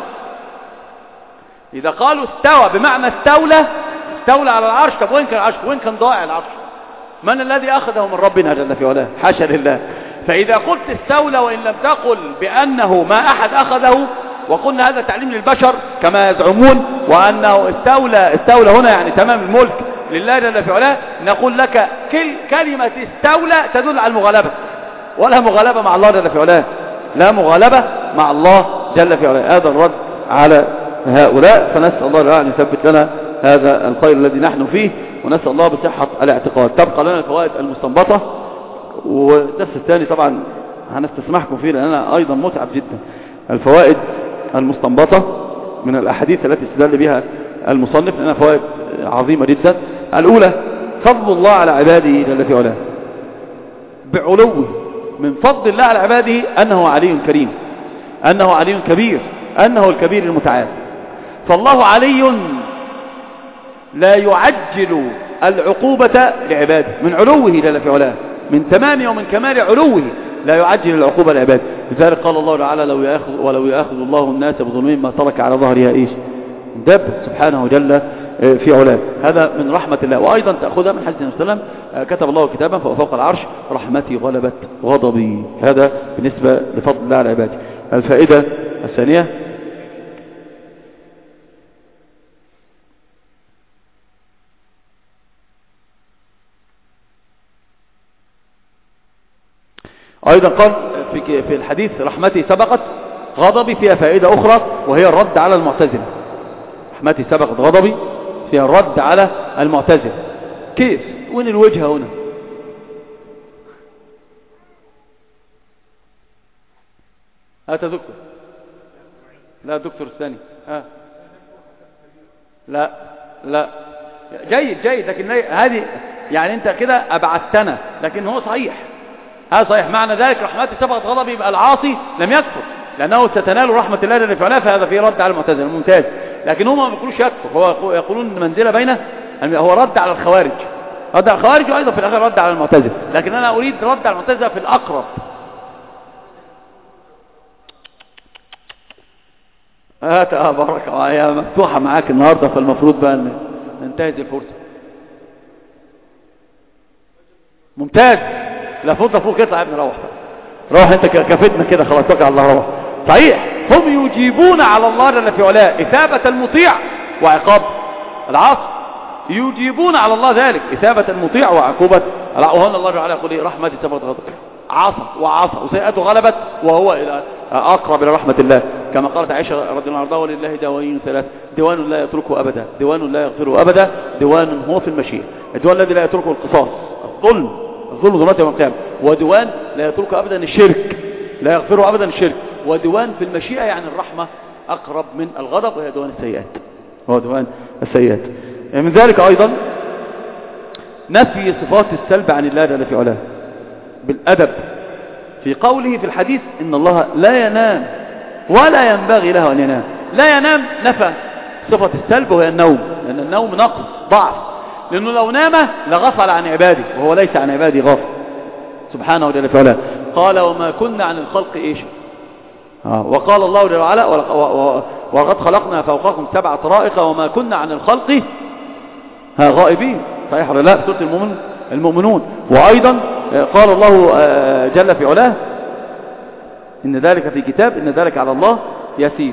إذا قالوا استوى بمعنى استولى، استولى على العرش، طب وين كان العرش؟ وين كان ضائع العرش؟ من الذي أخذه من ربنا جل في علاه؟ حاشا لله. فإذا قلت استولى وإن لم تقل بأنه ما أحد أخذه، وقلنا هذا تعليم للبشر كما يزعمون، وأنه استولى استولى هنا يعني تمام الملك لله جل في علاه، نقول لك كل كلمة استولى تدل على المغالبة، ولا مغالبة مع الله جل في علاه، لا مغالبة مع الله جل في علاه. هذا الرد على هؤلاء. فنسأل الله أن يثبت لنا هذا الخير الذي نحن فيه، ونسأل الله بصحة الاعتقاد. تبقى لنا الفوائد المستنبطة، والدرس الثاني طبعا هنستسمحكم فيه لأننا أيضا متعب جدا. الفوائد المستنبطة من الأحاديث التي استدل بها المصنف لأنها فوائد عظيمة جدا. الأولى فضل الله على عباده جل في علاه، بعلوه من فضل الله على عباده أنه علي كريم، أنه علي كبير، أنه الكبير المتعال. فالله علي لا يعجل العقوبة لعباده، من علوه جل في علاه، من تمام ومن كمال علوه لا يعجل العقوبة لعباده. لذلك قال الله تعالى لو يأخذ ولو يأخذ الله الناس بظلمهم ما ترك على ظهرها إيش؟ دب سبحانه جل في علاه. هذا من رحمة الله. وأيضا تأخذها من حديث النبي صلى الله عليه وسلم كتب الله كتابا فوق العرش رحمتي غلبت غضبي. هذا بالنسبة لفضل الله على عباده. الفائدة الثانية أيضا قال في في الحديث رحمتي سبقت غضبي، فيها فائدة أخرى وهي الرد على المعتزلة. رحمتي سبقت غضبي فيها الرد على المعتزلة. كيف؟ وين الوجهة هنا؟ هات يا دكتور. لا دكتور الثاني. ها لا لا جيد جيد، لكن هذه يعني انت كده ابعدتنا، لكن هو صحيح، هذا صحيح. معنى ذلك رحمتي سبقت غضبي، يبقى العاصي لم يكفر لانه ستنال رحمة الله الذي فعلها، فهذا فيه رد على المعتزلة. ممتاز. لكن هم ما بيقولوش يكفر، هو يقولون منزلة بينه، هو رد على الخوارج، رد على الخوارج وايضا في الاخر رد على المعتزلة، لكن انا اريد رد على المعتزلة في الاقرب. هات اه بارك الله، يا مفتوحة معاك النهاردة، فالمفروض بقى ننتهز الفرصة. ممتاز. لا فوق فوق اطلع يا ابني، روح روح انت كفتنا كده خلاص، توكل على الله روح. صحيح، هم يجيبون على الله جل في علاه إثابة المطيع وعقاب العاصي، يجيبون على الله ذلك إثابة المطيع وعقوبة العاصي. وهنا الله تعالى يقول ايه؟ رحمتي سبقت غضبي، عصى وعصى وسيئته غلبت وهو إلى أقرب إلى رحمة الله، كما قالت عائشة رضي الله عنها: ولله دواوين ثلاث، ديوان لا يتركه أبدا، ديوان لا يغفره أبدا، ديوان هو في المشيئة. الديوان الذي لا يتركه القصاص، الظلم، الظلم ظلمات يوم القيامة. وديوان لا يتركه أبدا الشرك، لا يغفره أبدا الشرك. وديوان في المشيئة يعني الرحمة أقرب من الغضب، وهي ديوان السيئات، هو ديوان السيئات. من ذلك أيضا نفي صفات السلب عن الله جل في علاه بالأدب، في قوله في الحديث: إن الله لا ينام ولا ينبغي له أن ينام. لا ينام نفى صفة السلب وهي النوم، لأن النوم نقص ضعف، لأنه لو نام لغفل عن عباده، وهو ليس عن عباده غافل سبحانه وجل في علاه. قال: وما كنا عن الخلق إيش. آه. وقال الله جل وعلا: وقد خلقنا فوقكم سبع طرائق وما كنا عن الخلق ها غائبين. صحيح ولا لا؟ سورة المؤمن المؤمنون. وأيضا قال الله جل في علاه: إن ذلك في كتاب، إن ذلك على الله يسير.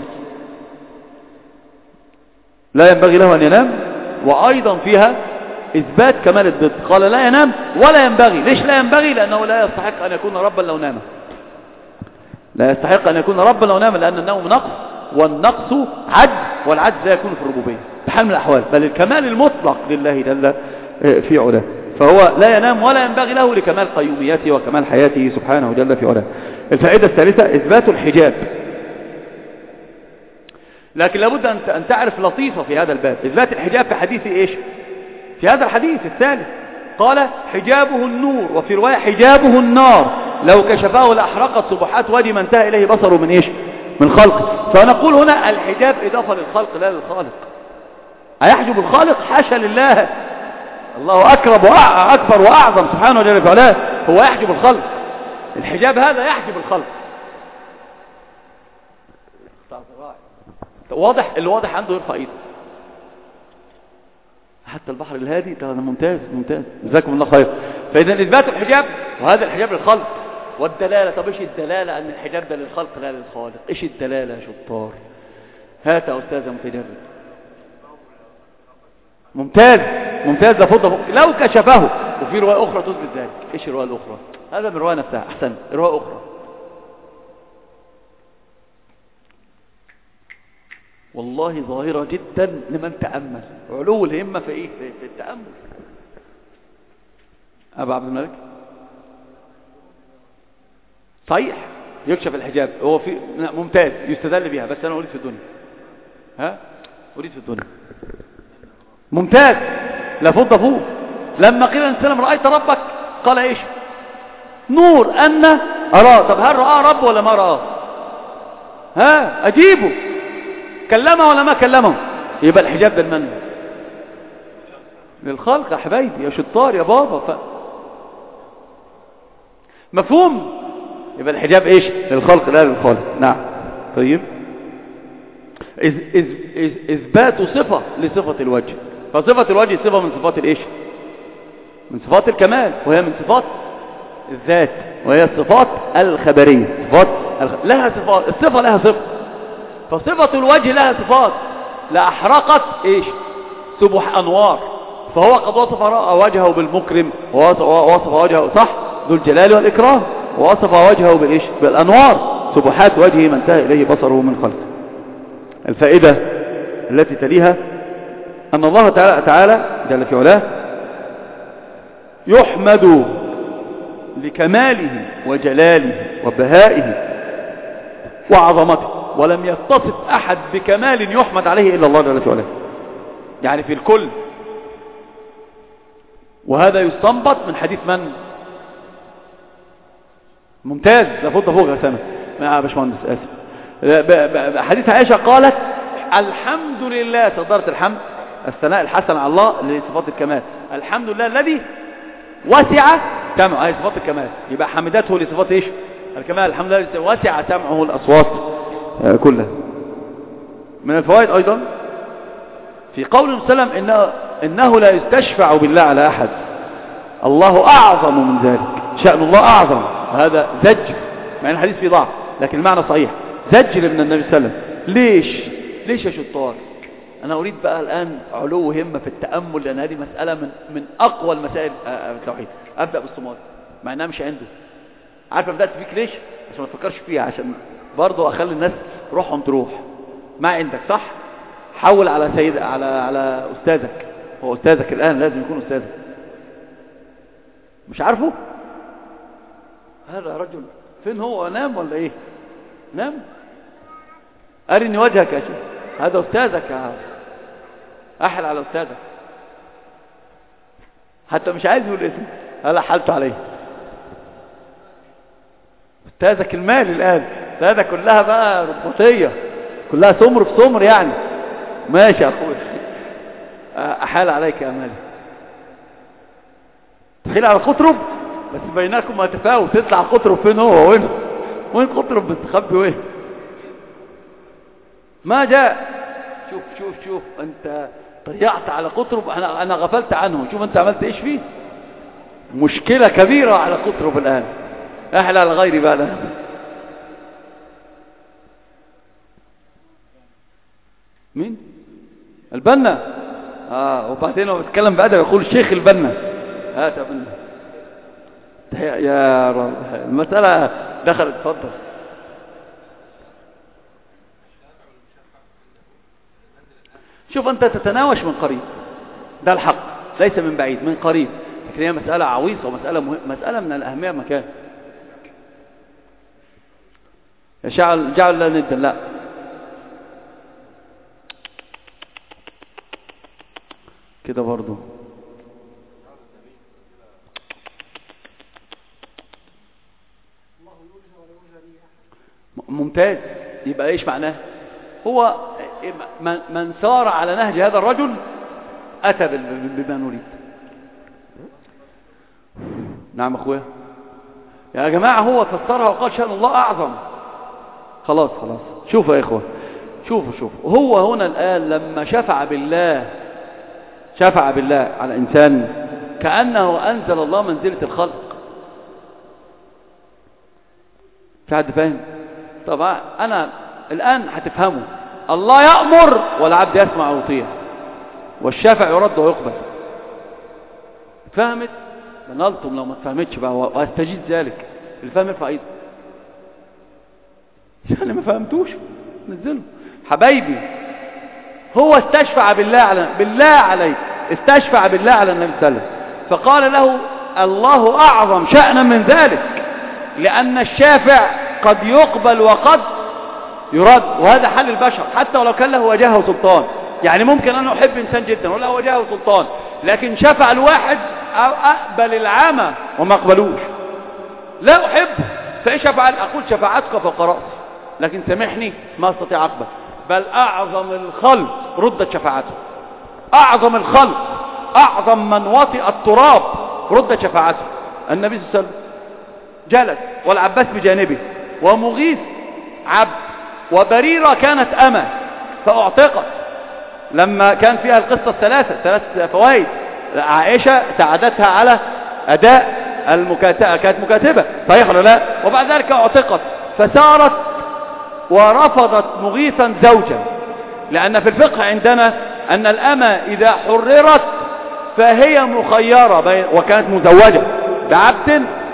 لا ينبغي له أن ينام. وأيضا فيها إثبات كمال الضد، قال: لا ينام ولا ينبغي. ليش لا ينبغي؟ لأنه لا يستحق أن يكون ربا لو نام، لا يستحق أن يكون ربا لو نام، لأن النوم نقص، والنقص عجز، والعجز لا يكون في الربوبية بحال من الأحوال، بل الكمال المطلق لله جل في علاه. فهو لا ينام ولا ينبغي له لكمال قيوميته وكمال حياته سبحانه جل في علاه. الفائدة الثالثة إثبات الحجاب. لكن لابد أن تعرف لطيفة في هذا الباب. إثبات الحجاب في حديث إيش؟ في هذا الحديث الثالث قال: حجابه النور، وفي رواية حجابه النار، لو كشفه لأحرقت سبحات وجه ما انتهى إليه بصره من إيش؟ من خلق. فنقول هنا الحجاب إضافة للخلق لا للخالق. أيحجب الخالق؟ حاشا لله، الله أكرم وأكبر وأعظم سبحانه وتعالى فعلاه، هو يحجب الخلق. الحجاب هذا يحجب الخلق. واضح؟ اللي واضح عنده يرفع ايده. حتى البحر الهادي ده ممتاز ممتاز، جزاكم الله خير. فإذا إثبات الحجاب، وهذا الحجاب للخلق. والدلالة، طب إيش الدلالة أن الحجاب ده للخلق لا للخالق؟ إيش الدلالة يا شطار؟ هات يا أستاذ متجرد. ممتاز ممتاز، ده فضل لو كشفه. وفي رواية أخرى تثبت ذلك. إيش الرواية الأخرى؟ هذا من رواية نفسها. أحسن، رواية أخرى. والله ظاهرة جدا لمن تأمل، علو الهمة في إيه؟ في التأمل. أبا عبد الملك صحيح، يكشف الحجاب، هو في ممتاز يستدل بها، بس أنا أريد في الدنيا. ها؟ أريد في الدنيا. ممتاز، لا فض فوق. لما قيل الإنسان رأيت ربك قال إيش؟ نور أن أراه. طب هل رأى رب ولا ما رأى؟ ها؟ أجيبه. كلمه ولا ما كلمه؟ يبقى الحجاب ده لمن؟ للخلق يا حبايبي، يا شطار يا بابا. ف... مفهوم؟ يبقى الحجاب ايش؟ للخلق لا للخالق. نعم. طيب، إذ... إذ... إذ... إثبات صفة لصفة الوجه. فصفة الوجه صفة من صفات الايش؟ من صفات الكمال، وهي من صفات الذات، وهي الصفات الخبرية. صفات الخ... لها صفات، الصفة لها صفة. فصفة الوجه لها صفات، لأحرقت إيش؟ سبح أنوار. فهو قد وصف وجهه بالمكرم، ووصف وجهه صح ذو الجلال والإكرام. ووصف وجهه بالإيش؟ بالأنوار، سبحات وجهه ما انتهى إليه بصره من خلقه. الفائدة التي تليها أن الله تعالى جل في علاه يحمد لكماله وجلاله وبهائه وعظمته، ولم يتصف أحد بكمال يحمد عليه إلا الله جل في علاه، يعني في الكل. وهذا يستنبط من حديث من؟ ممتاز، لابد فوق يا سامة يا باشمهندس، آسف. حديث عائشة قالت الحمد لله، صدرت الحمد الثناء الحسن على الله لصفات الكمال، الحمد لله الذي وسع سمعه، هي صفات الكمال، يبقى حمدته لصفات ايش؟ الكمال. الحمد لله الذي وسع سمعه الأصوات كلها. من الفوائد أيضا في قول النبي صلى الله عليه وسلم إنه, إنه لا يستشفع بالله على أحد، الله أعظم من ذلك، شأن الله أعظم. هذا زجر، مع أن الحديث فيه ضعف لكن المعنى صحيح، زجر من النبي صلى الله عليه وسلم. ليش؟ ليش يا شطار؟ أنا أريد بقى الآن علو همة في التأمل، لأن هذه مسألة من, من أقوى المسائل التوحيد. أبدأ بالصمات مع أنها مش عنده. عارف بدأت فيك ليش؟ عشان ما تفكرش فيها، عشان برضو أخلي الناس روحهم تروح. ما عندك صح؟ حول على سيد على على أستاذك، هو أستاذك الآن لازم يكون أستاذك. مش عارفه؟ هذا رجل فين هو؟ نام ولا إيه؟ نام؟ أرني وجهك يا شيخ، هذا أستاذك يا هذا. أحل على أستاذك، حتى مش عايز يقول اسمه، هلا حلت عليه. أستاذك المال الآن، هذا كلها بقى رباطية، كلها سمر في سمر يعني. ماشي يا أخوي، أحال عليك يا مالي، تحيل على قطرب، بس بيناكم ما تفاوت، تطلع قطرب فين هو وين وين قطرب مستخبي وين؟ ما جاء. شوف شوف شوف انت ضيعت على قطرب، انا انا غفلت عنه. شوف انت عملت ايش فيه، مشكلة كبيرة على قطرب الآن. احلى على غيري بقى لها. مين؟ البنا. اه وبعدين لو بتكلم بأدب يقول الشيخ البنا. هات يا بنا يا رب، المسألة دخلت. اتفضل. شوف أنت تتناوش من قريب، ده الحق، ليس من بعيد، من قريب، لكن هي مسألة عويصة ومسألة مهم، مسألة من الأهمية مكان. جعل جعل لا ندا، لا كده برضو. ممتاز. يبقى ايش معناه؟ هو من سار على نهج هذا الرجل أتى بما نريد. نعم أخويا يا جماعة، هو فسرها وقال شأن الله أعظم. خلاص خلاص. شوفوا يا إخوة، شوفوا شوفوا هو هنا الآن لما شفع بالله، شفع بالله على إنسان كأنه أنزل الله منزلة الخلق. في حد فاهم؟ طبعا أنا الآن هتفهموا. الله يأمر والعبد يسمع ويطيع، والشافع يرد ويقبل. فهمت؟ بنالتم لو ما تفهمتش بقى واستجيد ذلك. الفهم يرفع ايده. يعني ما فهمتوش نزلوا حبايبي. هو استشفع بالله على بالله عليك، استشفع بالله على النبي صلى الله عليه وسلم، فقال له الله أعظم شأنا من ذلك، لأن الشافع قد يقبل وقد يرد، وهذا حل البشر حتى ولو كان له وجاهه وسلطان. يعني ممكن أنا أحب إنسان جدا وله وجاهه وسلطان، لكن شفع الواحد أو أقبل العامة وما أقبلوش، لا أحبه، فإيش أفعل؟ أقول شفاعتك فوق رأسي، لكن سامحني ما أستطيع أقبل. بل أعظم الخلق ردت شفاعته، أعظم الخلق، أعظم من وطئ التراب ردت شفاعته. النبي صلى الله عليه وسلم جلس والعباس بجانبه، ومغيث عبد، وبريرة كانت أمة فأعتقت لما كان فيها القصة الثلاثة، ثلاث فوائد. عائشة ساعدتها على أداء المكاتبة، كانت مكاتبة صحيح ولا لا؟ وبعد ذلك اعتقت، فسارت ورفضت مغيثا زوجا، لأن في الفقه عندنا أن الأمة إذا حررت فهي مخيرة، وكانت مزوجة بعبد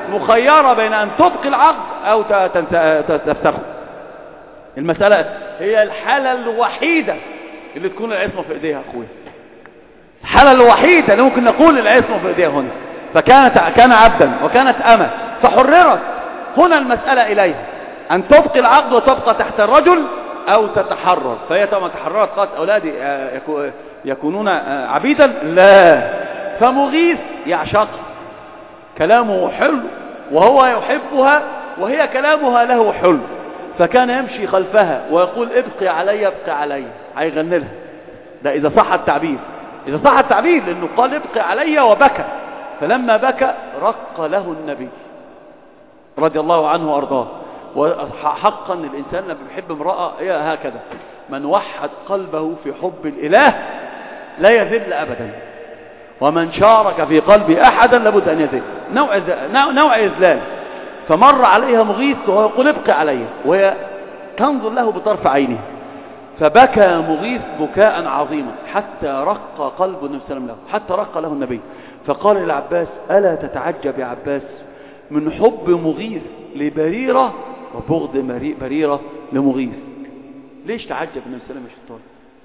مخيرة بين أن تبقي العقد أو تفسخه. المسألة هي الحالة الوحيدة اللي تكون العصمة في إيديها أخوي، الحالة الوحيدة اللي ممكن نقول العصمة في إيديها هنا. فكانت كان عبدا وكانت أمة فحررت، هنا المسألة إليها أن تبقي العقد وتبقى تحت الرجل أو تتحرر. فهي طبعا تحررت قالت أولادي يكونون عبيدا، لا. فمغيث يعشق، كلامه حلو وهو يحبها وهي كلامها له حلو، فكان يمشي خلفها ويقول ابقي علي ابقي علي، هيغني لها. ده إذا صح التعبير، إذا صح التعبير، لأنه قال ابقي علي وبكى. فلما بكى رق له النبي رضي الله عنه وأرضاه. وحقا الإنسان لما بيحب امرأة هي هكذا، من وحد قلبه في حب الإله لا يذل أبدا، ومن شارك في قلب أحدا لابد أن يذل، نوع, نوع إذلال. فمر عليها مغيث وهو يقول ابقي علي وهي تنظر له بطرف عينه، فبكى مغيث بكاء عظيما حتى رق قلب النبي صلى الله عليه وسلم له، حتى رق له النبي. فقال للعباس ألا تتعجب يا عباس من حب مغيث لبريرة وبغض بريرة لمغيث؟ ليش تعجب النبي صلى الله عليه وسلم يا شيطان؟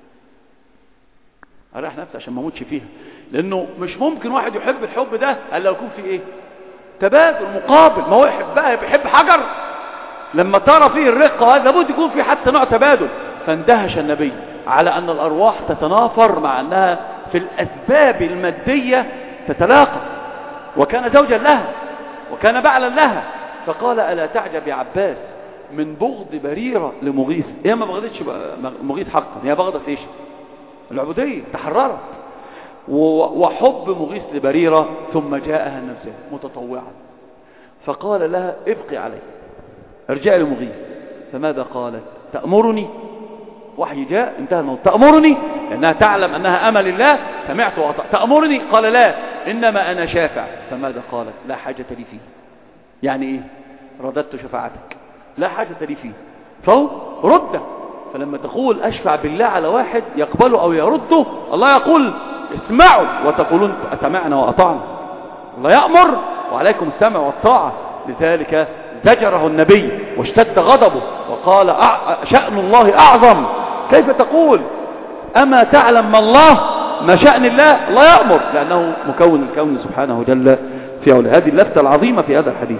أريح نفسي عشان ما اموتش فيها، لأنه مش ممكن واحد يحب الحب ده الا يكون فيه ايه؟ تبادل مقابل. ما هو يحبها بيحب حجر، لما ترى فيه الرقة هذا لابد يكون في حتى نوع تبادل. فاندهش النبي على أن الأرواح تتنافر مع أنها في الأسباب المادية تتلاقى، وكان زوجا لها وكان بعلا لها. فقال ألا تعجب يا عباس من بغض بريرة لمغيث؟ هي ما بغضتش مغيث حقا، هي بغضت ايش؟ العبودية، تحررت. وحب مغيث لبريرة. ثم جاءها النفس متطوعا فقال لها ابقي علي، ارجعي لمغيث. فماذا قالت؟ تأمرني؟ وحي جاء انتهى الموضوع. تأمرني لأنها تعلم أنها أمل الله، سمعت وأطعت. تأمرني؟ قال لا إنما أنا شافع. فماذا قالت؟ لا حاجة لي فيه. يعني إيه؟ رددت شفاعتك، لا حاجة لي فيه، فهو رده. فلما تقول أشفع بالله على واحد يقبله أو يرده، الله يقول اسمعوا وتقولون أسمعنا وأطعنا. الله يأمر وعليكم السمع والطاعة. لذلك زجره النبي واشتد غضبه وقال شأن الله أعظم. كيف تقول أما تعلم ما الله ما شأن الله؟ الله يأمر لأنه مكون الكون سبحانه جل في علاه. هذه اللفتة العظيمة في هذا الحديث.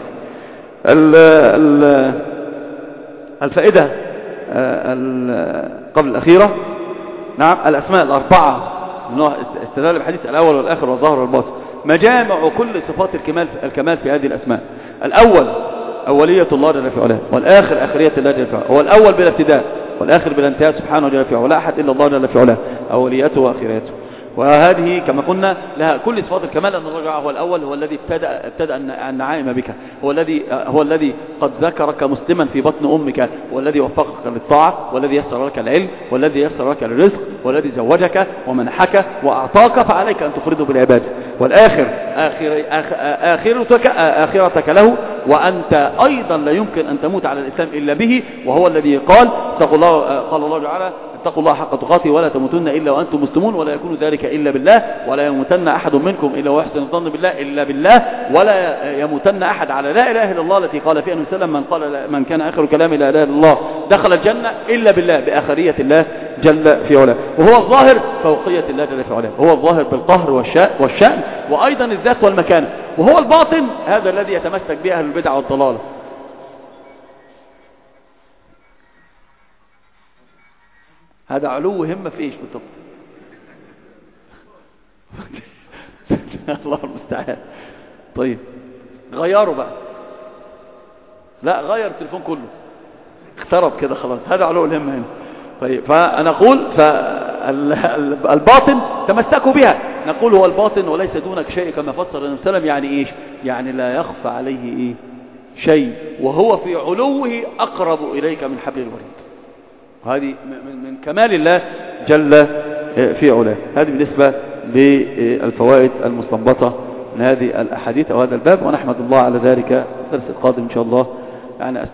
الفائدة قبل الأخيرة، نعم، الأسماء الأربعة استدل الحديث الأول والآخر والظاهر والباطن، مجامع كل صفات الكمال الكمال في هذه الأسماء. الأول أولية الله جل في علاه، والآخر آخرية الله جل في علاه. هو الأول بلا ابتداء والآخر بلا انتهاء سبحانه جل في علاه، ولا أحد إلا الله جل في علاه، أوليته وآخريته. وهذه كما قلنا لها كل صفات الكمال، أن الرجع هو الأول، هو الذي ابتدأ ابتدأ النعائم بك، هو الذي هو الذي قد ذكرك مسلما في بطن أمك، والذي وفقك للطاعة، والذي يسر لك العلم، والذي يسر لك الرزق، والذي زوجك ومنحك وأعطاك، فعليك أن تفرده بالعبادة. والآخر آخر آخرتك آخرتك له، وأنت أيضا لا يمكن أن تموت على الإسلام إلا به، وهو الذي قال اتقوا الله، قال الله تعالى اتقوا الله حق تقاته ولا تموتن إلا وأنتم مسلمون، ولا يكون ذلك إلا بالله، ولا يموتن أحد منكم إلا ويحسن الظن بالله إلا بالله، ولا يموتن أحد على لا إله إلا الله التي قال فيها النبي صلى الله عليه وسلم من قال من كان آخر كلام لا إله إلا الله دخل الجنة إلا بالله، بآخرية الله جل في علاه. وهو الظاهر فوقية الله جل في علاه، هو الظاهر بالقهر والشأن وأيضا الذات والمكانة. وهو الباطن هذا الذي يتمسك به أهل البدع والضلال. هذا علو همة في ايش بالضبط؟ الله المستعان. طيب غيروا بقى، لا غير التليفون كله اخترب كده خلاص، هذا علو الهمة هنا. طيب فأنا أقول فالباطن تمسكوا بها، نقول هو الباطن وليس دونك شيء كما فسر النبي صلى الله عليه وسلم. يعني ايش؟ يعني لا يخفى عليه ايه شيء، وهو في علوه أقرب إليك من حبل الوريد. وهذه من كمال الله جل في علاه. هذه بالنسبة للفوائد المستنبطة من هذه الأحاديث أو هذا الباب، ونحمد الله على ذلك. الدرس القادم إن شاء الله يعني